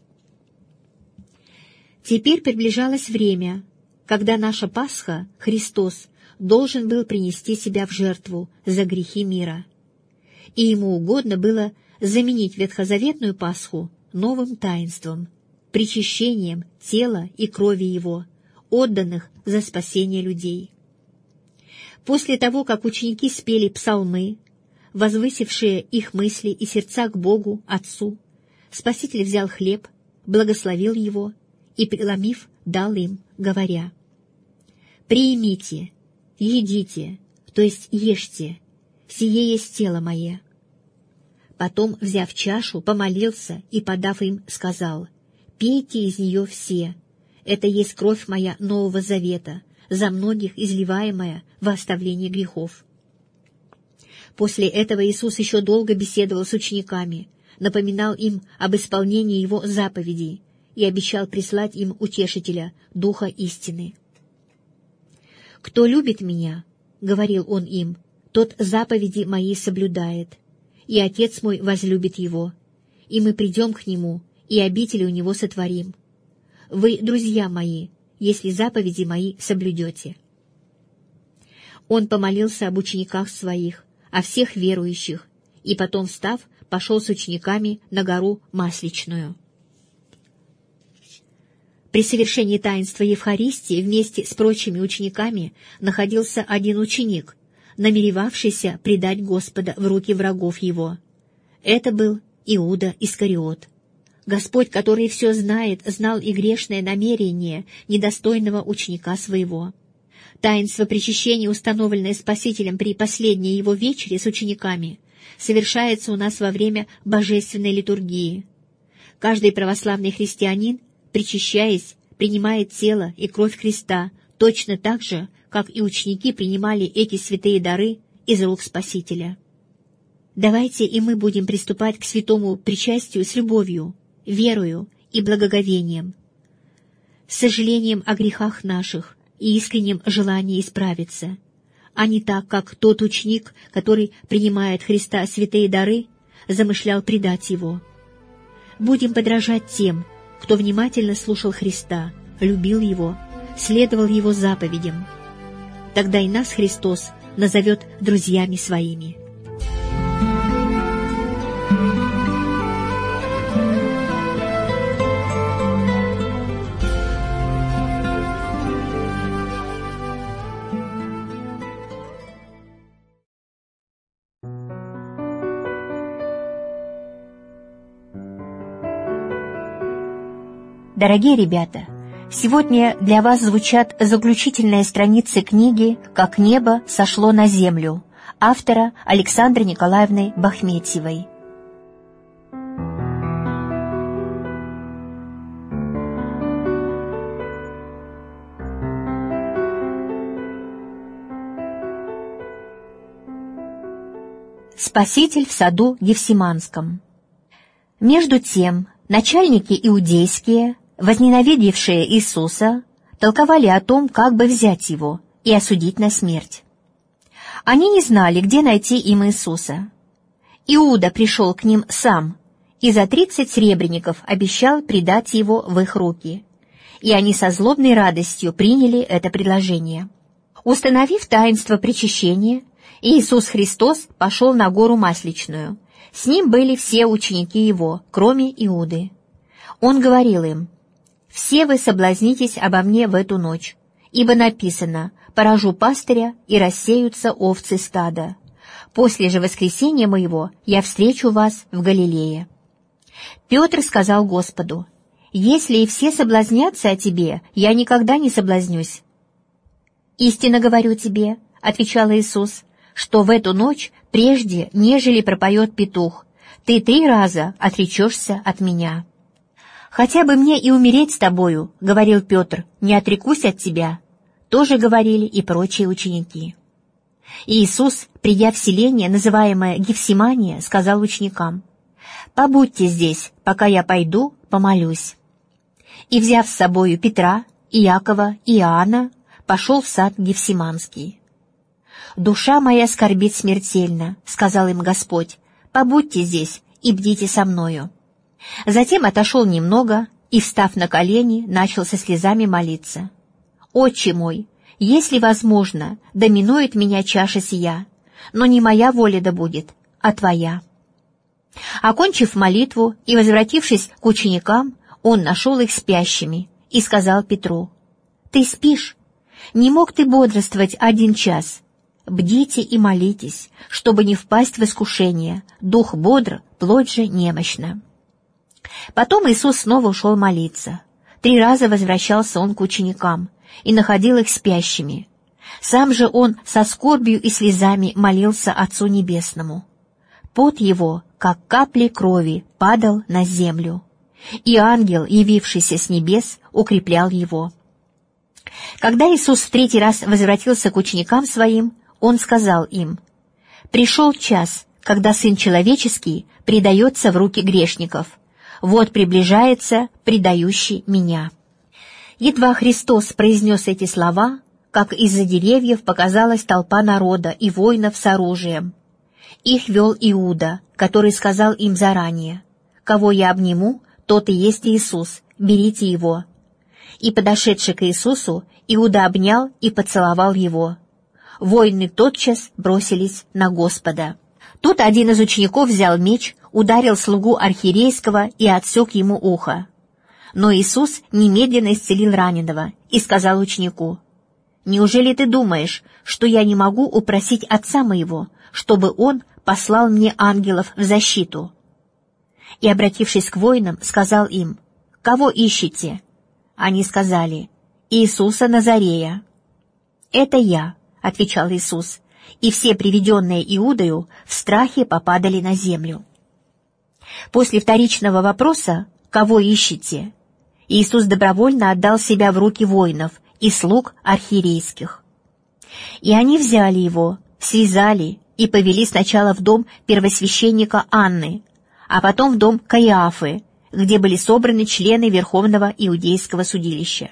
Теперь приближалось время, когда наша Пасха, Христос, должен был принести себя в жертву за грехи мира. И ему угодно было заменить ветхозаветную Пасху новым таинством, причащением тела и крови Его, отданных за спасение людей. После того, как ученики спели псалмы, возвысившие их мысли и сердца к Богу, Отцу, Спаситель взял хлеб, благословил его и, преломив, дал им, говоря: «Приимите, едите, то есть ешьте, сие есть тело мое». Потом, взяв чашу, помолился и, подав им, сказал: «Пейте из нее все, это есть кровь моя Нового Завета, за многих изливаемая во оставление грехов». После этого Иисус еще долго беседовал с учениками, напоминал им об исполнении Его заповедей и обещал прислать им Утешителя, Духа истины. «Кто любит Меня, — говорил Он им, — тот заповеди Мои соблюдает, и Отец Мой возлюбит его, и мы придем к Нему, и обители у Него сотворим. Вы, друзья Мои, если заповеди Мои соблюдете». Он помолился об учениках Своих, о всех верующих, и потом, встав, пошел с учениками на гору Масличную. При совершении таинства Евхаристии вместе с прочими учениками находился один ученик, намеревавшийся предать Господа в руки врагов Его. Это был Иуда Искариот. Господь, который все знает, знал и грешное намерение недостойного ученика своего. Таинство причащения, установленное Спасителем при последней Его вечере с учениками, совершается у нас во время божественной литургии. Каждый православный христианин, причащаясь, принимает тело и кровь Христа точно так же, как и ученики принимали эти святые дары из рук Спасителя. Давайте и мы будем приступать к святому причастию с любовью, верою и благоговением, с сожалением о грехах наших и искренним желанием исправиться, а не так, как тот ученик, который принимает Христа святые дары, замышлял предать Его. будем подражать тем, кто внимательно слушал Христа, любил Его, следовал Его заповедям. Тогда и нас Христос назовет друзьями своими. Дорогие ребята, сегодня для вас звучат заключительные страницы книги «Как небо сошло на землю» автора Александры Николаевны Бахметьевой. Спаситель в саду Гефсиманском. Между тем, начальники иудейские, возненавидевшие Иисуса, толковали о том, как бы взять Его и осудить на смерть. Они не знали, где найти им Иисуса. Иуда пришел к ним сам и за тридцать сребреников обещал предать Его в их руки, и они со злобной радостью приняли это предложение. Установив таинство причащения, Иисус Христос пошел на гору Масличную. С ним были все ученики Его, кроме Иуды. Он говорил им: «Все вы соблазнитесь обо мне в эту ночь, ибо написано: поражу пастыря, и рассеются овцы стада. После же воскресения моего я встречу вас в Галилее». Петр сказал Господу: «Если и все соблазнятся о тебе, я никогда не соблазнюсь». «Истинно говорю тебе, — отвечал Иисус, — что в эту ночь, прежде нежели пропоет петух, ты три раза отречешься от меня». «Хотя бы мне и умереть с тобою, — говорил Петр, — не отрекусь от тебя», тоже говорили и прочие ученики. Иисус, придя в селение, называемое Гефсимания, сказал ученикам: «Побудьте здесь, пока я пойду помолюсь». И, взяв с собою Петра, Иакова и Иоанна, пошел в сад Гефсиманский. «Душа моя скорбит смертельно, — сказал им Господь, — побудьте здесь и бдите со мною». Затем отошел немного и, встав на колени, начал со слезами молиться: «Отче мой, если возможно, да минует меня чаша сия, но не моя воля да будет, а Твоя». Окончив молитву и возвратившись к ученикам, он нашел их спящими и сказал Петру: «Ты спишь? Не мог ты бодрствовать один час? Бдите и молитесь, чтобы не впасть в искушение. Дух бодр, плоть же немощна». Потом Иисус снова ушел молиться. Три раза возвращался он к ученикам и находил их спящими. Сам же он со скорбью и слезами молился Отцу Небесному. Пот его, как капли крови, падал на землю, и ангел, явившийся с небес, укреплял его. Когда Иисус в третий раз возвратился к ученикам своим, Он сказал им: «Пришел час, когда Сын Человеческий предается в руки грешников. Вот приближается предающий Меня». Едва Христос произнес эти слова, как из-за деревьев показалась толпа народа и воинов с оружием. Их вел Иуда, который сказал им заранее: «Кого я обниму, тот и есть Иисус, берите его». И, подошедший к Иисусу, Иуда обнял и поцеловал его. Воины тотчас бросились на Господа. Тут один из учеников взял меч, ударил слугу архиерейского и отсек ему ухо. Но Иисус немедленно исцелил раненого и сказал ученику: «Неужели ты думаешь, что я не могу упросить Отца моего, чтобы Он послал мне ангелов в защиту?» И, обратившись к воинам, сказал им: «Кого ищете?» Они сказали: «Иисуса Назарея». «Это я», — отвечал Иисус, и все приведенные Иудою в страхе попадали на землю. После вторичного вопроса «Кого ищете?» Иисус добровольно отдал себя в руки воинов и слуг архиерейских. И они взяли его, связали и повели сначала в дом первосвященника Анны, а потом в дом Каиафы, где были собраны члены Верховного Иудейского судилища.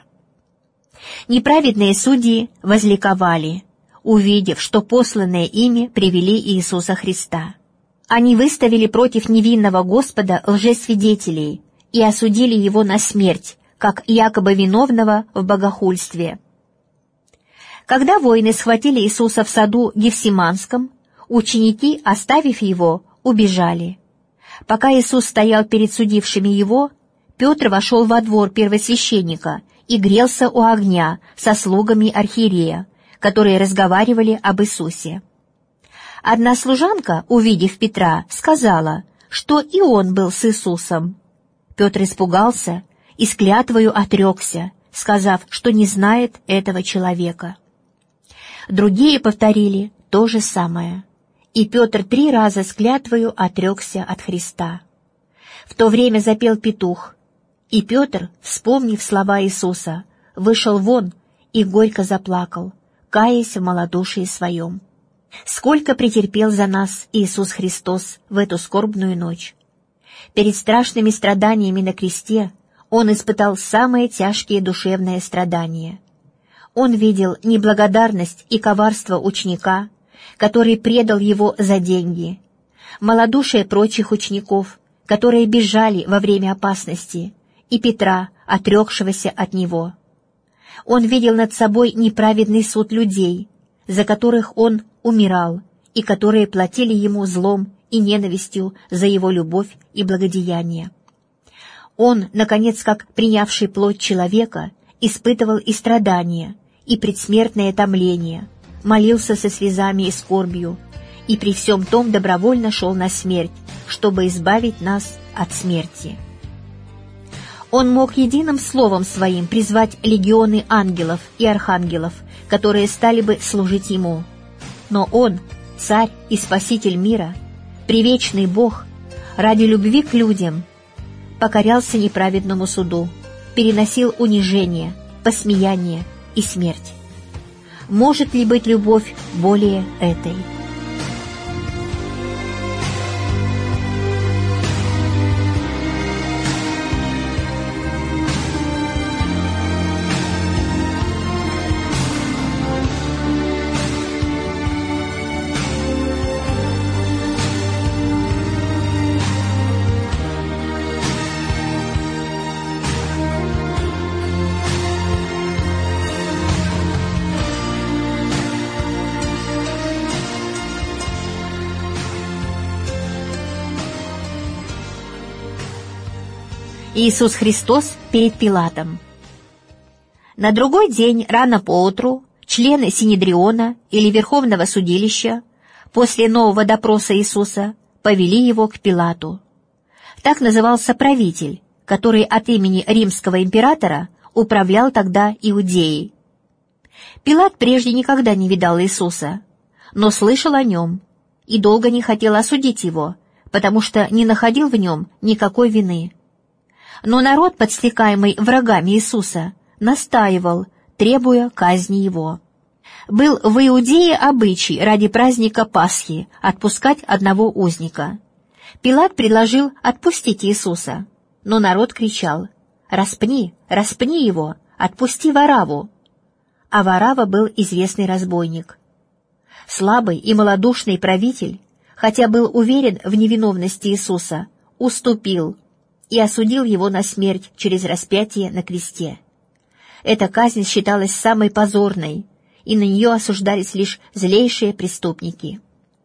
Неправедные судьи возликовали, увидев, что посланные ими привели Иисуса Христа. Они выставили против невинного Господа лжесвидетелей и осудили его на смерть, как якобы виновного в богохульстве. Когда воины схватили Иисуса в саду Гефсиманском, ученики, оставив его, убежали. Пока Иисус стоял перед судившими его, Петр вошел во двор первосвященника и грелся у огня со слугами архиерея, которые разговаривали об Иисусе. Одна служанка, увидев Петра, сказала, что и он был с Иисусом. Петр испугался и с клятвою отрекся, сказав, что не знает этого человека. Другие повторили то же самое, и Петр три раза с клятвою отрекся от Христа. В то время запел петух, и Петр, вспомнив слова Иисуса, вышел вон и горько заплакал, каясь в малодушии своем. Сколько претерпел за нас Иисус Христос в эту скорбную ночь! Перед страшными страданиями на кресте Он испытал самые тяжкие душевные страдания. Он видел неблагодарность и коварство ученика, который предал его за деньги, малодушие прочих учеников, которые бежали во время опасности, и Петра, отрекшегося от него. Он видел над собой неправедный суд людей, за которых он умирал, и которые платили ему злом и ненавистью за его любовь и благодеяние. Он, наконец, как принявший плоть человека, испытывал и страдания, и предсмертное томление, молился со слезами и скорбью, и при всем том добровольно шел на смерть, чтобы избавить нас от смерти. Он мог единым словом своим призвать легионы ангелов и архангелов, которые стали бы служить ему. Но он, царь и спаситель мира, привечный Бог, ради любви к людям, покорялся неправедному суду, переносил унижение, посмеяние и смерть. Может ли быть любовь более этой? Иисус Христос перед Пилатом. На другой день рано поутру члены Синедриона или Верховного судилища после нового допроса Иисуса повели его к Пилату. Так назывался правитель, который от имени римского императора управлял тогда Иудеей. Пилат прежде никогда не видал Иисуса, но слышал о нем и долго не хотел осудить его, потому что не находил в нем никакой вины. Но народ, подстрекаемый врагами Иисуса, настаивал, требуя казни его. Был в Иудее обычай ради праздника Пасхи отпускать одного узника. Пилат предложил отпустить Иисуса, но народ кричал: «Распни, распни его, отпусти Варавву!» А Варавва был известный разбойник. Слабый и малодушный правитель, хотя был уверен в невиновности Иисуса, уступил и осудил его на смерть через распятие на кресте. Эта казнь считалась самой позорной, и на нее осуждались лишь злейшие преступники.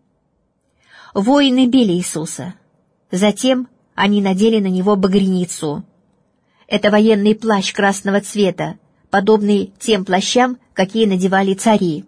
Воины били Иисуса. Затем они надели на него багряницу. Это военный плащ красного цвета, подобный тем плащам, какие надевали цари.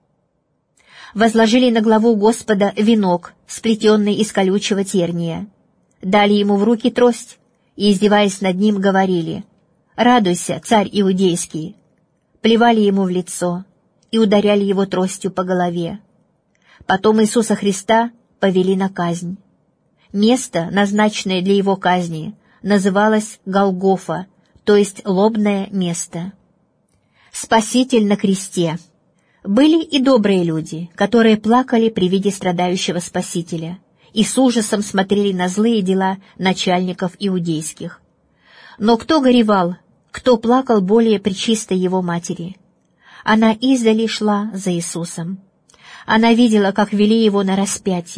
Возложили на главу Господа венок, сплетенный из колючего терния. Дали ему в руки трость и, издеваясь над ним, говорили: «Радуйся, царь иудейский!» Плевали ему в лицо и ударяли его тростью по голове. Потом Иисуса Христа повели на казнь. Место, назначенное для его казни, называлось Голгофа, то есть лобное место. Спаситель на кресте. Были и добрые люди, которые плакали при виде страдающего Спасителя и с ужасом смотрели на злые дела начальников иудейских. Но кто горевал, кто плакал более пречистой его матери? Она издали шла за Иисусом. Она видела, как вели его на распятие,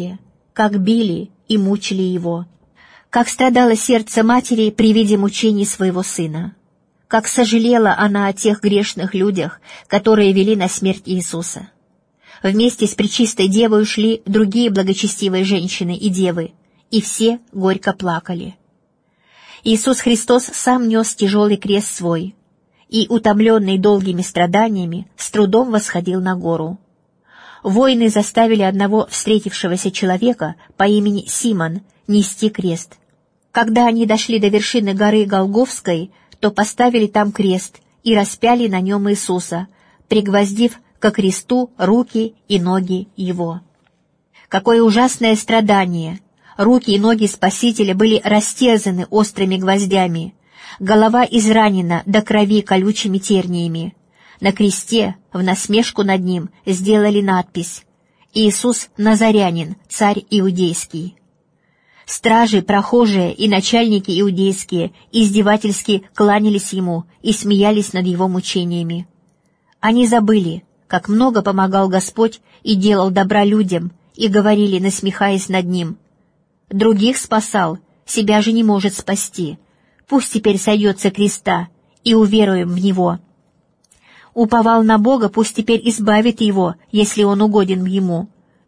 как били и мучили его, как страдало сердце матери при виде мучений своего сына, как сожалела она о тех грешных людях, которые вели на смерть Иисуса. Вместе с Пречистой Девой шли другие благочестивые женщины и девы, и все горько плакали. Иисус Христос сам нес тяжелый крест свой, и, утомленный долгими страданиями, с трудом восходил на гору. Воины заставили одного встретившегося человека по имени Симон нести крест. Когда они дошли до вершины горы Голгофской, то поставили там крест и распяли на нем Иисуса, пригвоздив ко кресту руки и ноги его. Какое ужасное страдание! Руки и ноги Спасителя были растерзаны острыми гвоздями, голова изранена до крови колючими терниями. На кресте, в насмешку над ним, сделали надпись «Иисус Назарянин, царь иудейский». Стражи, прохожие и начальники иудейские издевательски кланялись ему и смеялись над его мучениями. Они забыли, как много помогал Господь и делал добра людям, и говорили, насмехаясь над ним: «Других спасал, себя же не может спасти. Пусть теперь сойдет со креста, и уверуем в Него. Уповал на Бога, пусть теперь избавит его, если он угоден ему».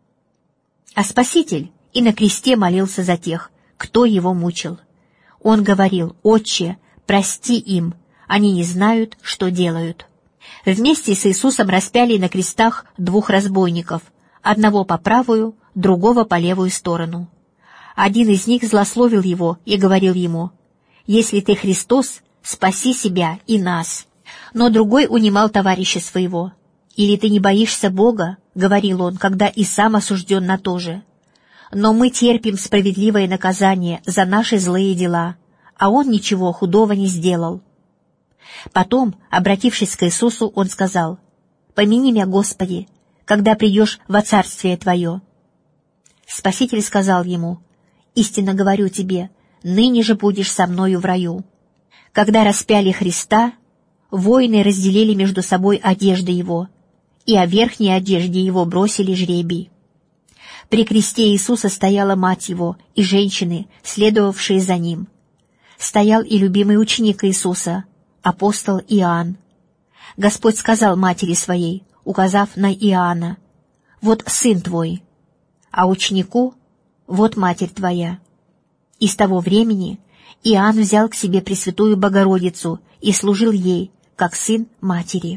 А Спаситель и на кресте молился за тех, кто его мучил. Он говорил: «Отче, прости им, они не знают, что делают». Вместе с Иисусом распяли на крестах двух разбойников, одного по правую, другого по левую сторону. Один из них злословил его и говорил ему: «Если ты Христос, спаси себя и нас». Но другой унимал товарища своего. «Или ты не боишься Бога?» — говорил он, когда и сам осужден на то же. «Но мы терпим справедливое наказание за наши злые дела, а он ничего худого не сделал». Потом, обратившись к Иисусу, он сказал: «Помяни меня, Господи, когда придешь во Царствие Твое». Спаситель сказал ему: «Истинно говорю тебе, ныне же будешь со мною в раю». Когда распяли Христа, воины разделили между собой одежды его, и о верхней одежде его бросили жребий. При кресте Иисуса стояла мать его и женщины, следовавшие за ним. Стоял и любимый ученик Иисуса, апостол Иоанн. Господь сказал матери своей, указав на Иоанна: «Вот сын твой», а ученику: «Вот матерь твоя». И с того времени Иоанн взял к себе Пресвятую Богородицу и служил ей, как сын матери.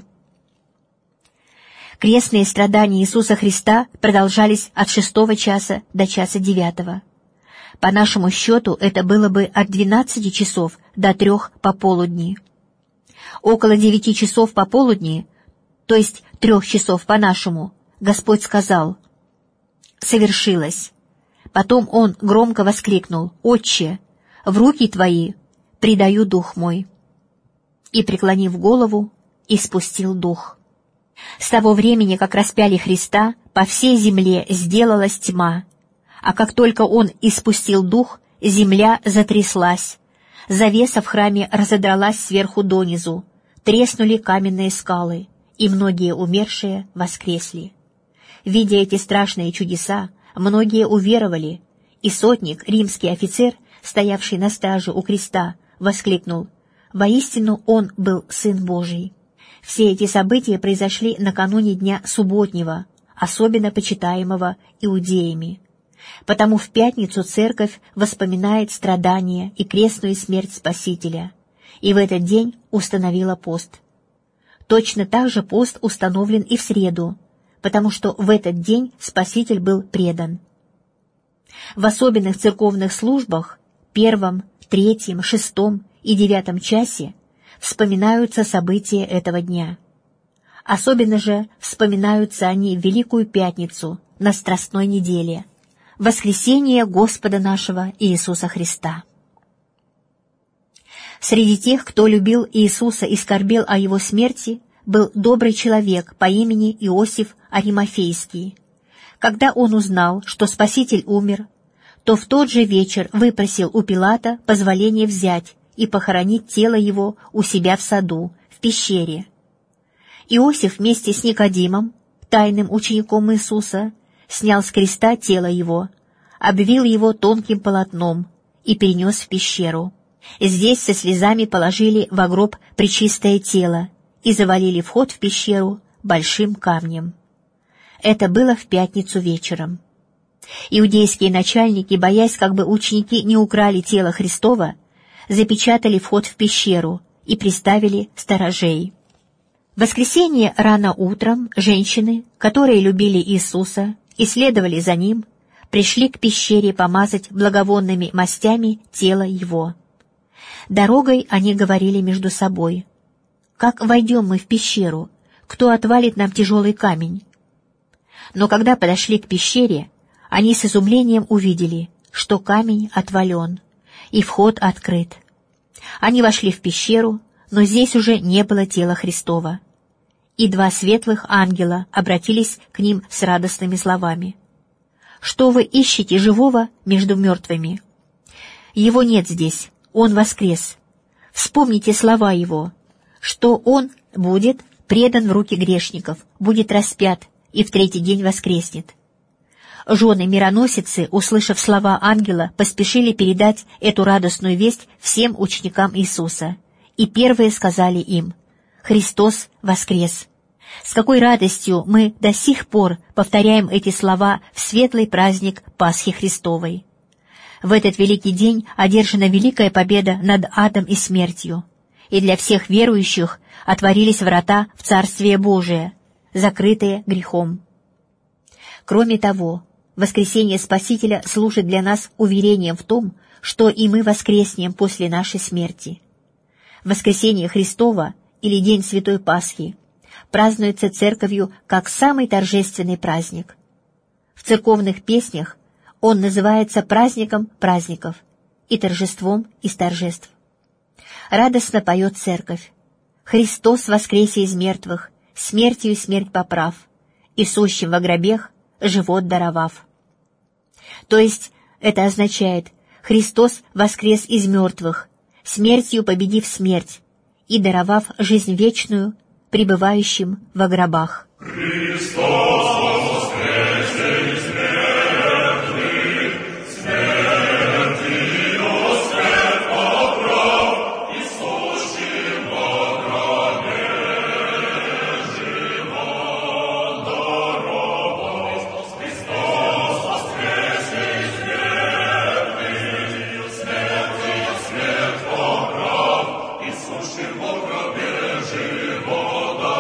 Крестные страдания Иисуса Христа продолжались от шестого часа до часа девятого. По нашему счету это было бы от двенадцати часов до трех пополудни. Около девяти часов пополудни, то есть трех часов по-нашему, Господь сказал: «Совершилось». Потом Он громко воскликнул: «Отче, в руки Твои предаю дух мой». И, преклонив голову, испустил дух. С того времени, как распяли Христа, по всей земле сделалась тьма, а как только Он испустил дух, земля затряслась, завеса в храме разодралась сверху донизу, треснули каменные скалы, и многие умершие воскресли. Видя эти страшные чудеса, многие уверовали, и сотник, римский офицер, стоявший на страже у креста, воскликнул: «Воистину он был Сын Божий». Все эти события произошли накануне дня субботнего, особенно почитаемого иудеями. Потому в пятницу Церковь воспоминает страдания и крестную смерть Спасителя, и в этот день установила пост. Точно так же пост установлен и в среду, потому что в этот день Спаситель был предан. В особенных церковных службах, первом, третьем, шестом и девятом часе, вспоминаются события этого дня. Особенно же вспоминаются они в Великую Пятницу на Страстной неделе, воскресение Господа нашего Иисуса Христа. Среди тех, кто любил Иисуса и скорбел о Его смерти, был добрый человек по имени Иосиф Аримафейский. Когда он узнал, что Спаситель умер, то в тот же вечер выпросил у Пилата позволение взять и похоронить тело его у себя в саду, в пещере. Иосиф вместе с Никодимом, тайным учеником Иисуса, снял с креста тело его, обвил его тонким полотном и перенес в пещеру. Здесь со слезами положили во гроб пречистое тело и завалили вход в пещеру большим камнем. Это было в пятницу вечером. Иудейские начальники, боясь, как бы ученики не украли тело Христова, запечатали вход в пещеру и приставили сторожей. В воскресенье рано утром женщины, которые любили Иисуса и следовали за Ним, пришли к пещере помазать благовонными мастями тело Его. Дорогой они говорили между собой: «Как войдем мы в пещеру? Кто отвалит нам тяжелый камень?» Но когда подошли к пещере, они с изумлением увидели, что камень отвален, и вход открыт. Они вошли в пещеру, но здесь уже не было тела Христова. И два светлых ангела обратились к ним с радостными словами: «Что вы ищете живого между мертвыми? Его нет здесь, Он воскрес. Вспомните слова Его, что Он будет предан в руки грешников, будет распят и в третий день воскреснет». Жены-мироносицы, услышав слова ангела, поспешили передать эту радостную весть всем ученикам Иисуса, и первые сказали им: «Христос воскрес!» С какой радостью мы до сих пор повторяем эти слова в светлый праздник Пасхи Христовой. В этот великий день одержана великая победа над адом и смертью, и для всех верующих отворились врата в Царствие Божие, закрытые грехом. Кроме того, воскресение Спасителя служит для нас уверением в том, что и мы воскреснем после нашей смерти. Воскресение Христово, или День Святой Пасхи, празднуется Церковью как самый торжественный праздник. В церковных песнях он называется праздником праздников и торжеством из торжеств. Радостно поет Церковь: «Христос воскресе из мертвых, смертью смерть поправ, и сущим во гробех живот даровав». То есть это означает: Христос воскрес из мертвых, смертью победив смерть и даровав жизнь вечную пребывающим во гробах. Христос воскресе из мертвых, смертью смерть поправ, и сущим во гробе живот даровав. Христос воскресе из мертвых, смертью смерть поправ, и сущим во гробе живот.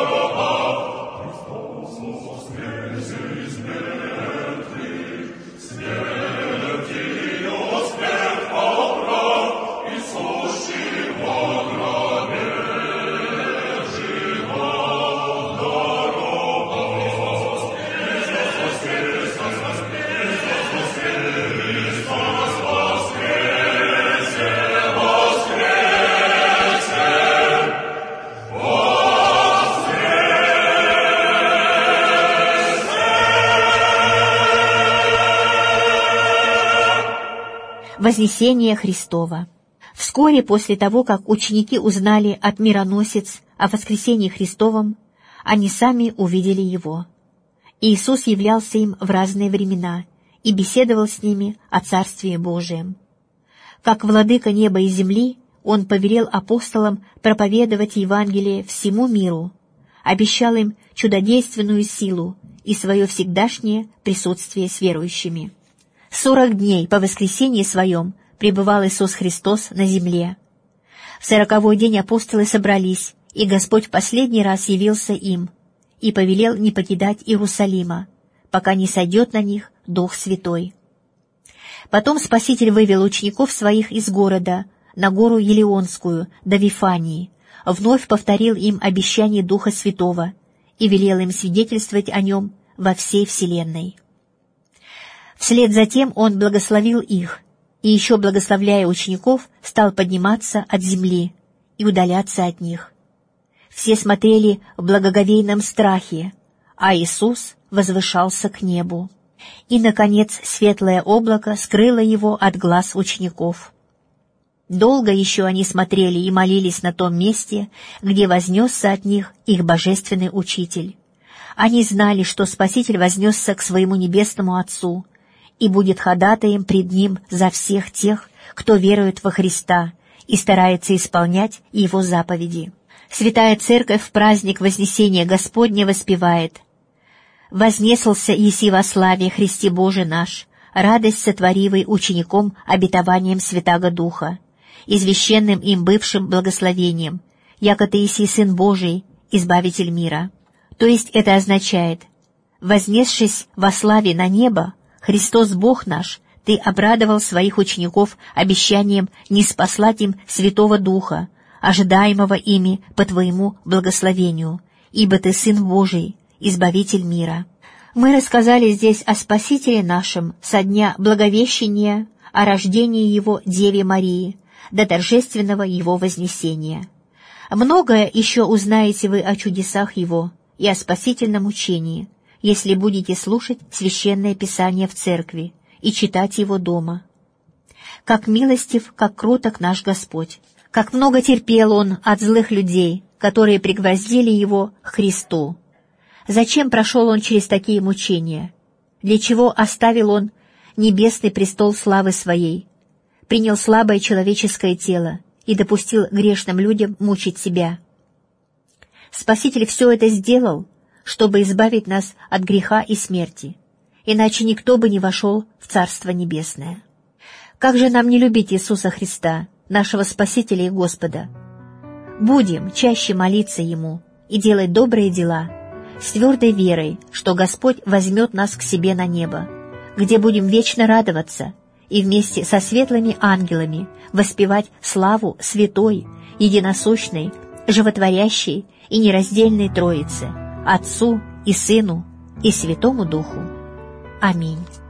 Вознесение Христова. Вскоре после того, как ученики узнали от мироносец о воскресении Христовом, они сами увидели Его. Иисус являлся им в разные времена и беседовал с ними о Царстве Божием. Как владыка неба и земли, Он повелел апостолам проповедовать Евангелие всему миру, обещал им чудодейственную силу и свое всегдашнее присутствие с верующими. Сорок дней по воскресении Своем пребывал Иисус Христос на земле. В сороковой день апостолы собрались, и Господь в последний раз явился им и повелел не покидать Иерусалима, пока не сойдет на них Дух Святой. Потом Спаситель вывел учеников Своих из города на гору Елеонскую до Вифании, вновь повторил им обещание Духа Святого и велел им свидетельствовать о Нем во всей вселенной. Вслед за тем Он благословил их, и еще благословляя учеников, стал подниматься от земли и удаляться от них. Все смотрели в благоговейном страхе, а Иисус возвышался к небу. И, наконец, светлое облако скрыло Его от глаз учеников. Долго еще они смотрели и молились на том месте, где вознесся от них их божественный Учитель. Они знали, что Спаситель вознесся к Своему Небесному Отцу, и будет ходатаем пред Ним за всех тех, кто верует во Христа и старается исполнять Его заповеди. Святая Церковь в праздник Вознесения Господня воспевает: «Вознесался еси во славе Христе Боже наш, радость сотворивой учеником обетованием Святаго Духа, извещенным им бывшим благословением, яко ты еси Сын Божий, Избавитель мира». То есть это означает: вознесшись во славе на небо, Христос Бог наш, Ты обрадовал своих учеников обещанием ниспослать им Святого Духа, ожидаемого ими по Твоему благословению, ибо Ты Сын Божий, Избавитель мира. Мы рассказали здесь о Спасителе нашем со дня Благовещения, о рождении Его Деве Марии, до торжественного Его вознесения. Многое еще узнаете вы о чудесах Его и о спасительном учении, если будете слушать Священное Писание в церкви и читать его дома. Как милостив, как кроток наш Господь, как много терпел Он от злых людей, которые пригвоздили Его к Христу. Зачем прошел Он через такие мучения? Для чего оставил Он небесный престол славы Своей, принял слабое человеческое тело и допустил грешным людям мучить Себя? Спаситель все это сделал, чтобы избавить нас от греха и смерти, иначе никто бы не вошел в Царство Небесное. Как же нам не любить Иисуса Христа, нашего Спасителя и Господа? Будем чаще молиться Ему и делать добрые дела, с твердой верой, что Господь возьмет нас к себе на небо, где будем вечно радоваться и вместе со светлыми ангелами воспевать славу святой, единосущной, животворящей и нераздельной Троице, Отцу и Сыну и Святому Духу. Аминь.